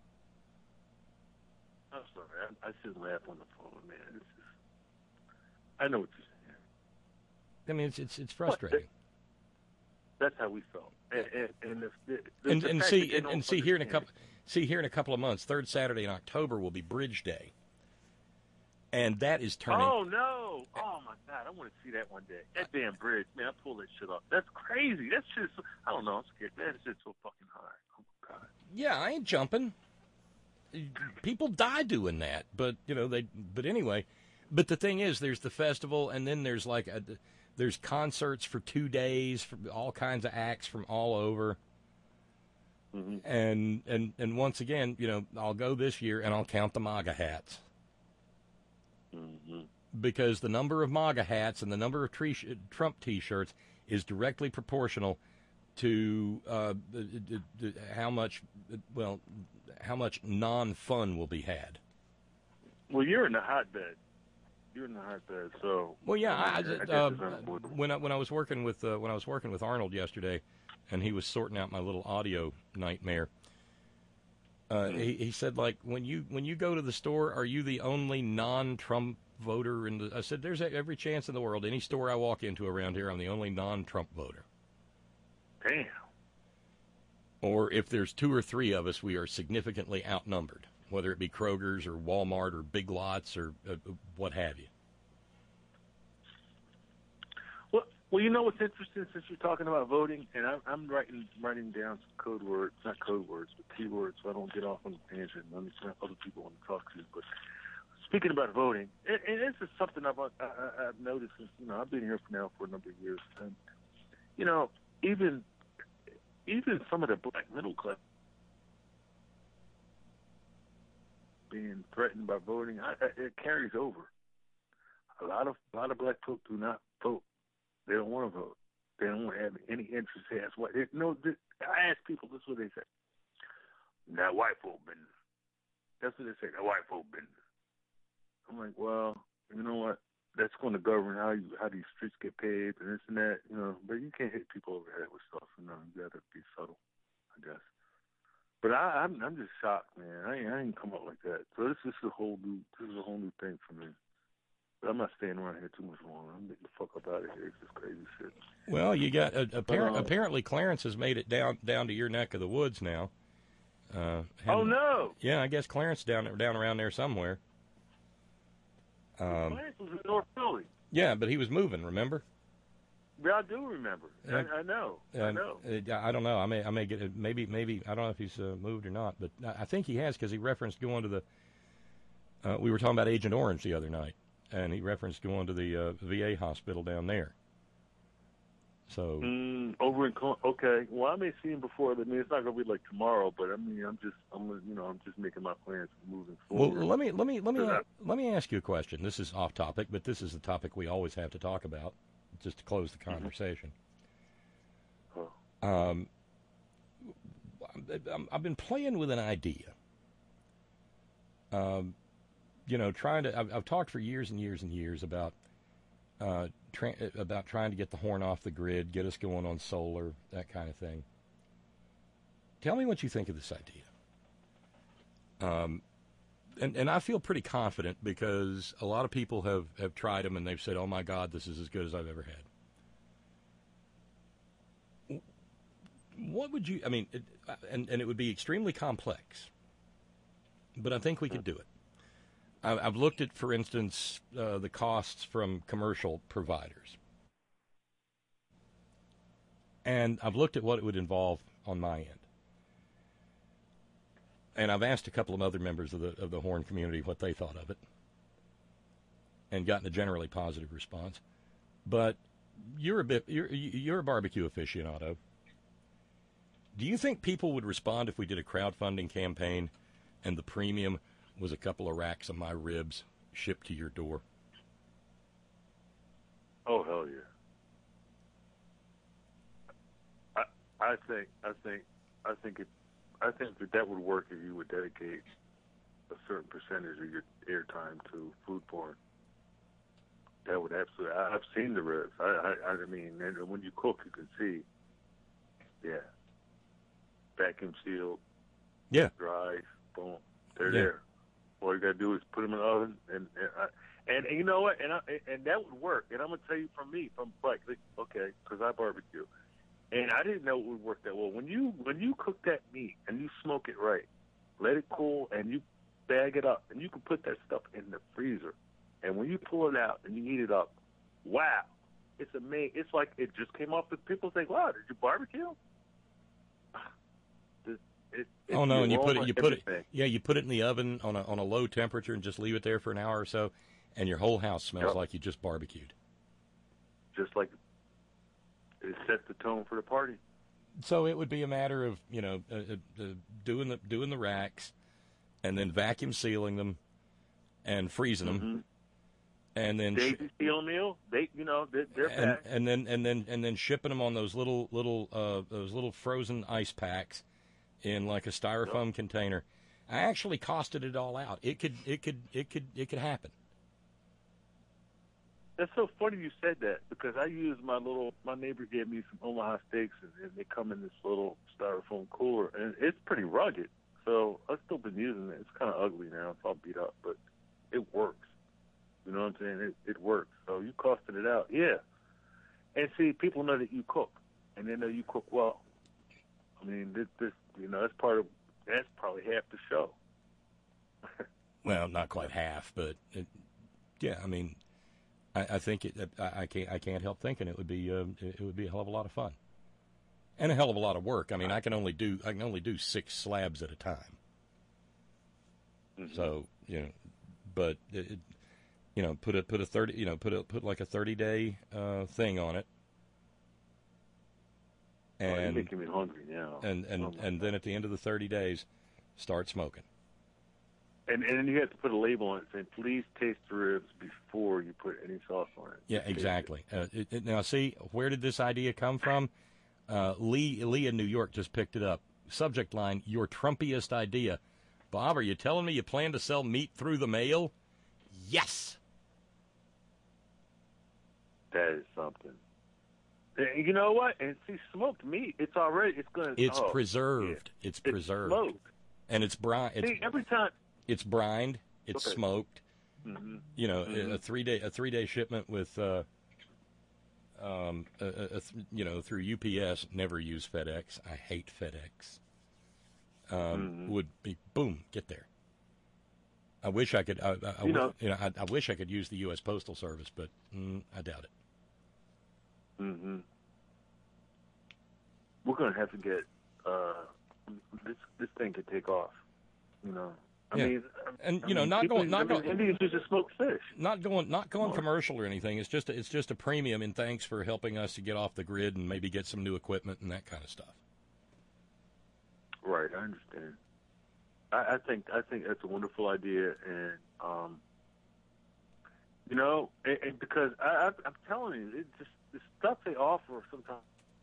I'm sorry. I, I shouldn't laugh on the phone, man. It's just, I know what you're saying. I mean, it's it's, it's frustrating. That's how we felt. And and and, if the, the, and, the and fact see that they and, don't and see here in a understand couple see here in a couple of months, third Saturday in October will be Bridge Day, and that is turning. Oh no! Oh my God! I want to see that one day. That damn bridge, man! I pull that shit off. That's crazy. That shit's. I don't know. I'm scared. That shit's so fucking high. Oh my God! Yeah, I ain't jumping. People die doing that, but you know they. But anyway, but the thing is, there's the festival, and then there's like a. There's concerts for two days for all kinds of acts from all over. Mm-hmm. And, and and once again, you know, I'll go this year and I'll count the MAGA hats. Mm-hmm. Because the number of MAGA hats and the number of tree sh- Trump T-shirts is directly proportional to uh, how much, well, how much non-fun will be had. Well, you're in the hotbed. You're in the hotbed, so. Well, yeah, I, I, I, guess uh, it's unavoidable. when I when I was working with uh, when I was working with Arnold yesterday, and he was sorting out my little audio nightmare. Uh, he, he said, like, when you when you go to the store, are you the only non-Trump voter in the? I said, there's every chance in the world. Any store I walk into around here, I'm the only non-Trump voter. Damn. Or if there's two or three of us, we are significantly outnumbered, whether it be Kroger's or Walmart or Big Lots or uh, what have you. Well, well, you know what's interesting since you're talking about voting, and I'm, I'm writing writing down some code words, not code words, but keywords, so I don't get off on a tangent and understand other people want to talk to. But speaking about voting, and, and this is something I've, I, I, I've noticed since, you know, I've been here for now for a number of years, and, you know, even even some of the black middle class being threatened by voting, I, I, it carries over. A lot of a lot of black folk do not vote. They don't want to vote. They don't want to have any interest. As what? They, no, they, I ask people, this is what they say. Now, white folk been That's what they say, the white folk business. I'm like, well, you know what? That's going to govern how you how these streets get paved and this and that, you know. But you can't hit people over the head with stuff, you know. You got to be subtle, I guess. But I, I'm I'm just shocked, man. I ain't, I ain't come up like that. So this, this is a whole new this is a whole new thing for me. But I'm not staying around here too much longer. I'm getting the fuck up out of here. It's just crazy shit. Well, you got uh, appar- uh, apparently Clarence has made it down down to your neck of the woods now. Uh, oh no! Yeah, I guess Clarence down down around there somewhere. Um, Clarence was in North Philly. Yeah, but he was moving. Remember? Yeah, I do remember. Uh, I, I know. Uh, I know. Uh, I don't know. I may I may get maybe maybe I don't know if he's uh, moved or not, but I think he has because he referenced going to the. Uh, we were talking about Agent Orange the other night, and he referenced going to the uh, V A hospital down there. So mm, over in Col- okay. Well, I may see him before. I mean, it's not gonna be like tomorrow, but I mean, I'm just I'm you know I'm just making my plans for moving forward. Well, let me let me let me So let me ask you a question. This is off topic, but this is the topic we always have to talk about, just to close the conversation. Oh. Um, I'm, I've been playing with an idea. Um, you know, trying to. I've, I've talked for years and years and years about uh, tra- about trying to get the horn off the grid, get us going on solar, that kind of thing. Tell me what you think of this idea. Um, and and I feel pretty confident because a lot of people have, have tried them and they've said, "Oh my God, this is as good as I've ever had." What would you? I mean, it, and and it would be extremely complex, but I think we could do it. I've looked at, for instance, uh, the costs from commercial providers. And I've looked at what it would involve on my end. And I've asked a couple of other members of the of the Horn community what they thought of it. And gotten a generally positive response. But you're a bit you're you're a barbecue aficionado. Do you think people would respond if we did a crowdfunding campaign and the premium was a couple of racks of my ribs shipped to your door? Oh hell yeah! I I think I think I think it I think that that would work if you would dedicate a certain percentage of your airtime to food porn. That would absolutely. I, I've seen the ribs. I I, I mean, and when you cook, you can see. Yeah. Vacuum sealed. Yeah. Dry. Boom. They're Yeah. there. All you gotta do is put them in the oven, and and, I, and, and you know what, and I, and that would work. And I'm gonna tell you from me, from like, okay, because I barbecue, and I didn't know it would work that well. When you when you cook that meat and you smoke it right, let it cool, and you bag it up, and you can put that stuff in the freezer, and when you pull it out and you heat it up, wow, it's amazing. It's like it just came off. The people think, wow, did you barbecue? It, it, oh no! And you put it, you put everything. it, yeah, you put it in the oven on a on a low temperature and just leave it there for an hour or so, and your whole house smells Yep. like you just barbecued. Just like it sets the tone for the party. So it would be a matter of you know uh, uh, doing the doing the racks, and then vacuum sealing them, and freezing them, Mm-hmm. and then Daisy Steel Meal, they you know they're, they're and, packed. and then and then and then shipping them on those little little uh, those little frozen ice packs in like a styrofoam Yep. container. I actually costed it all out. It could it could it could it could happen. That's so funny you said that because I used my little. My neighbor gave me some Omaha steaks, and, and they come in this little styrofoam cooler, and it's pretty rugged. So I've still been using it. It's kind of ugly now. It's all beat up, but it works. You know what I'm saying? It, it works. So you costed it out, yeah. And see, people know that you cook, and they know you cook well. I mean, this, this you know, that's part of. That's probably half the show. Well, not quite half, but it, yeah, I mean, I, I think it. I, I can't. I can't help thinking it would be. Uh, it would be a hell of a lot of fun, and a hell of a lot of work. I mean, I can only do. I can only do six slabs at a time. Mm-hmm. So you know, but it, it, you know, put a put a thirty. You know, put a put like a thirty day uh, thing on it. And, oh, you're And making me hungry now. and and, Oh, my and then at the end of the thirty days, start smoking. And and then you have to put a label on it saying, "Please taste the ribs before you put any sauce on it." Yeah, exactly. Uh, it, it, now, see, where did this idea come from? Uh, Lee Lee in New York just picked it up. Subject line: Your Trumpiest idea. Bob, are you telling me you plan to sell meat through the mail? Yes. That is something. And you know what? And see, smoked meat, it's already, it's going to... It's oh, preserved. yeah. It's preserved. It's smoked. And it's brine. It's, see, every time... It's brined. It's okay. smoked. Mm-hmm. You know, mm-hmm. a three day a three day shipment with, uh, um, a, a, a, you know, through U P S. Never use FedEx. I hate FedEx. Um, mm-hmm. Would be boom, get there. I wish I could. I, I, you know, you know I, I wish I could use the U S Postal Service, but mm, I doubt it. Mm-hmm. We're gonna have to get uh, this. This thing to take off. You know. I yeah. mean, and I you know, mean, not people, going, not I mean, going. Indians used to smoke fish. Not going, not going commercial or anything. It's just, a, it's just a premium. And thanks for helping us to get off the grid and maybe get some new equipment and that kind of stuff. Right, I understand. I, I think, I think that's a wonderful idea, and um, you know, and, and because I, I, I'm telling you, it just the stuff they offer sometimes.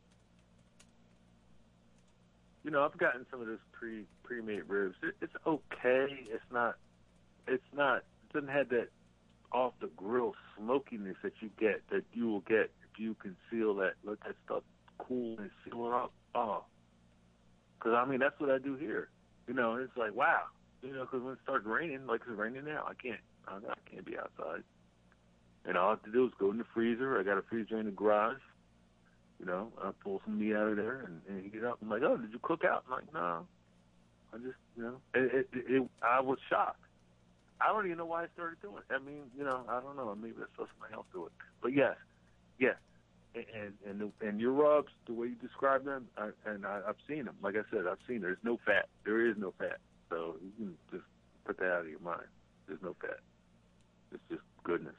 You know, I've gotten some of this pre pre made ribs. It, it's okay. It's not. It's not. It doesn't have that off the grill smokiness that you get that you will get if you can seal that. Let that stuff cool and seal it up. Oh, because I mean that's what I do here. You know, it's like wow. You know, because when it starts raining, like it's raining now, I can't. I, I can't be outside. And all I have to do is go in the freezer. I got a freezer in the garage. You know, I pull some meat out of there and, and get up. I'm like, oh, did you cook out? I'm like, no. I just, you know, it, it, it, I was shocked. I don't even know why I started doing it. I mean, you know, I don't know. Maybe that's supposed somebody else do it. But yes, yes. And and the, and your rubs, the way you describe them, I, and I, I've seen them. Like I said, I've seen there's no fat. There is no fat. So you can just put that out of your mind. There's no fat. It's just goodness.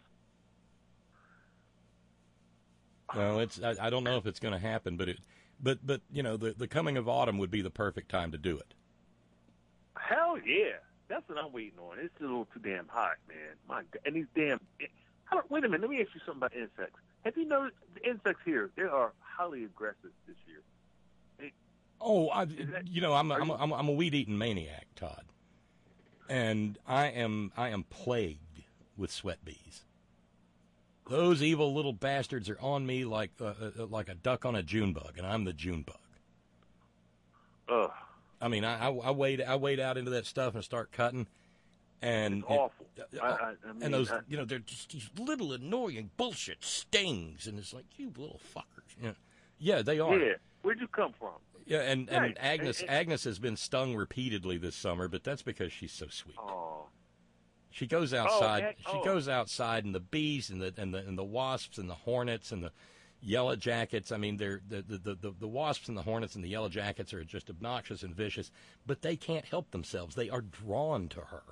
Well, it's I, I don't know if it's going to happen, but it, but but you know, the the coming of autumn would be the perfect time to do it. Hell yeah, that's what I'm waiting on. It's a little too damn hot, man. My God, and these damn. I don't, wait a minute, let me ask you something about insects. Have you noticed the insects here? They are highly aggressive this year. They, oh, I, that, you know, I'm a, I'm, you, a, I'm, a, I'm a weed eating maniac, Todd, and I am I am plagued with sweat bees. Those evil little bastards are on me like uh, uh, like a duck on a June bug, and I'm the June bug. Ugh. I mean, I, I, I wade I wade out into that stuff and start cutting, and it's awful. It, I, I, I mean, and those, I, you know, they're just these little annoying bullshit stings, and it's like, you little fuckers. You know, yeah, they are. Yeah, where'd you come from? Yeah, and, right. and Agnes and, and, Agnes has been stung repeatedly this summer, but that's because she's so sweet. Oh. She goes outside. Oh, heck, she oh. goes outside, and the bees and the and the and the wasps and the hornets and the yellow jackets. I mean, they're the the, the the wasps and the hornets and the yellow jackets are just obnoxious and vicious, but they can't help themselves. They are drawn to her.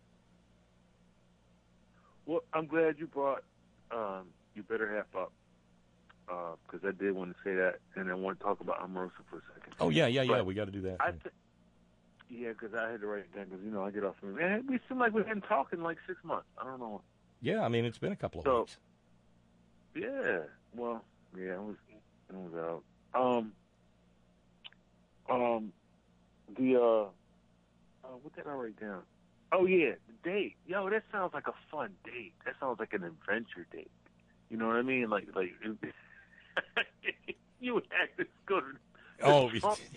Well, I'm glad you brought um, You Better Half Up, because uh, I did want to say that, and I want to talk about Omarosa for a second. Oh yeah, yeah, yeah. But we got to do that. I th- Yeah, because I had to write it down because, you know, I get off. Man, we seem like we've been talking like six months. I don't know. Yeah, I mean, it's been a couple of so, weeks. Yeah. Well, yeah, I was, I was out. Um, um, the, uh, uh, what did I write down? Oh, yeah, the date. Yo, that sounds like a fun date. That sounds like an adventure date. You know what I mean? Like, like, you and Agnes go to Oh,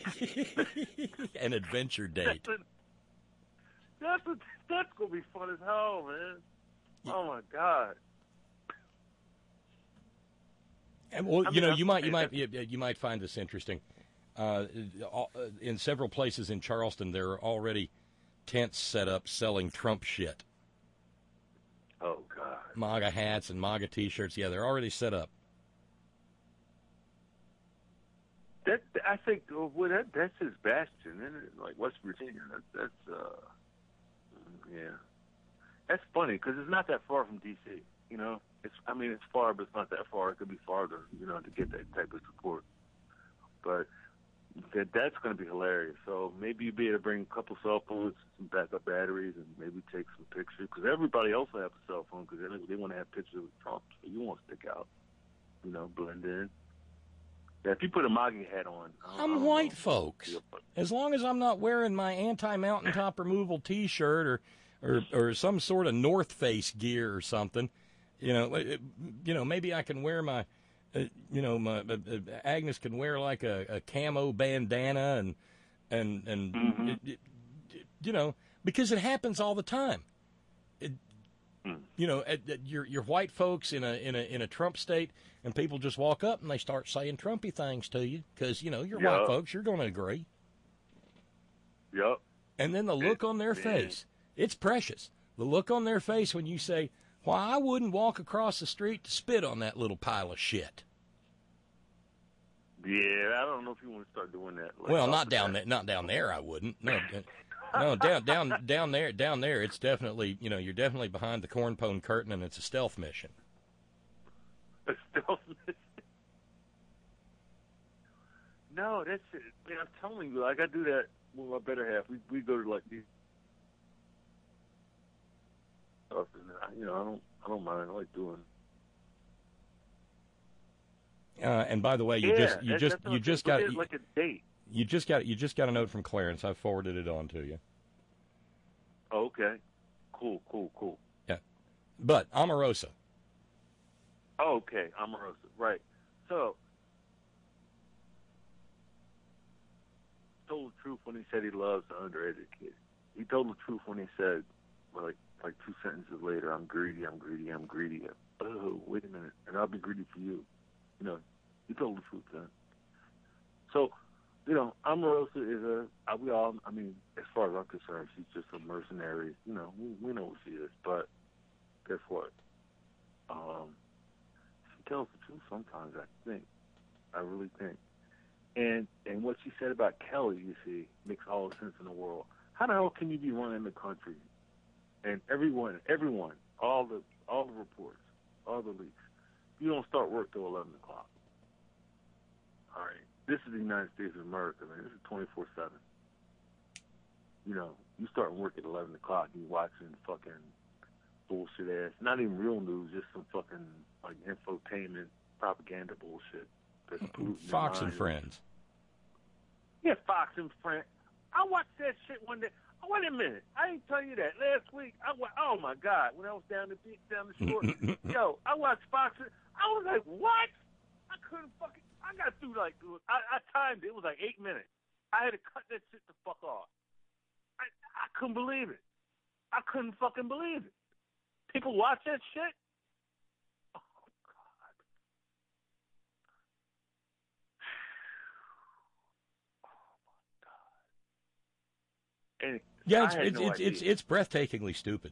an adventure date. That's, a, that's, a, that's going to be fun as hell, man. Oh, my God. And, well, I you mean, know, you I'm, might, you might, you, you might find this interesting. Uh, in several places in Charleston, there are already tents set up selling Trump shit. Oh, God. MAGA hats and MAGA T-shirts. Yeah, they're already set up. That I think well, that that's his bastion, isn't it? Like West Virginia. That, that's uh, yeah. That's funny because it's not that far from D C. You know, it's I mean it's far, but it's not that far. It could be farther. You know, to get that type of support. But that that's going to be hilarious. So maybe you'd be able to bring a couple cell phones, some backup batteries, and maybe take some pictures because everybody else will have a cell phone because they, they want to have pictures of Trump. So you won't stick out. You know, blend in. Yeah, if you put a MAGA hat on, I don't- I I'm don't white, know. folks. As long as I'm not wearing my anti-mountaintop removal T-shirt or, or, or some sort of North Face gear or something, you know, it, you know, maybe I can wear my, uh, you know, my uh, uh, Agnes can wear like a, a camo bandana and and and Mm-hmm. it, it, it, you know, because it happens all the time. It, you know, at, at you're, you're white folks in a in a in a Trump state, and people just walk up and they start saying Trumpy things to you because you know you're Yeah. white folks. You're going to agree. Yep. And then the look on their Man. face, it's precious. The look on their face when you say, "Why I wouldn't walk across the street to spit on that little pile of shit." Yeah, I don't know if you want to start doing that. Like, Well, off not the down bat. there. Not down there. I wouldn't. No, uh, no, down, down, down there. Down there, it's definitely. You know, you're definitely behind the corn pone curtain, and it's a stealth mission. A stealth mission. No, that's it. Man, I'm telling you, like I do that with my better half. We we go to like these stuff, and I, you know, I don't I don't mind. I like doing. Uh, and by the way, you yeah, just you that- just that's what you I'm just saying. got It's you, like a date. you just got you just got a note from Clarence. I forwarded it on to you. Oh, okay, cool, cool, cool. Yeah, but Omarosa. Oh, okay, Omarosa, right. So, told the truth when he said he loves the undereducated. He told the truth when he said, well, like like two sentences later, I'm greedy, I'm greedy, I'm greedy. Oh, wait a minute, and I'll be greedy for you. You know, he told the truth then. So, you know, Omarosa is a, uh, we all, I mean, as far as I'm concerned, she's just a mercenary. You know, we, we know what she is, but guess what? Um, she tells the truth sometimes, I think. I really think. And and what she said about Kelly, you see, makes all the sense in the world. How the hell can you be running the country and everyone, everyone, all the all the reports, all the leaks, you don't start work till eleven o'clock? All right, this is the United States of America, man. This is twenty-four seven. You know, you start work at eleven o'clock, you watching fucking bullshit ass, not even real news, just some fucking like infotainment propaganda bullshit. That's polluting your Fox and mind. Friends. Yeah, Fox and Friends. I watched that shit one day. Oh, wait a minute. I didn't tell you that. Last week, I wa- oh, my God. When I was down the beach, down the shore, yo, I watched Fox. and- I was like, what? I couldn't fucking, I got through like, I, I timed it. It was like eight minutes. I had to cut that shit the fuck off. I, I couldn't believe it. I couldn't fucking believe it. People watch that shit? And Yeah, I it's had it's no it's, it's idea. it's breathtakingly stupid.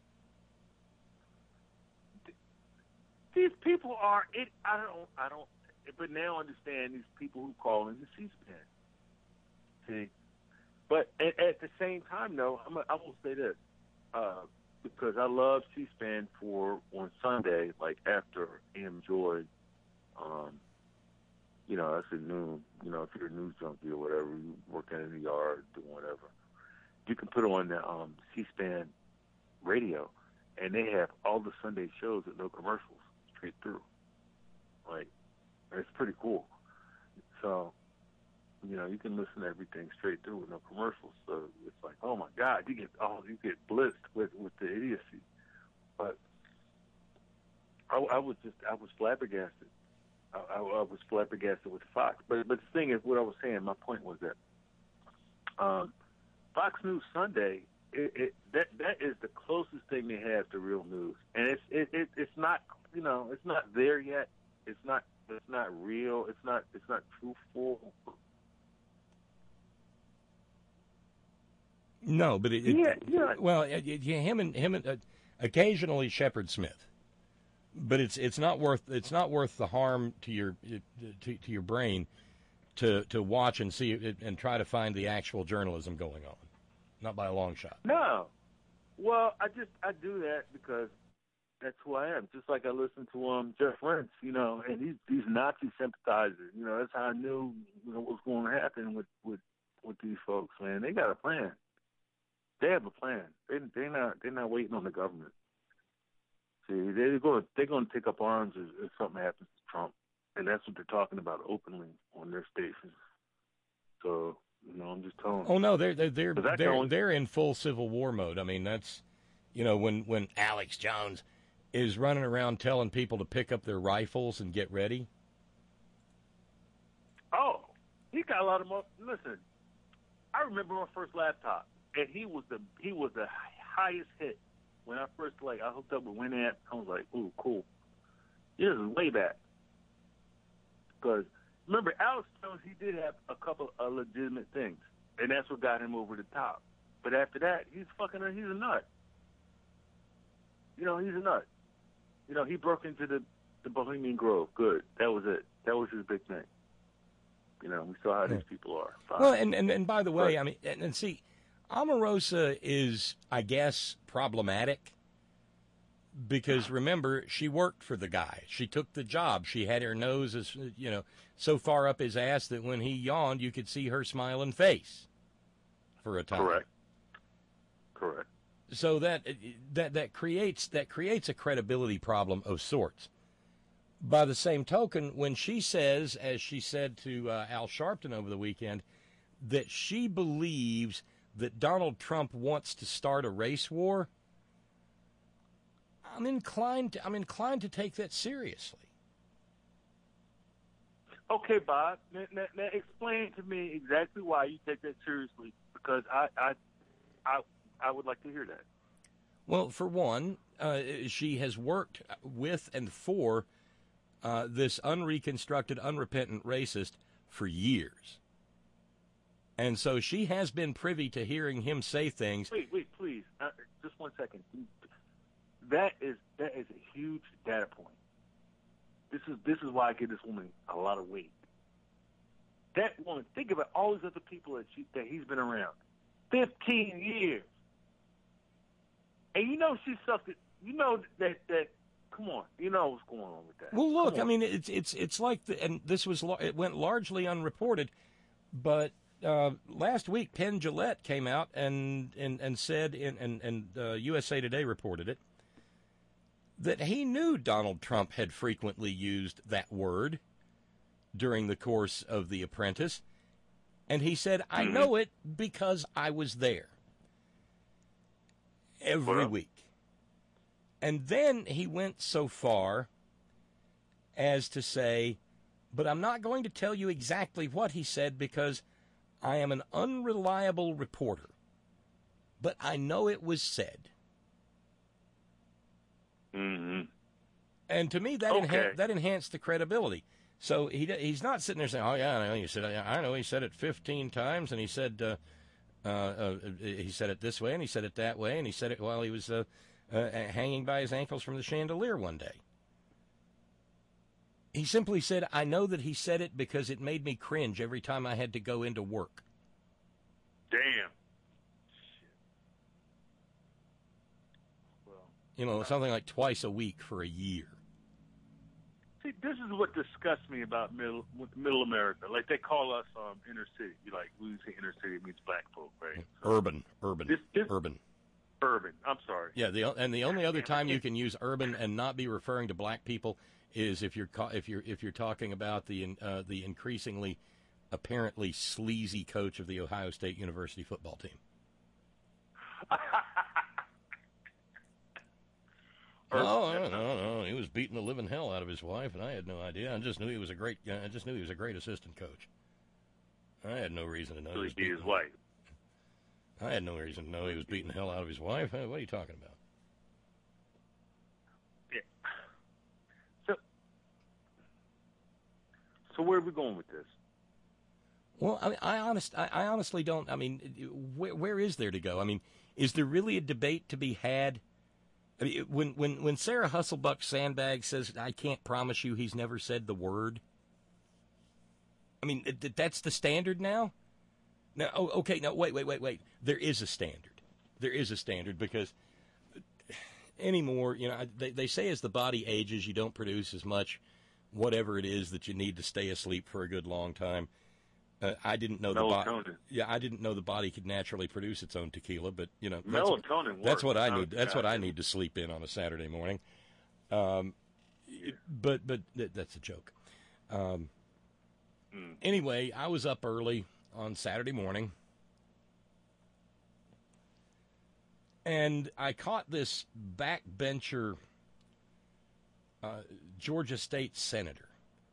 These people are it. I don't. I don't. But now I understand these people who call into C-SPAN. See, but at, at the same time, though, I'm a, I will say this uh, because I love C-SPAN for on Sunday, like after A M Joy. Um, you know, that's at noon. You know, if you're a news junkie or whatever, you working in the yard, doing whatever. You can put on the um, C-SPAN radio, and they have all the Sunday shows with no commercials, straight through. Like, it's pretty cool. So, you know, you can listen to everything straight through with no commercials. So it's like, oh my God, you get oh, you get blitzed with with the idiocy. But I, I was just I was flabbergasted. I, I, I was flabbergasted with Fox. But but the thing is, what I was saying, my point was that. Um, Fox News Sunday, it, it, that that is the closest thing they have to real news, and it's it, it it's not you know it's not there yet. It's not it's not real. It's not it's not truthful. No, but it, it Yeah, yeah. well, it, it, yeah, him and him and uh, occasionally Shepard Smith, but it's it's not worth it's not worth the harm to your to, to your brain to to watch and see it and try to find the actual journalism going on, not by a long shot. No, well, I just I do that because that's who I am. Just like I listen to um Jeff Rentz, you know, and these these Nazi sympathizers, you know, that's how I knew you know what was going to happen with with with these folks. Man, they got a plan. They have a plan. They they not they're not waiting on the government. See, they're going they're going to take up arms if, if something happens to Trump. And that's what they're talking about openly on their station. So, you know, I'm just telling Oh, no, they're, they're, they're, But that they're, going- they're in full Civil War mode. I mean, that's, you know, when, when Alex Jones is running around telling people to pick up their rifles and get ready. Oh, he got a lot of more. Listen, I remember my first laptop, and he was the he was the highest hit when I first like I hooked up with Winamp. I was like, ooh, cool. This is way back. Because remember, Alex Jones, he did have a couple of legitimate things, and that's what got him over the top. But after that, he's fucking he's a nut. You know, he's a nut. You know, he broke into the the Bohemian Grove. Good, that was it. That was his big thing. You know, we saw how these people are. Fine. Well, and, and, and by the way, I mean, and, and see, Omarosa is, I guess, problematic because, remember, she worked for the guy. She took the job. She had her nose, as you know, so far up his ass that when he yawned, you could see her smiling face for a time. Correct. Correct. So that that that creates that creates a credibility problem of sorts. By the same token, when she says, as she said to uh, Al Sharpton over the weekend, that she believes that Donald Trump wants to start a race war, I'm inclined to, I'm inclined to take that seriously. Okay, Bob. Now, now, now explain to me exactly why you take that seriously, because I, I, I, I would like to hear that. Well, for one, uh, she has worked with and for uh, this unreconstructed, unrepentant racist for years. And so she has been privy to hearing him say things. Wait, wait, please. Uh, just one second. That is that is a huge data point. This is this is why I give this woman a lot of weight. That woman, think about all these other people that she, that he's been around. Fifteen years. And you know she sucked it. You know that that. Come on, you know what's going on with that. Well, look, I mean, it's it's it's like, the, and this was it went largely unreported, but uh, last week Penn Jillette came out and and and said, in, and and uh, U S A Today reported it, that he knew Donald Trump had frequently used that word during the course of The Apprentice, and he said, "I Mm-hmm. know it because I was there every Well. week." And then he went so far as to say, but I'm not going to tell you exactly what he said because I am an unreliable reporter. But I know it was said. Mm-hmm. And to me, that Okay. enhan- that enhanced the credibility. So he he's not sitting there saying, "Oh yeah, I know he said I know he said it fifteen times, and he said uh, uh, uh, he said it this way, and he said it that way, and he said it while he was uh, uh, hanging by his ankles from the chandelier one day." He simply said, "I know that he said it because it made me cringe every time I had to go into work." Damn. You know, something like twice a week for a year. See, this is what disgusts me about middle middle America. Like they call us um, inner city. You like we say inner city means black folk, right? Urban, urban, This- this- urban. Urban. I'm sorry. Yeah, the and the only other time you can use urban and not be referring to black people is if you're ca- if you're if you're talking about the in- uh, the increasingly apparently sleazy coach of the Ohio State University football team. Oh, no, no, no! He was beating the living hell out of his wife, and I had no idea. I just knew he was a great. I just knew he was a great assistant coach. I had no reason to know. So he he was beat his beating- wife. I had no reason to know he was beating the hell out of his wife. Hey, what are you talking about? Yeah. So, so where are we going with this? Well, I, mean, I honest, I, I honestly don't. I mean, where, where is there to go? I mean, is there really a debate to be had? I mean, when when when Sarah Husselbuck Sandbag says, "I can't promise you," he's never said the word. I mean, th- that's the standard now. Now, oh, okay, no, wait, wait, wait, wait. There is a standard. There is a standard because anymore, you know, they they say as the body ages, you don't produce as much whatever it is that you need to stay asleep for a good long time. Uh, I didn't know the body. Melatonin. Yeah, I didn't know the body could naturally produce its own tequila, but you know, that's, Melatonin that's works. what I Not need. That's what I caffeine. need to sleep in on a Saturday morning. Um, but but th- that's a joke. Um, Mm. Anyway, I was up early on Saturday morning, and I caught this backbencher uh, Georgia State senator.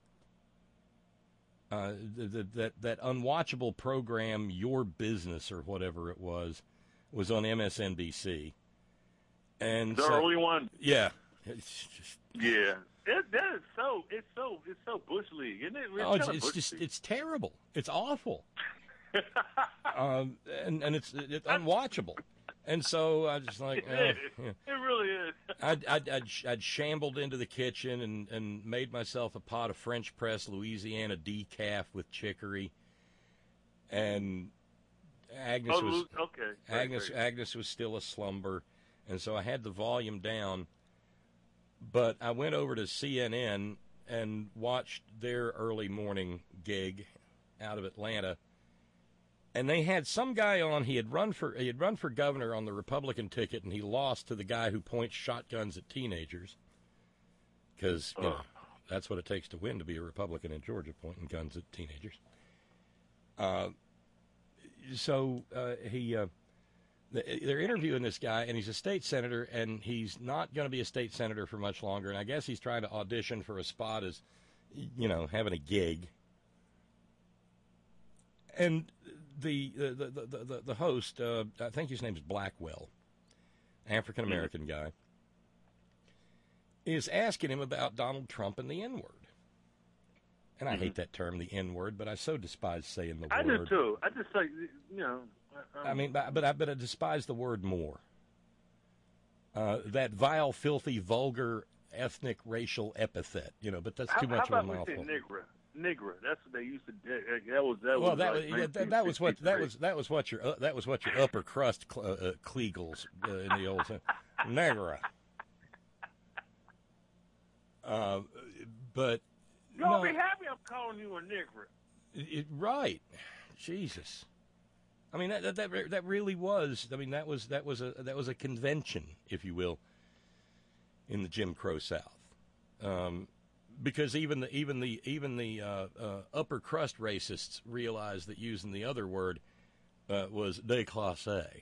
Uh, the, the, that that unwatchable program, Your Business or whatever it was, was on M S N B C. And The so, early one? Yeah. It's just, Yeah. It, that is so, it's so, it's so Bush League, isn't it? It's oh, it's, kinda it's Bush just, League. it's terrible. It's awful. um, and, and it's, it's unwatchable. And so I just like, It uh, is. yeah. It really is. I'd, I'd, I'd, I'd shambled into the kitchen and, and made myself a pot of French press Louisiana decaf with chicory. And Agnes Oh, was Lu- okay. Great, Agnes great. Agnes was still a slumber, and so I had the volume down. But I went over to C N N and watched their early morning gig out of Atlanta. And they had some guy on. He had run for he had run for governor on the Republican ticket, and he lost to the guy who points shotguns at teenagers. Because you know that's what it takes to win, to be a Republican in Georgia, pointing guns at teenagers. Uh, so uh, he uh, they're interviewing this guy, and he's a state senator, and he's not going to be a state senator for much longer. And I guess he's trying to audition for a spot as, you know, having a gig. And the the the the, the, the host, uh, I think his name's Blackwell, African American mm-hmm. guy, is asking him about Donald Trump and the N-word. And I mm-hmm. hate that term, the N-word, but I so despise saying the I word. do too. I just like, you know. I mean, but, but I but I despise the word more. Uh, that vile, filthy, vulgar, ethnic, racial epithet, you know. But that's how, too much how of a about mouthful. we say Nigra? Nigra. That's what they used to. That was that well, was. that like was yeah, that, that was what that was that was what your uh, that was what your upper crust cl- uh, Kliegels uh, in the old Nigra. Uh, but you'll no, be happy I'm calling you a Nigra. It, right, Jesus. I mean that, that that that really was. I mean that was that was a that was a convention, if you will, in the Jim Crow South, um, because even the even the even the uh, uh, upper crust racists realized that using the other word uh, was déclassé.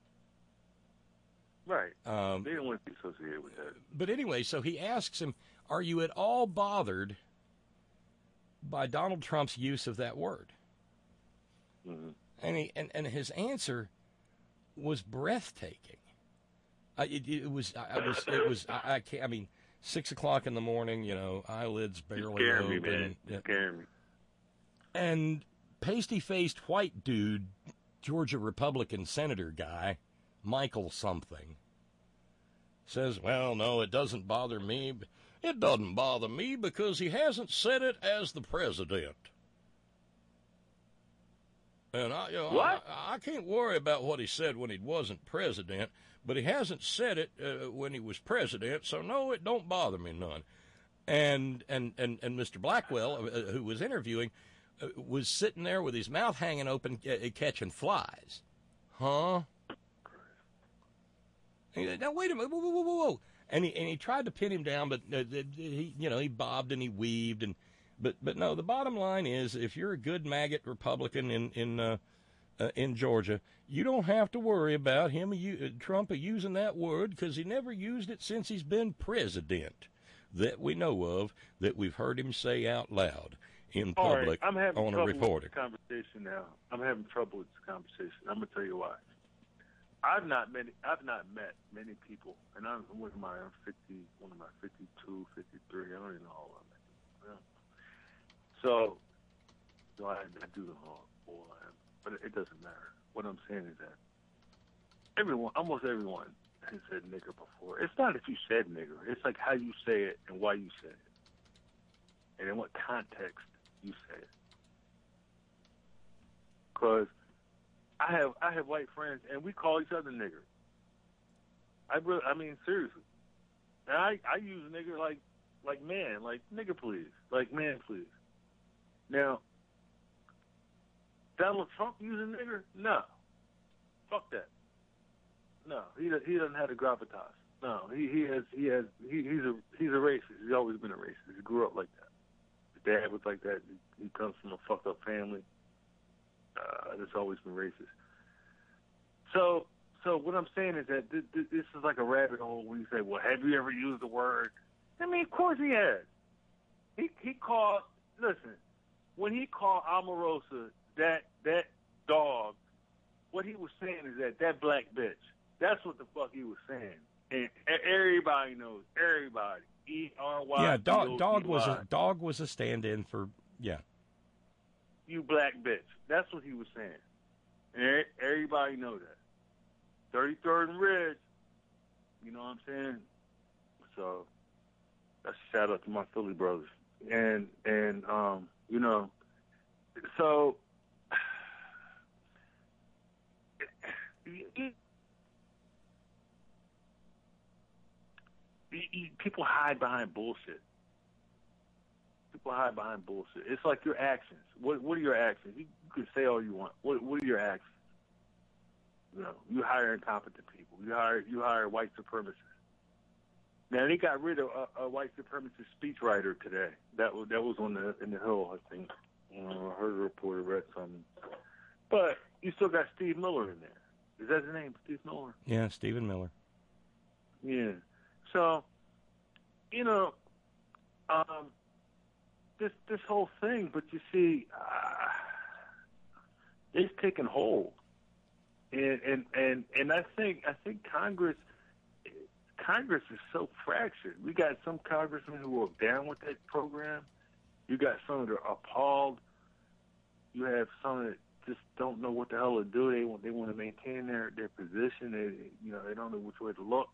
Right. Um, they don't want to be associated with that. But anyway, so he asks him, "Are you at all bothered by Donald Trump's use of that word?" Mm-hmm. And, he, and and his answer was breathtaking. I, it, it was I, I was it was I, I can't I mean six o'clock in the morning, you know, eyelids barely Scare open. me, man. Yeah. Scare me. And pasty-faced white dude, Georgia Republican senator guy, Michael something, says, "Well, no, it doesn't bother me. It doesn't bother me because he hasn't said it as the president." And I, you know, what? I, I can't worry about what he said when he wasn't president, but he hasn't said it uh, when he was president, so no, it don't bother me none. And and and, and Mister Blackwell, uh, who was interviewing, uh, was sitting there with his mouth hanging open, uh, catching flies. Huh? And he, now wait a minute, whoa, whoa, whoa, whoa, whoa! And he and he tried to pin him down, but uh, he, you know, he bobbed and he weaved and. But but no, the bottom line is, if you're a good maggot Republican in in uh, uh, in Georgia, you don't have to worry about him uh, Trump using that word, because he never used it since he's been president, that we know of, that we've heard him say out loud in All public right, I'm having on trouble a reporter. With this conversation now. I'm having trouble with this conversation. I'm gonna tell you why. I've not met I've not met many people, and I'm what am I? I'm fifty. What am I? fifty-two, fifty-three. I don't even know how old I'm. So, so I, I do know how old I am, but it, it doesn't matter. What I'm saying is that everyone, almost everyone, has said nigger before. It's not if you said nigger. It's like how you say it and why you say it, and in what context you say it. Because I have I have white friends, and we call each other nigger. I really, I mean seriously. And I I use nigger like like man, like nigger please, like man please. Now, Donald Trump using nigger? No. Fuck that. No, he he doesn't have the gravitas. No, he he has he has he, he's a he's a racist. He's always been a racist. He grew up like that. dad was like that. He comes from a fucked up family. Uh, that's always been racist. So, so what I'm saying is that th- th- this is like a rabbit hole where you say, well, have you ever used the word? I mean, of course he has. He he called, listen, when he called Omarosa that that dog, what he was saying is that that black bitch. That's what the fuck he was saying. And everybody knows, everybody. E R Y. Yeah, dog, dog was a dog was a stand-in for yeah. You black bitch. That's what he was saying. And everybody know that. thirty-third and Ridge. You know what I'm saying? So that's a shout out to my Philly brothers. And and um, you know, so people hide behind bullshit. People hide behind bullshit. It's like your actions. What What are your actions? You can say all you want. What What are your actions? You know, you hire incompetent people. You hire You hire white supremacists. Now they got rid of a, a white supremacist speechwriter today. That was that was on the in the Hill, I think. Uh, I heard a reporter read something. But you still got Steve Miller in there. Is that his name, Steve Miller? Yeah, Stephen Miller. Yeah. So, you know, um, this this whole thing. But you see, uh, it's taking hold, and and and and I think I think Congress. Congress is so fractured. We got some congressmen who are down with that program. You got some that are appalled. You have some that just don't know what the hell to do. They want they want to maintain their, their position. They you know they don't know which way to look.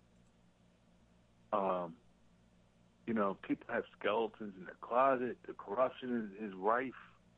Um, you know, people have skeletons in their closet. The corruption is, is rife.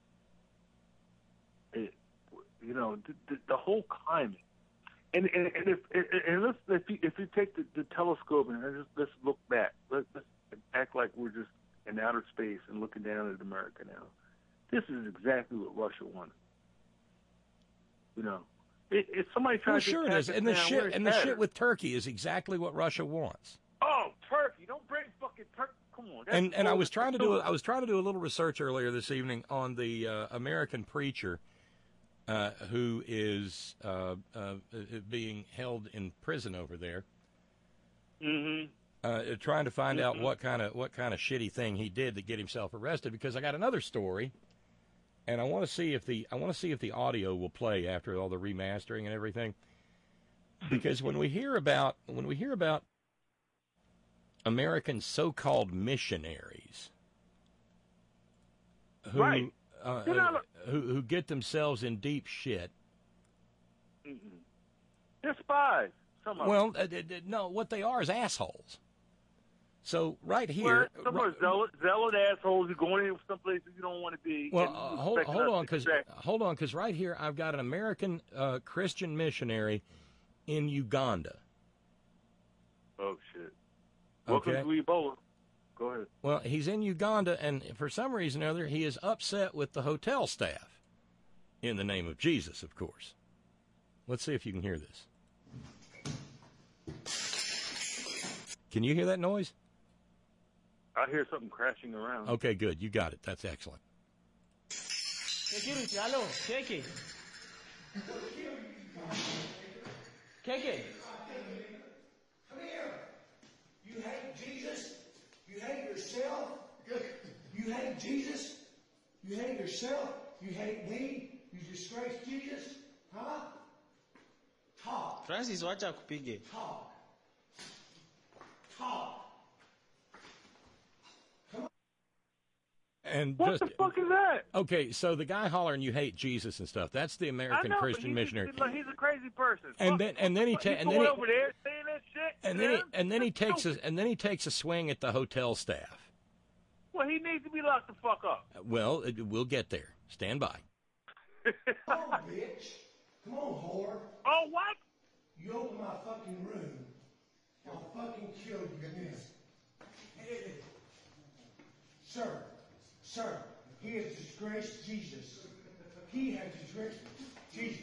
It, you know, the, the, the whole climate. And and, and if and let's, if you if you take the, the telescope and just let's look back, let's, let's act like we're just in outer space and looking down at America now. This is exactly what Russia wanted. You know, it, if somebody tries well, to sure it is, and the shit and the shit with Turkey is exactly what Russia wants. Oh, Turkey! Don't bring fucking Turkey. Come on. That's and and I was trying to do I was trying to do a little research earlier this evening on the uh, American preacher. Uh, who is uh, uh, being held in prison over there? Mm-hmm. Uh, trying to find mm-hmm. out what kind of what kind of shitty thing he did to get himself arrested. Because I got another story, and I want to see if the I want to see if the audio will play after all the remastering and everything. Because when we hear about when we hear about American so-called missionaries, who. Right. Uh, uh, who, who get themselves in deep shit. Mm-mm. They're spies. Some of well, them. Uh, uh, no, what they are is assholes. So right here, well, some right, are zealot, zealot assholes. You're going in someplace you don't want to be. Well, uh, hold, hold on, because hold on, because right here I've got an American uh, Christian missionary in Uganda. Oh shit! Welcome okay. to Ebola. Go ahead. Well, he's in Uganda, and for some reason or other, he is upset with the hotel staff. In the name of Jesus, of course. Let's see if you can hear this. Can you hear that noise? I hear something crashing around. Okay, good. You got it. That's excellent. Security, hello, Keke. Keke. Come here. You hate Jesus? You hate yourself? You hate Jesus? You hate yourself? You hate me? You disgrace Jesus? Huh? Talk. Francis, wacha kupige. Talk. Talk. Come on. And what just, the fuck is that? Okay, so the guy hollering "you hate Jesus" and stuff. That's the American I know, Christian he's, missionary. He's a crazy person. And fuck then and then he ta- and then he, over there saying that shit. And then he, and then he takes a and then he takes a swing at the hotel staff. Well, he needs to be locked the fuck up. Well, it, we'll get there. Stand by. Come on, bitch. Come on, whore. Oh, what? You open my fucking room, I'll fucking kill you in this. Hey, sir, sir, he has disgraced Jesus. He has disgraced Jesus.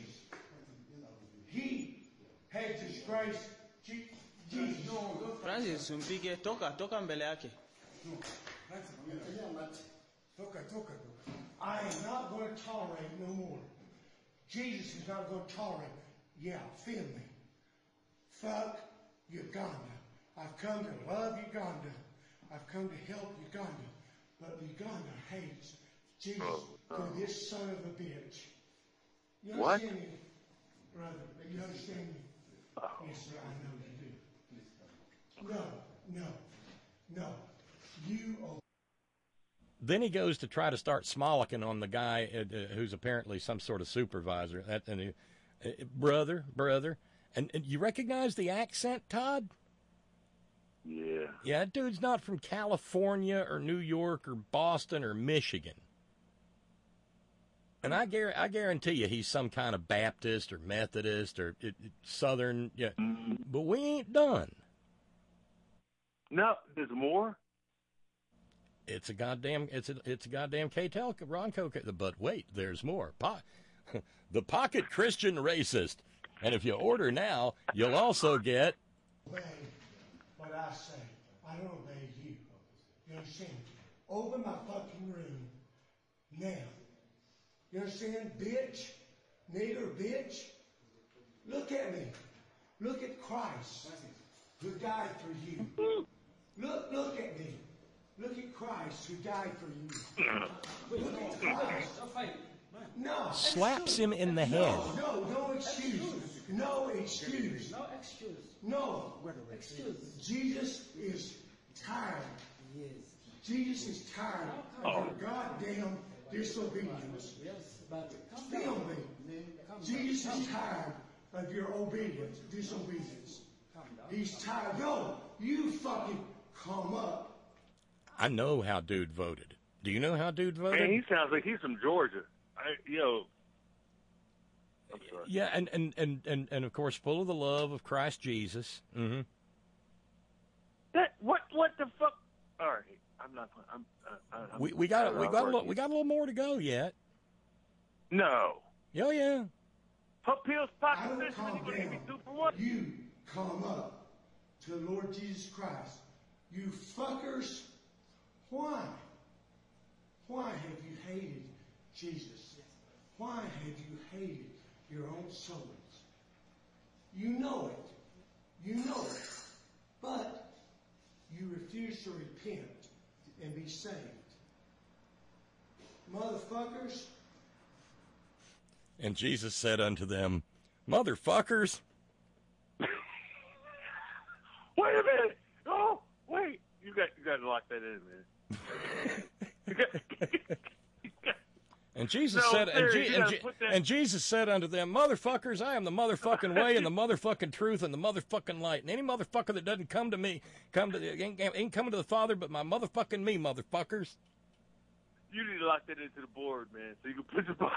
He has disgraced Je- Jesus. Francis, umpige. Toka, toka mbele yake. Toca, toca, toca. I am not going to tolerate no more. Jesus is not going to tolerate. Yeah, feel me. Fuck Uganda. I've come to love Uganda. I've come to help Uganda. But Uganda hates Jesus Oh, no. for this son of a bitch. You What? understand me, brother? You understand me? Yes, sir, I know you do. No, no, no. You are. Then he goes to try to start smolicking on the guy uh, uh, who's apparently some sort of supervisor. That, and he, uh, brother, brother. And, and you recognize the accent, Todd? Yeah. Yeah, that dude's not from California or New York or Boston or Michigan. And I, gar- I guarantee you he's some kind of Baptist or Methodist or it, it, Southern. Yeah. But we ain't done. No, there's more? It's a goddamn, it's a, it's a goddamn K-Tel, Ronco. But wait, there's more. Po- the Pocket Christian Racist. And if you order now, you'll also get... Obey what I say. I don't obey you. You understand? Open my fucking room now. You understand? Bitch, nigger, bitch. Look at me. Look at Christ who died for you. Look, look at me. Look at Christ who died for you. Look at Christ. No. Slaps him in the head. No, no, no excuse. No excuse. No excuse. No. Excuse. Jesus is tired. Yes. Jesus is tired of your goddamn disobedience. Yes, but calm Feel down. me. Calm down. Jesus Calm is down. tired of your obedience, disobedience. Calm down. He's tired. No, you fucking come up. I know how dude voted. Do you know how dude voted? Man, he sounds like he's from Georgia. I, yo. I'm sorry. Yeah, and, and, and, and, and of course, full of the love of Christ Jesus. Mm-hmm. That, what, what the fuck? All right. I'm not, I'm, uh, I'm We we got we got a I'm little, we got a little more to go yet. No. Oh yeah. Put pills, I pocket don't fish, and calm you're going to give me down. two for one? You come up to the Lord Jesus Christ. You fuckers. Why? Why have you hated Jesus? Why have you hated your own souls? You know it. You know it. But you refuse to repent and be saved. Motherfuckers. And Jesus said unto them, motherfuckers. Wait a minute. Oh, wait. You got, you got to lock that in, man. You got- you got- And Jesus No, said, and, serious, Je- you and, gotta Je- put that- and Jesus said unto them, motherfuckers, I am the motherfucking way and the motherfucking truth and the motherfucking light. And any motherfucker that doesn't come to me, come to ain't, ain't coming to the Father, but my motherfucking me, motherfuckers. You need to lock that into the board, man, so you can put your body.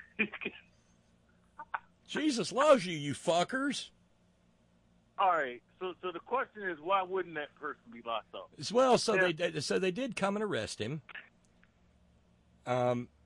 Jesus loves you, you fuckers. All right. So, so the question is, why wouldn't that person be locked up? As well, so Yeah. they did, so they did come and arrest him. Um,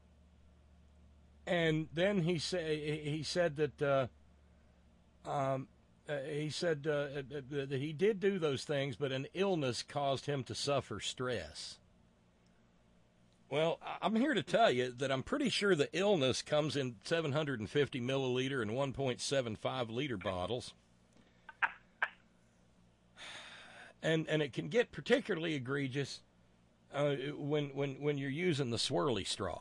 and then he say he said that uh, um, uh, he said uh, that he did do those things, but an illness caused him to suffer stress. Well, I'm here to tell you that I'm pretty sure the illness comes in seven hundred fifty milliliter and one point seven five liter bottles. And and it can get particularly egregious uh, when when when you're using the swirly straw.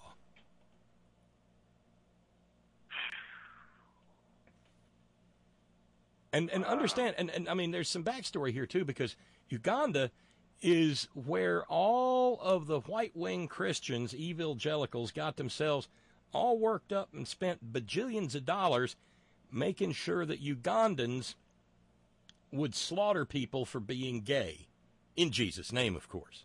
And and understand, and, and I mean, there's some backstory here too, because Uganda is where all of the white wing Christians, evangelicals, got themselves all worked up and spent bajillions of dollars making sure that Ugandans would slaughter people for being gay. In Jesus' name, of course.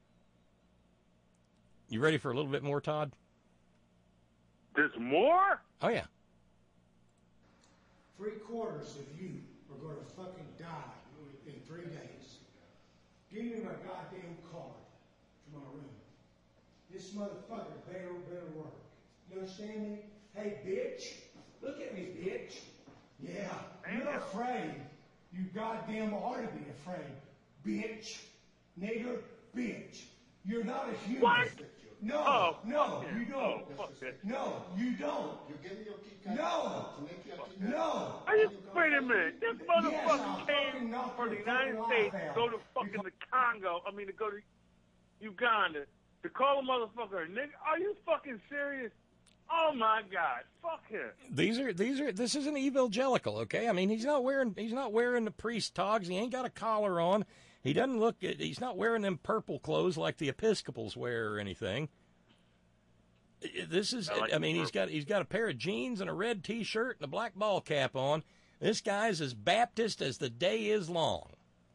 You ready for a little bit more, Todd? There's more? Oh, yeah. Three quarters of you are going to fucking die in three days. Give me my goddamn card to my room. This motherfucker better, better work. You understand me? Hey, bitch. Look at me, bitch. Yeah, you're afraid. You goddamn ought to be afraid. Bitch. Nigger, bitch. You're not a human. What? No, Oh, no, fuck you him. don't. Oh, fuck that. No, you don't. No, no. Are you, wait a minute. This Yes, I'll motherfucker fucking came knock from the your United fucking States life to out. go to fucking the Congo. I mean, to go to Uganda to call a motherfucker a nigga. Are you fucking serious? Oh my God! Fuck him. These are these are this is an evangelical, okay? I mean, he's not wearing he's not wearing the priest togs. He ain't got a collar on. He doesn't look. He's not wearing them purple clothes like the Episcopals wear or anything. This is. I like I mean, the he's got he's got a pair of jeans and a red T-shirt and a black ball cap on. This guy's as Baptist as the day is long.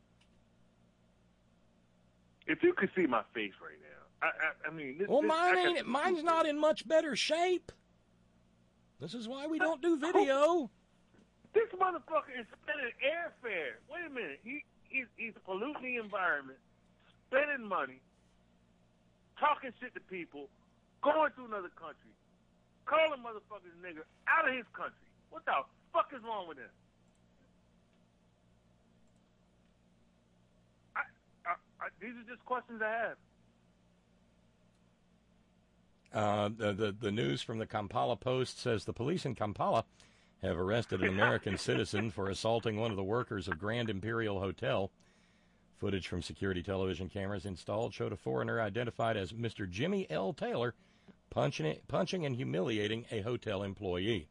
If you could see my face right now, I I, I mean, this, Well, this, mine I got ain't. the- Mine's not in much better shape. This is why we don't do video. This motherfucker is spending airfare. Wait a minute. He he's, he's polluting the environment, spending money, talking shit to people, going to another country, calling motherfuckers nigga out of his country. What the fuck is wrong with him? I, I, I, these are just questions I have. Uh, the, the the news from the Kampala Post says the police in Kampala have arrested an American citizen for assaulting one of the workers of Grand Imperial Hotel. Footage from security television cameras installed showed a foreigner identified as Mister Jimmy L. Taylor punching, punching and humiliating a hotel employee.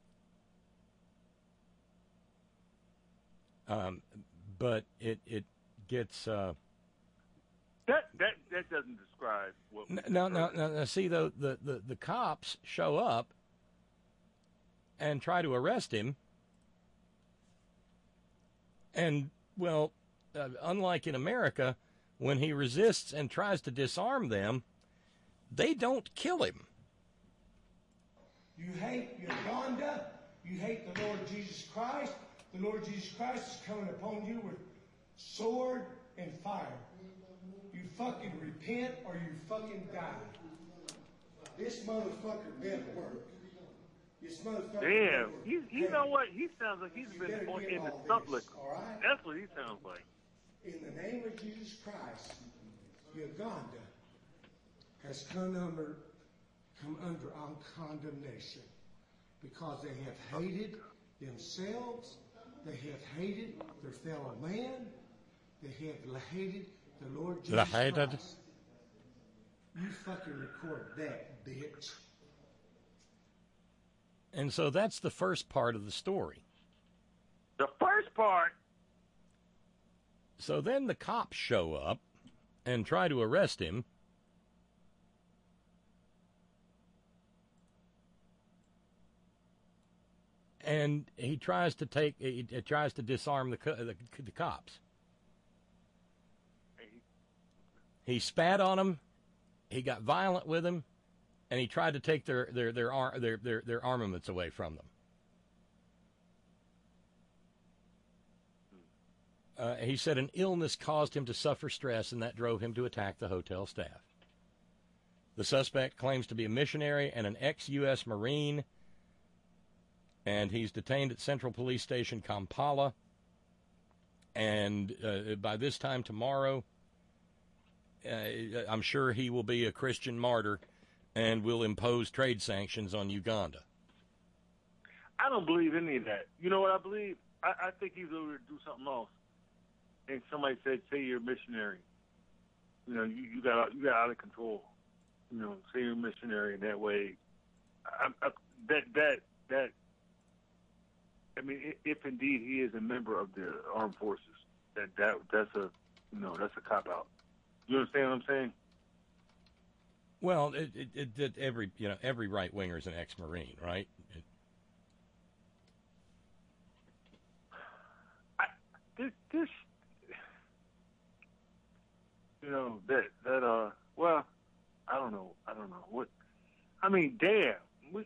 Um, but it it gets. Uh, That that that doesn't describe what. we No, just no, heard. no, no. See, the, the, the, the cops show up and try to arrest him. And, well, uh, unlike in America, when he resists and tries to disarm them, they don't kill him. You hate Uganda. You hate the Lord Jesus Christ. The Lord Jesus Christ is coming upon you with sword and fire. You fucking repent or you fucking die. This motherfucker better work. This motherfucker better Damn, work. you you know what? He sounds like he's You been better on, get in the all stuff this, liquor. all right? That's what he sounds like. In the name of Jesus Christ, Uganda has come under come under our condemnation because they have hated themselves, they have hated their fellow man, they have hated the Lord They Jesus hated. Christ. You fucking record that, bitch. And so that's the first part of the story. The first part. So then the cops show up and try to arrest him. And he tries to take, he, he tries to disarm the, co- the the cops. He spat on them. He got violent with them, and he tried to take their their their ar- their, their, their armaments away from them. Uh, he said an illness caused him to suffer stress, and that drove him to attack the hotel staff. The suspect claims to be a missionary and an ex-U S Marine, and he's detained at Central Police Station Kampala. And uh, by this time tomorrow, uh, I'm sure he will be a Christian martyr and will impose trade sanctions on Uganda. I don't believe any of that. You know what I believe? I, I think he's over to do something else. And somebody said, "Say you're a missionary." You know, you, you got you got out of control. You know, say you're a missionary, and that way, I, I, that that that. I mean, if, if indeed he is a member of the armed forces, that that that's a you know that's a cop out. You understand what I'm saying? Well, it, it, it, it, every you know every right winger is an ex-Marine, right? It, I, this this you know that that uh well I don't know I don't know what I mean damn we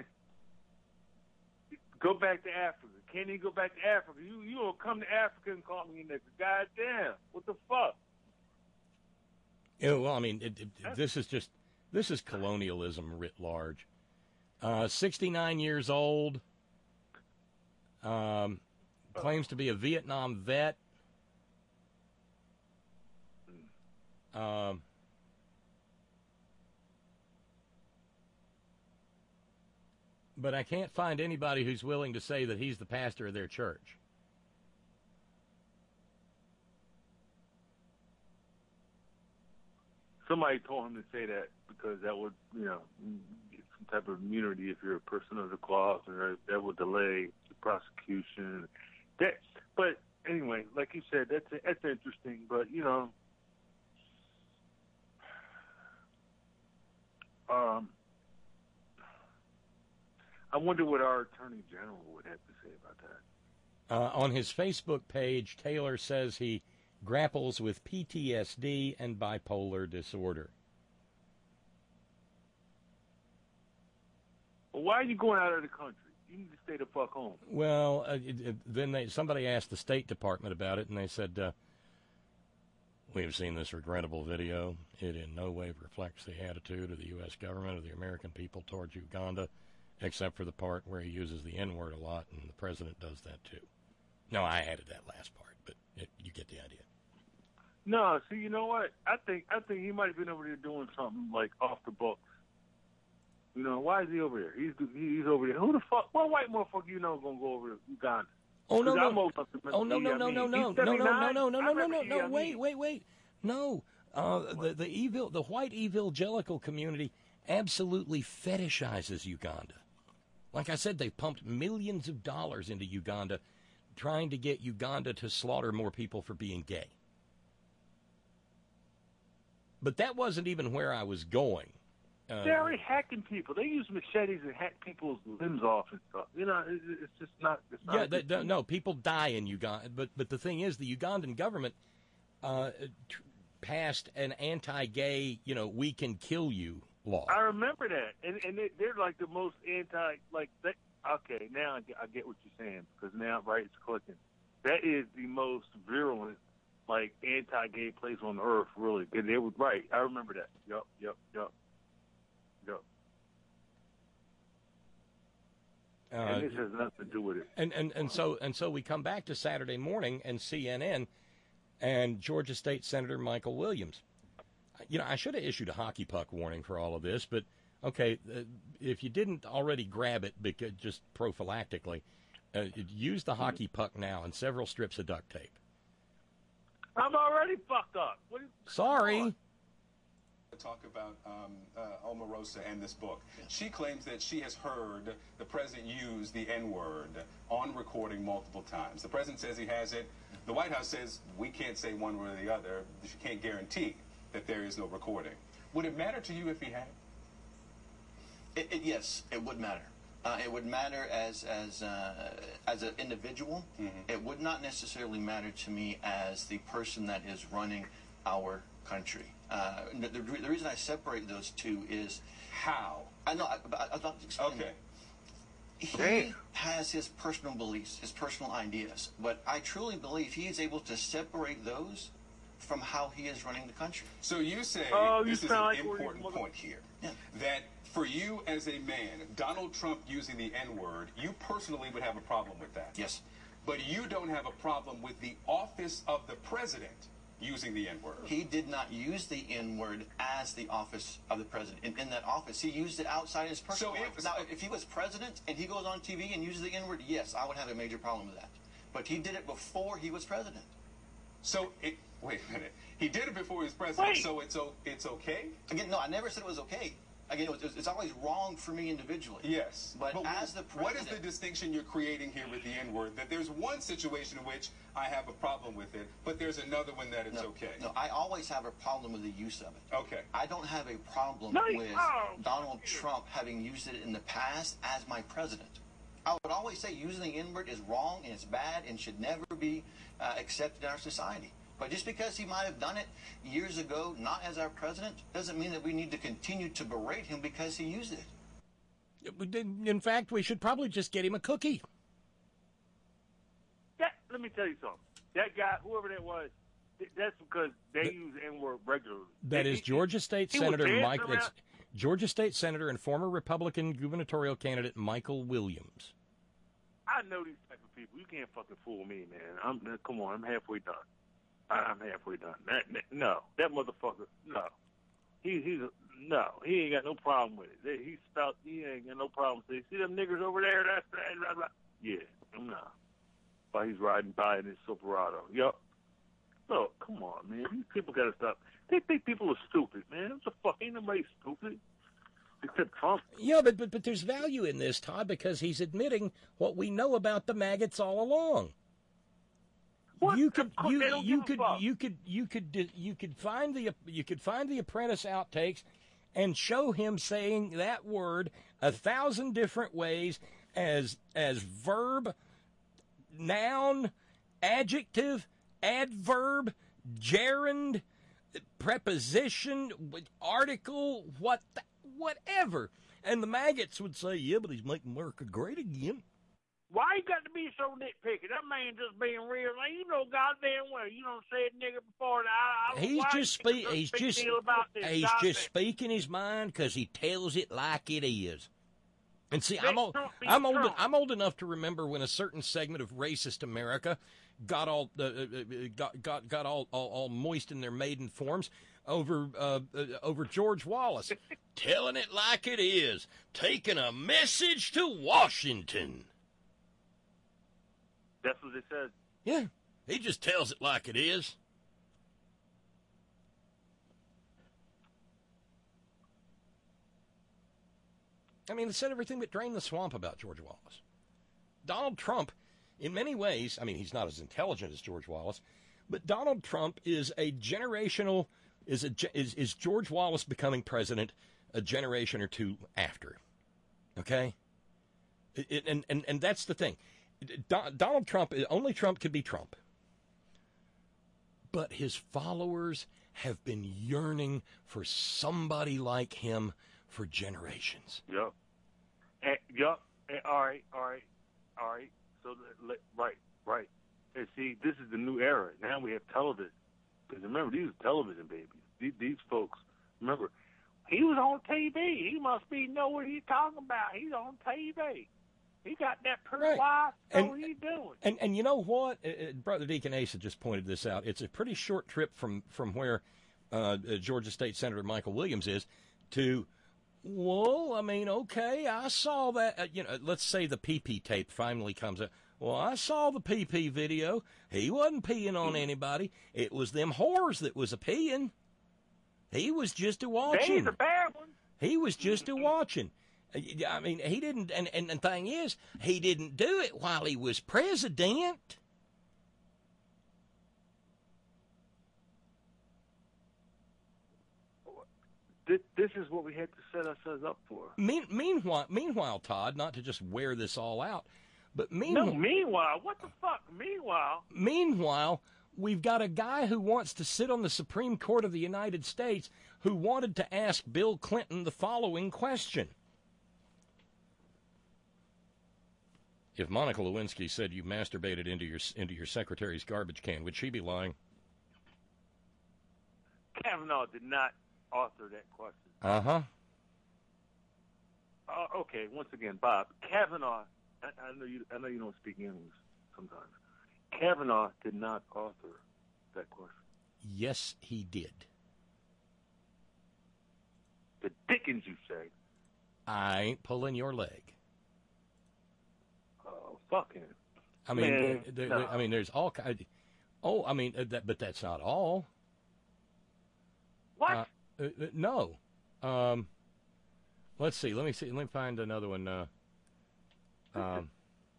go back to Africa. Can't he go back to Africa? You you don't come to Africa and call me a nigga. God damn, what the fuck? Yeah, well, I mean, it, it, this is just, this is colonialism writ large. Uh, sixty-nine years old, um, claims to be a Vietnam vet. Um, But I can't find anybody who's willing to say that he's the pastor of their church. Somebody told him to say that because that would, you know, get some type of immunity if you're a person of the cloth, or that would delay the prosecution. That, but anyway, like you said, that's that's interesting. But you know, um, I wonder what our Attorney General would have to say about that. Uh, on his Facebook page, Taylor says he grapples with P T S D and bipolar disorder. Well, why are you going out of the country? You need to stay the fuck home. Well, uh, it, it, then they, somebody asked the State Department about it, and they said, uh, we have seen this regrettable video. It in no way reflects the attitude of the U S government or the American people towards Uganda, except for the part where he uses the N-word a lot, and the president does that too. No, I added that last part, but it, you get the idea. No, see, you know what? I think I think he might have been over there doing something like off the books. You know, why is he over there? He's he's over there. Who the fuck? What white motherfucker you know gonna go over to Uganda? Oh no 'Cause no! I'm old enough to Oh no no Idi no Amin. no no He's no no no seventy-nine. no no I no no remember no Idi no! Amin. Wait wait wait! No, uh, the the evil the white evangelical community absolutely fetishizes Uganda. Like I said, they've pumped millions of dollars into Uganda, trying to get Uganda to slaughter more people for being gay. But that wasn't even where I was going. Uh, They're already hacking people. They use machetes and hack people's limbs off and stuff. You know, it, it's just not. It's not yeah, they, they, no, people die in Uganda. But but the thing is, the Ugandan government uh, t- passed an anti-gay, you know, we can kill you law. I remember that, and and they, they're like the most anti. Like they, okay, now I get, I get what you're saying, because now right, it's clicking. That is the most virulent, like anti-gay place on earth, really. And they were right. I remember that. Yup, yup, yup, yup. Uh, and this has nothing to do with it. And, and and so and so we come back to Saturday morning and C N N and Georgia State Senator Michael Williams. You know, I should have issued a hockey puck warning for all of this, but okay, uh, if you didn't already grab it, because just prophylactically, uh, use the hockey puck now and several strips of duct tape. I'm already fucked up. What is, Sorry. Talk about um, uh, Omarosa and this book. She claims that she has heard the president use the N-word on recording multiple times. The president says he has it. The White House says we can't say one way or the other. She can't guarantee that there is no recording. Would it matter to you if he had it? It, it yes, it would matter. Uh, it would matter as as uh, as an individual. Mm-hmm. It would not necessarily matter to me as the person that is running our country. Uh, the, the reason I separate those two is how. I know. I, I, I'm not explaining. Okay. He Damn. has his personal beliefs, his personal ideas, but I truly believe he is able to separate those from how he is running the country. So you say Oh, you this is sound an like important mother- point here. Yeah. That for you as a man, Donald Trump using the N-word, you personally would have a problem with that. Yes. But you don't have a problem with the office of the president using the N-word. He did not use the N-word as the office of the president. In, in that office, he used it outside his personal So life. if- Now, if he was president and he goes on T V and uses the N-word, yes, I would have a major problem with that. But he did it before he was president. So, it, wait a minute. He did it before he was president, Wait. so it's o- it's okay? Again, no, I never said it was okay. Again, it was, it's always wrong for me individually. Yes. But, as the president... what is the distinction you're creating here with the N-word? That there's one situation in which I have a problem with it, but there's another one that it's no, okay. No, I always have a problem with the use of it. Okay. I don't have a problem No, with oh. Donald Trump having used it in the past as my president. I would always say using the N-word is wrong and it's bad and should never be uh, accepted in our society. But just because he might have done it years ago, not as our president, doesn't mean that we need to continue to berate him because he used it. In fact, we should probably just get him a cookie. That, let me tell you something. That guy, whoever that was, th- that's because they The- use N-word regularly. That They- is Georgia State he was Senator dancing Mike. around- It's Georgia State Senator and former Republican gubernatorial candidate Michael Williams. I know these type of people. You can't fucking fool me, man. I'm come on. I'm halfway done. I- I'm halfway done. That, that- no, that motherfucker. No, he he's a, no, he ain't got no problem with it. He spelt, he ain't got no problem with it. See them niggers over there? That's right, right, right. Yeah, I'm not. While he's riding by in his Silverado. Yup. Look, come on, man. These people got to stop. They think people are stupid, man. What the fuck? Ain't nobody stupid. Except Trump. Yeah, but, but but there's value in this, Todd, because he's admitting what we know about the maggots all along. What? You could Of course, you they don't you give a could fuck. you could you could you could find the you could find the Apprentice outtakes and show him saying that word a thousand different ways as as verb, noun, adjective, adverb, gerund, preposition, article, what whatever. And the maggots would say, yeah, but he's making America great again. Why you got to be so nitpicky? That man just being real. Like, you know goddamn well. You don't say it, nigga, before. I, I don't know He's why just you speak. such a He's big just deal about this he's goddamn- just speaking his mind because he tells it like it is. And see, Let I'm old. Trump be I'm old. Trump. I'm old enough to remember when a certain segment of racist America got all uh, uh, got got got all, all all moist in their maiden forms over uh, uh, over George Wallace, telling it like it is, taking a message to Washington. That's what they said. Yeah, he just tells it like it is. I mean, it said everything but drain the swamp about George Wallace. Donald Trump, in many ways, I mean, he's not as intelligent as George Wallace, but Donald Trump is a generational, is a is, is George Wallace becoming president a generation or two after. Okay? It, it, and, and, and that's the thing. Don, Donald Trump, only Trump could be Trump. But his followers have been yearning for somebody like him for generations. Yep. And, yep. And, all right. All right. All right. So, let, right. Right. And see, this is the new era. Now we have television. Because remember, these are television babies. These, these folks, remember, he was on T V. He must be know what he's talking about. He's on T V. He got that pretty Right. wife. So And- what he doing? And and you know what? Uh, uh, Brother Deacon Asa just pointed this out. It's a pretty short trip from, from where uh, uh, Georgia State Senator Michael Williams is to, well, I mean, okay, I saw that. Uh, you know, let's say the P P tape finally comes out. Well, I saw the P P video. He wasn't peeing on anybody. It was them whores that was a peeing. He was just a watching. They's a bad one. He was just a watching. I mean, he didn't, and, and the thing is, he didn't do it while he was president. This, this is what we had to set ourselves up for. Mean, meanwhile, meanwhile, Todd, not to just wear this all out, but meanwhile, No, meanwhile, what the fuck? Meanwhile, meanwhile, we've got a guy who wants to sit on the Supreme Court of the United States who wanted to ask Bill Clinton the following question. If Monica Lewinsky said you masturbated into your into your secretary's garbage can, would she be lying? Kavanaugh did not author that question. Uh-huh. Uh, okay, once again, Bob, Kavanaugh, I, I know you I know you don't speak English sometimes. Kavanaugh did not author that question. Yes, he did. The dickens, you say? I ain't pulling your leg. Oh, fucking. I mean, Man, there, there, no. I mean, there's all kind. Oh, I mean, uh, that, but that's not all. What? Uh, uh, uh, no. Um, let's see. Let me see. Let me find another one. Uh, um,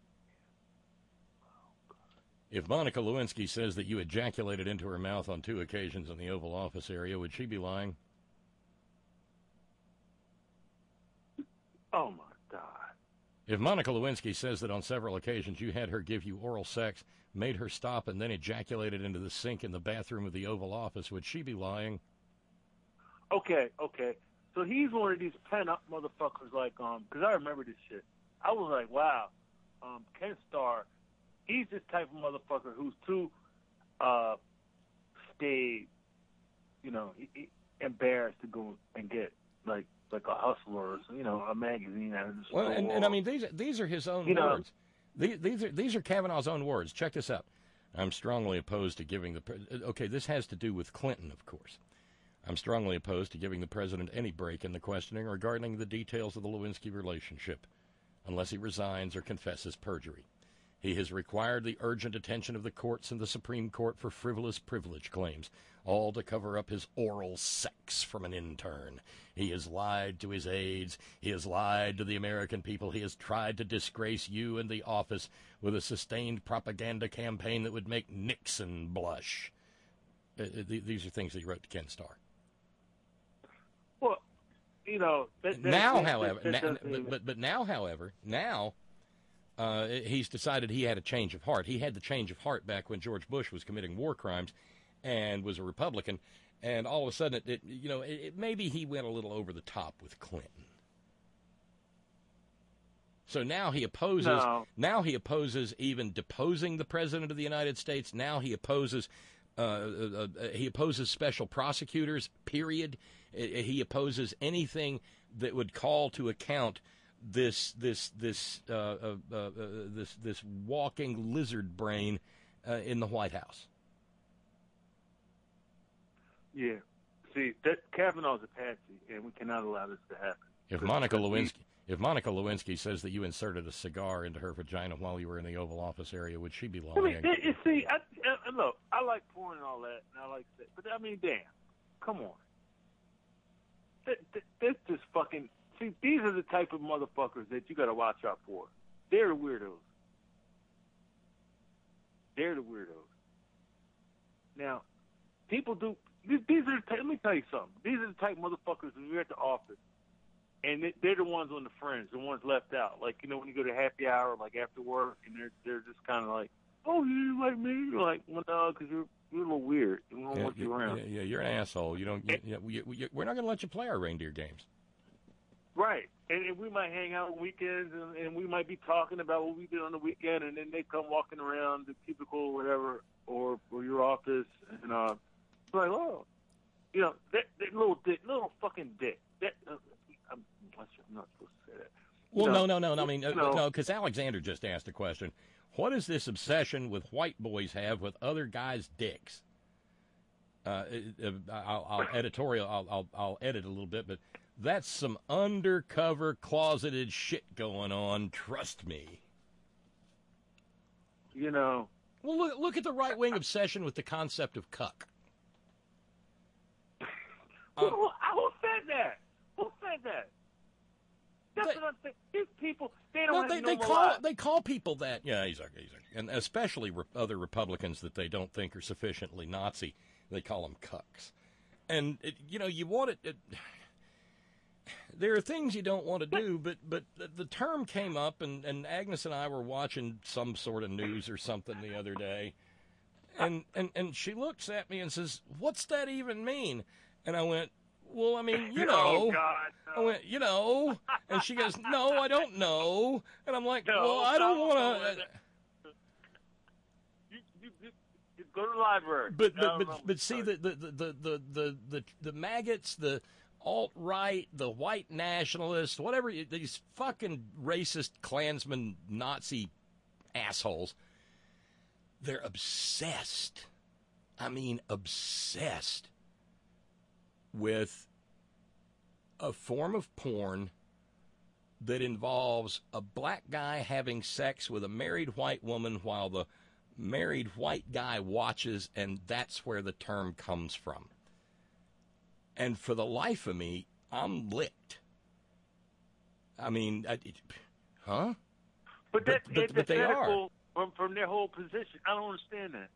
if Monica Lewinsky says that you ejaculated into her mouth on two occasions in the Oval Office area, would she be lying? Oh, my God. If Monica Lewinsky says that on several occasions you had her give you oral sex, made her stop, and then ejaculated into the sink in the bathroom of the Oval Office, would she be lying? Okay, okay. So he's one of these pent-up motherfuckers like, um, because I remember this shit. I was like, wow, um, Ken Starr, he's this type of motherfucker who's too, uh, stay, you know, he, he embarrassed to go and get, like, like a Hustler or, you know, a magazine out of the store. Well, and, and I mean, these these are his own You know. words. These, these are these are Kavanaugh's own words. Check this out. I'm strongly opposed to giving the. Pre- okay, this has to do with Clinton, of course. I'm strongly opposed to giving the president any break in the questioning regarding the details of the Lewinsky relationship, unless he resigns or confesses perjury. He has required the urgent attention of the courts and the Supreme Court for frivolous privilege claims, all to cover up his oral sex from an intern. He has lied to his aides. He has lied to the American people. He has tried to disgrace you and the office with a sustained propaganda campaign that would make Nixon blush. Uh, th- these are things that he wrote to Ken Starr. Well, you know... That, that, now, that, however, that, that na- but, but, but now, however, now... Uh, he's decided he had a change of heart. He had the change of heart back when George Bush was committing war crimes and was a Republican, and all of a sudden, it, it, you know, it, it, maybe he went a little over the top with Clinton. So now he opposes. No. Now he opposes even deposing the president of the United States. Now he opposes. Uh, uh, uh, he opposes special prosecutors. Period. Uh, he opposes anything that would call to account this this this uh, uh, uh, uh, this this walking lizard brain uh, in the White House. Yeah. See, that Kavanaugh's a patsy, and we cannot allow this to happen. If Monica Lewinsky, if Monica Lewinsky says that you inserted a cigar into her vagina while you were in the Oval Office area, would she be lying? I mean, it, it, see, I, I, look, I like porn and all that, and I like that, but I mean, damn, come on. That, that, that's just fucking. See, these are the type of motherfuckers that you got to watch out for. They're the weirdos. They're the weirdos. Now, people do. These, these are. The, let me tell you something. These are the type of motherfuckers when you're at the office, and they, they're the ones on the fringe, the ones left out. Like, you know, when you go to happy hour, like after work, and they're they're just kind of like, oh, you like me? You're like, well, no, because you're you're a little weird. We don't Yeah, want you yeah, around. yeah, yeah, you're an asshole. You don't. You, you, you, you, we're not going to let you play our reindeer games. Right, and, and we might hang out on weekends, and, and we might be talking about what we did on the weekend, and then they come walking around the cubicle or whatever, or, or your office, and uh, it's like, oh, you know, that, that little dick, little fucking dick. That uh, I'm, I'm not supposed to say that. Well, You know, no, no, no, no. I mean, uh, you know, no, because Alexander just asked a question. What does this obsession with white boys have with other guys' dicks? Uh, uh, I'll, I'll editorial. I'll, I'll, I'll edit a little bit, but that's some undercover, closeted shit going on. Trust me. You know. Well, look, look at the right wing obsession with the concept of cuck. Who, who, who said that? Who said that? That's They- what I'm saying. These people, they don't No, have they, no they more call lives. they call people that. Yeah, he's okay, he's okay. And especially re- other Republicans that they don't think are sufficiently Nazi. They call them cucks. And it, you know, you want it, it. There are things you don't want to do, but but the, the term came up, and, and Agnes and I were watching some sort of news or something the other day, and, and and she looks at me and says, "What's that even mean?" And I went, "Well, I mean, you know." Oh, God, I went, "You know," and she goes, "No, I don't know." And I'm like, No, "Well, I don't no, want no, to." You, you, you, you go to the library. But No, but no, but, but see the the, the, the, the, the, the the maggots, the alt-right, the white nationalists, whatever, you- these fucking racist Klansman Nazi assholes, they're obsessed. I mean, obsessed with a form of porn that involves a black guy having sex with a married white woman while the married white guy watches, and that's where the term comes from. And for the life of me, I'm licked. I mean, I, it, huh? But that's but, but, but they are. antithetical from, from their whole position. I don't understand that.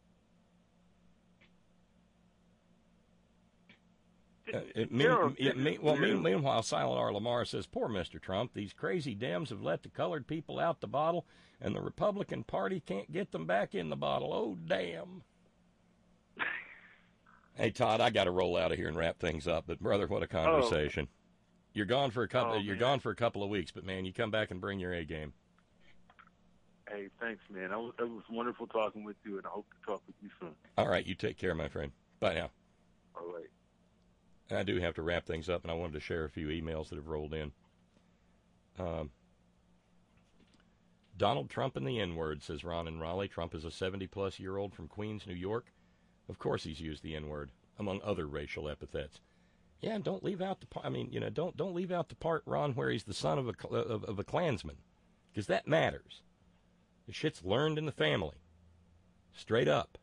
Uh, it, mean, They're- it, mean, well, they're- mean, meanwhile, Silent R. Lamar says, "Poor Mister Trump. These crazy Dems have let the colored people out the bottle, and the Republican Party can't get them back in the bottle. Oh, damn." Hey, Todd, I got to roll out of here and wrap things up. But brother, what a conversation! You're gone for a couple. Oh, you're man. gone for a couple of weeks, but man, you come back and bring your A game. Hey, thanks, man. I was, it was wonderful talking with you, and I hope to talk with you soon. All right, you take care, my friend. Bye now. All right. And I do have to wrap things up, and I wanted to share a few emails that have rolled in. Um, Donald Trump and the N-word, says Ron in Raleigh. Trump is a seventy-plus-year-old from Queens, New York. Of course he's used the N-word, among other racial epithets. Yeah, and don't leave out the part. I mean, you know, don't don't leave out the part, Ron, where he's the son of a of, of a Klansman, because that matters. The shit's learned in the family, straight up.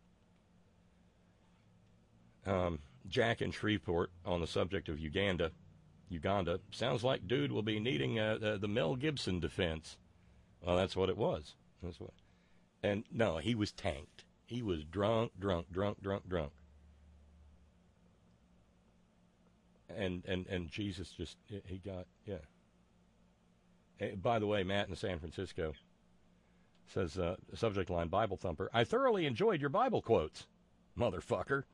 Um, Jack in Shreveport on the subject of Uganda. Uganda sounds like dude will be needing uh, the, the Mel Gibson defense. Well, that's what it was. That's what. And no, he was tanked. He was drunk, drunk, drunk, drunk, drunk. And and and Jesus just he got yeah. Hey, by the way, Matt in San Francisco says uh, subject line Bible thumper. I thoroughly enjoyed your Bible quotes, motherfucker.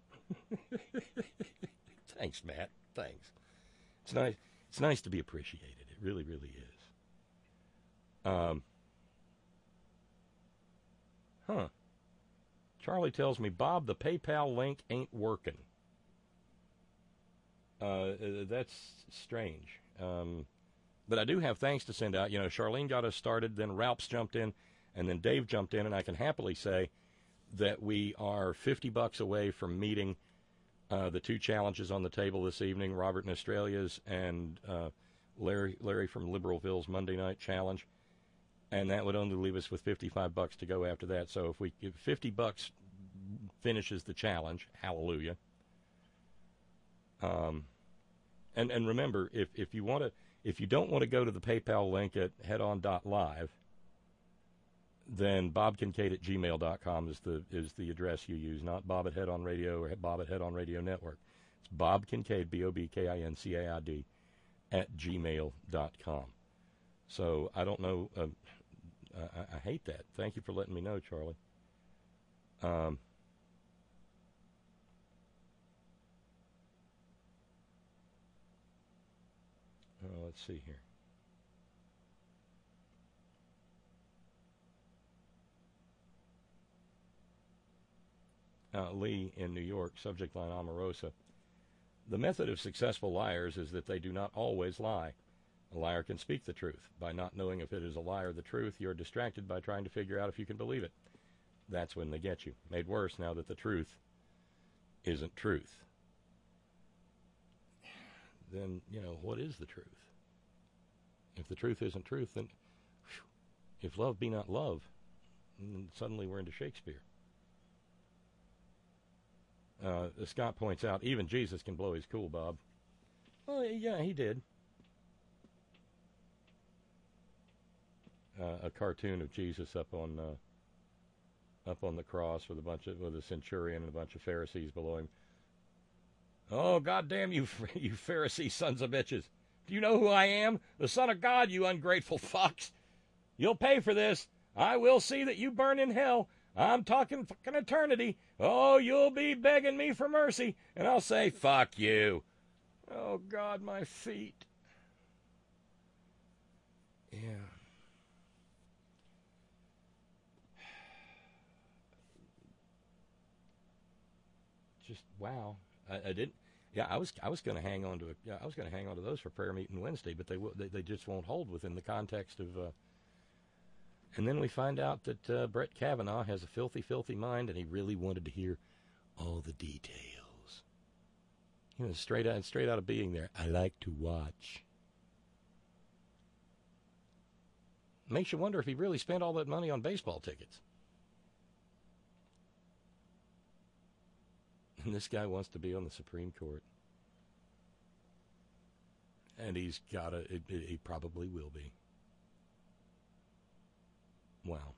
Thanks, Matt. Thanks. It's nice. It's nice to be appreciated. It really, really is. Um. Huh. Charlie tells me, Bob, the PayPal link ain't working. Uh, that's strange. Um, but I do have thanks to send out. You know, Charlene got us started, then Ralph's jumped in, and then Dave jumped in, and I can happily say that we are fifty bucks away from meeting uh, the two challenges on the table this evening, Robert in Australia's and uh, Larry Larry from Liberalville's Monday Night Challenge. And that would only leave us with fifty-five bucks to go after that. So if we if fifty bucks finishes the challenge, hallelujah. Um, and and remember, if if you want to, if you don't want to go to the PayPal link at headon dot live, then bob kincaid at gmail dot com is the is the address you use, not Bob at Head On Radio or Bob at Head On Radio Network. It's Bob Kincaid, B O B K I N C A I D, at gmail dot com. So I don't know. Uh, I, I hate that. Thank you for letting me know, Charlie. Um, oh, let's see here. Uh, Lee in New York, subject line Omarosa. The method of successful liars is that they do not always lie. A liar can speak the truth. By not knowing if it is a lie or the truth, you're distracted by trying to figure out if you can believe it. That's when they get you. Made worse now that the truth isn't truth. Then, you know, what is the truth? If the truth isn't truth, then whew, if love be not love, then suddenly we're into Shakespeare. Uh, Scott points out, even Jesus can blow his cool, Bob. Well, yeah, he did. Uh, a cartoon of Jesus up on uh, up on the cross with a bunch of with a centurion and a bunch of Pharisees below him. Oh, goddamn you, you Pharisee sons of bitches! Do you know who I am? The Son of God, you ungrateful fucks! You'll pay for this. I will see that you burn in hell. I'm talking fucking eternity. Oh, you'll be begging me for mercy, and I'll say fuck you. Oh God, my feet. Yeah. Just wow. I, I didn't. Yeah, I was. I was going to hang on to. A, yeah, I was going to hang on to those for prayer meeting Wednesday, but they they, they just won't hold within the context of. Uh, and then we find out that uh, Brett Kavanaugh has a filthy, filthy mind, and he really wanted to hear all the details. You know, straight out, straight out of being there. I like to watch. Makes you wonder if he really spent all that money on baseball tickets. And this guy wants to be on the Supreme Court. And he's got to, he probably will be. Wow.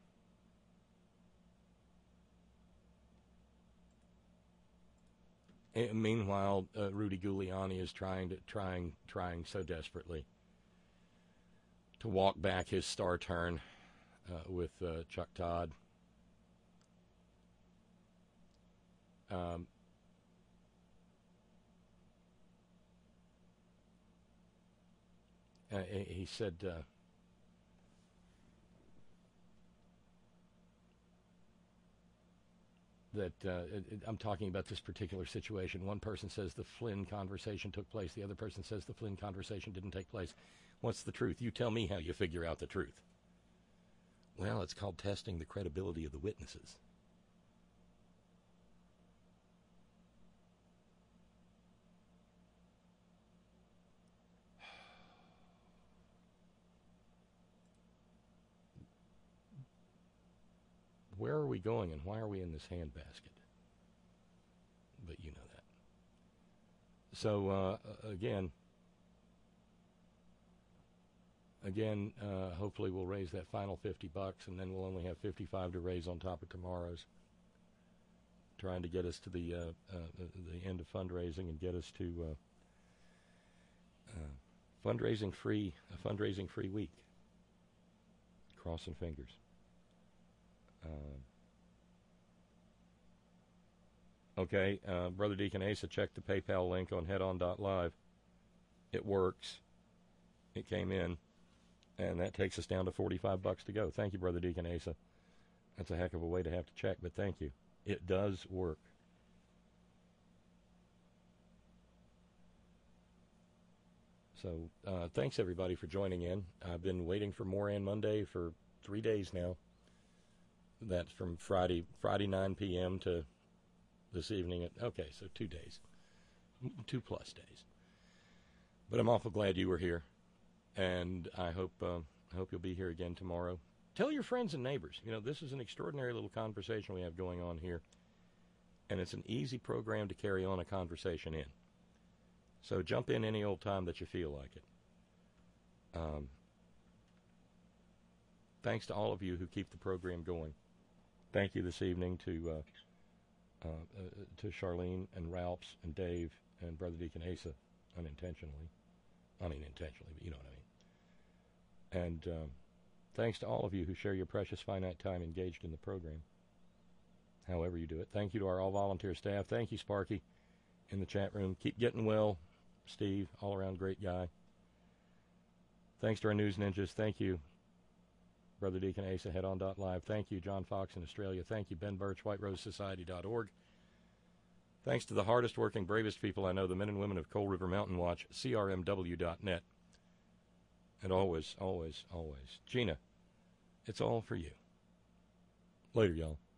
And meanwhile, uh, Rudy Giuliani is trying to, trying, trying so desperately to walk back his star turn uh, with uh, Chuck Todd. Um, Uh, he said, uh, that uh, it, it, I'm talking about this particular situation. One person says the Flynn conversation took place. The other person says the Flynn conversation didn't take place. What's the truth? You tell me how you figure out the truth. Well, it's called testing the credibility of the witnesses. we going and why are we in this handbasket? But you know that. So, uh, again, again, uh, hopefully we'll raise that final fifty bucks, and then we'll only have fifty-five to raise on top of tomorrow's, trying to get us to the uh, uh, the end of fundraising and get us to uh, uh, fundraising free, a fundraising free week. Crossing fingers. Uh, okay, uh, Brother Deacon Asa, check the PayPal link on head on dot live. It works. It came in, and that takes us down to forty-five bucks to go. Thank you, Brother Deacon Asa. That's a heck of a way to have to check, but thank you. It does work. So uh, thanks, everybody, for joining in. I've been waiting for Moran Monday for three days now. That's from Friday, Friday nine p.m. to this evening. At, okay, so two days. Two plus days. But I'm awful glad you were here, and I hope uh, I hope you'll be here again tomorrow. Tell your friends and neighbors. You know, this is an extraordinary little conversation we have going on here, and it's an easy program to carry on a conversation in. So jump in any old time that you feel like it. Um, thanks to all of you who keep the program going. Thank you this evening to uh, uh, uh, to Charlene and Ralphs and Dave and Brother Deacon Asa, unintentionally. I mean, intentionally, but you know what I mean. And um, thanks to all of you who share your precious finite time engaged in the program, however you do it. Thank you to our all-volunteer staff. Thank you, Sparky, in the chat room. Keep getting well, Steve, all-around great guy. Thanks to our news ninjas. Thank you, Brother Deacon Asa, head on dot live. Thank you, John Fox in Australia. Thank you, Ben Birch, white rose society dot org. Thanks to the hardest-working, bravest people I know, the men and women of Coal River Mountain Watch, C R M W dot net. And always, always, always, Gina, it's all for you. Later, y'all.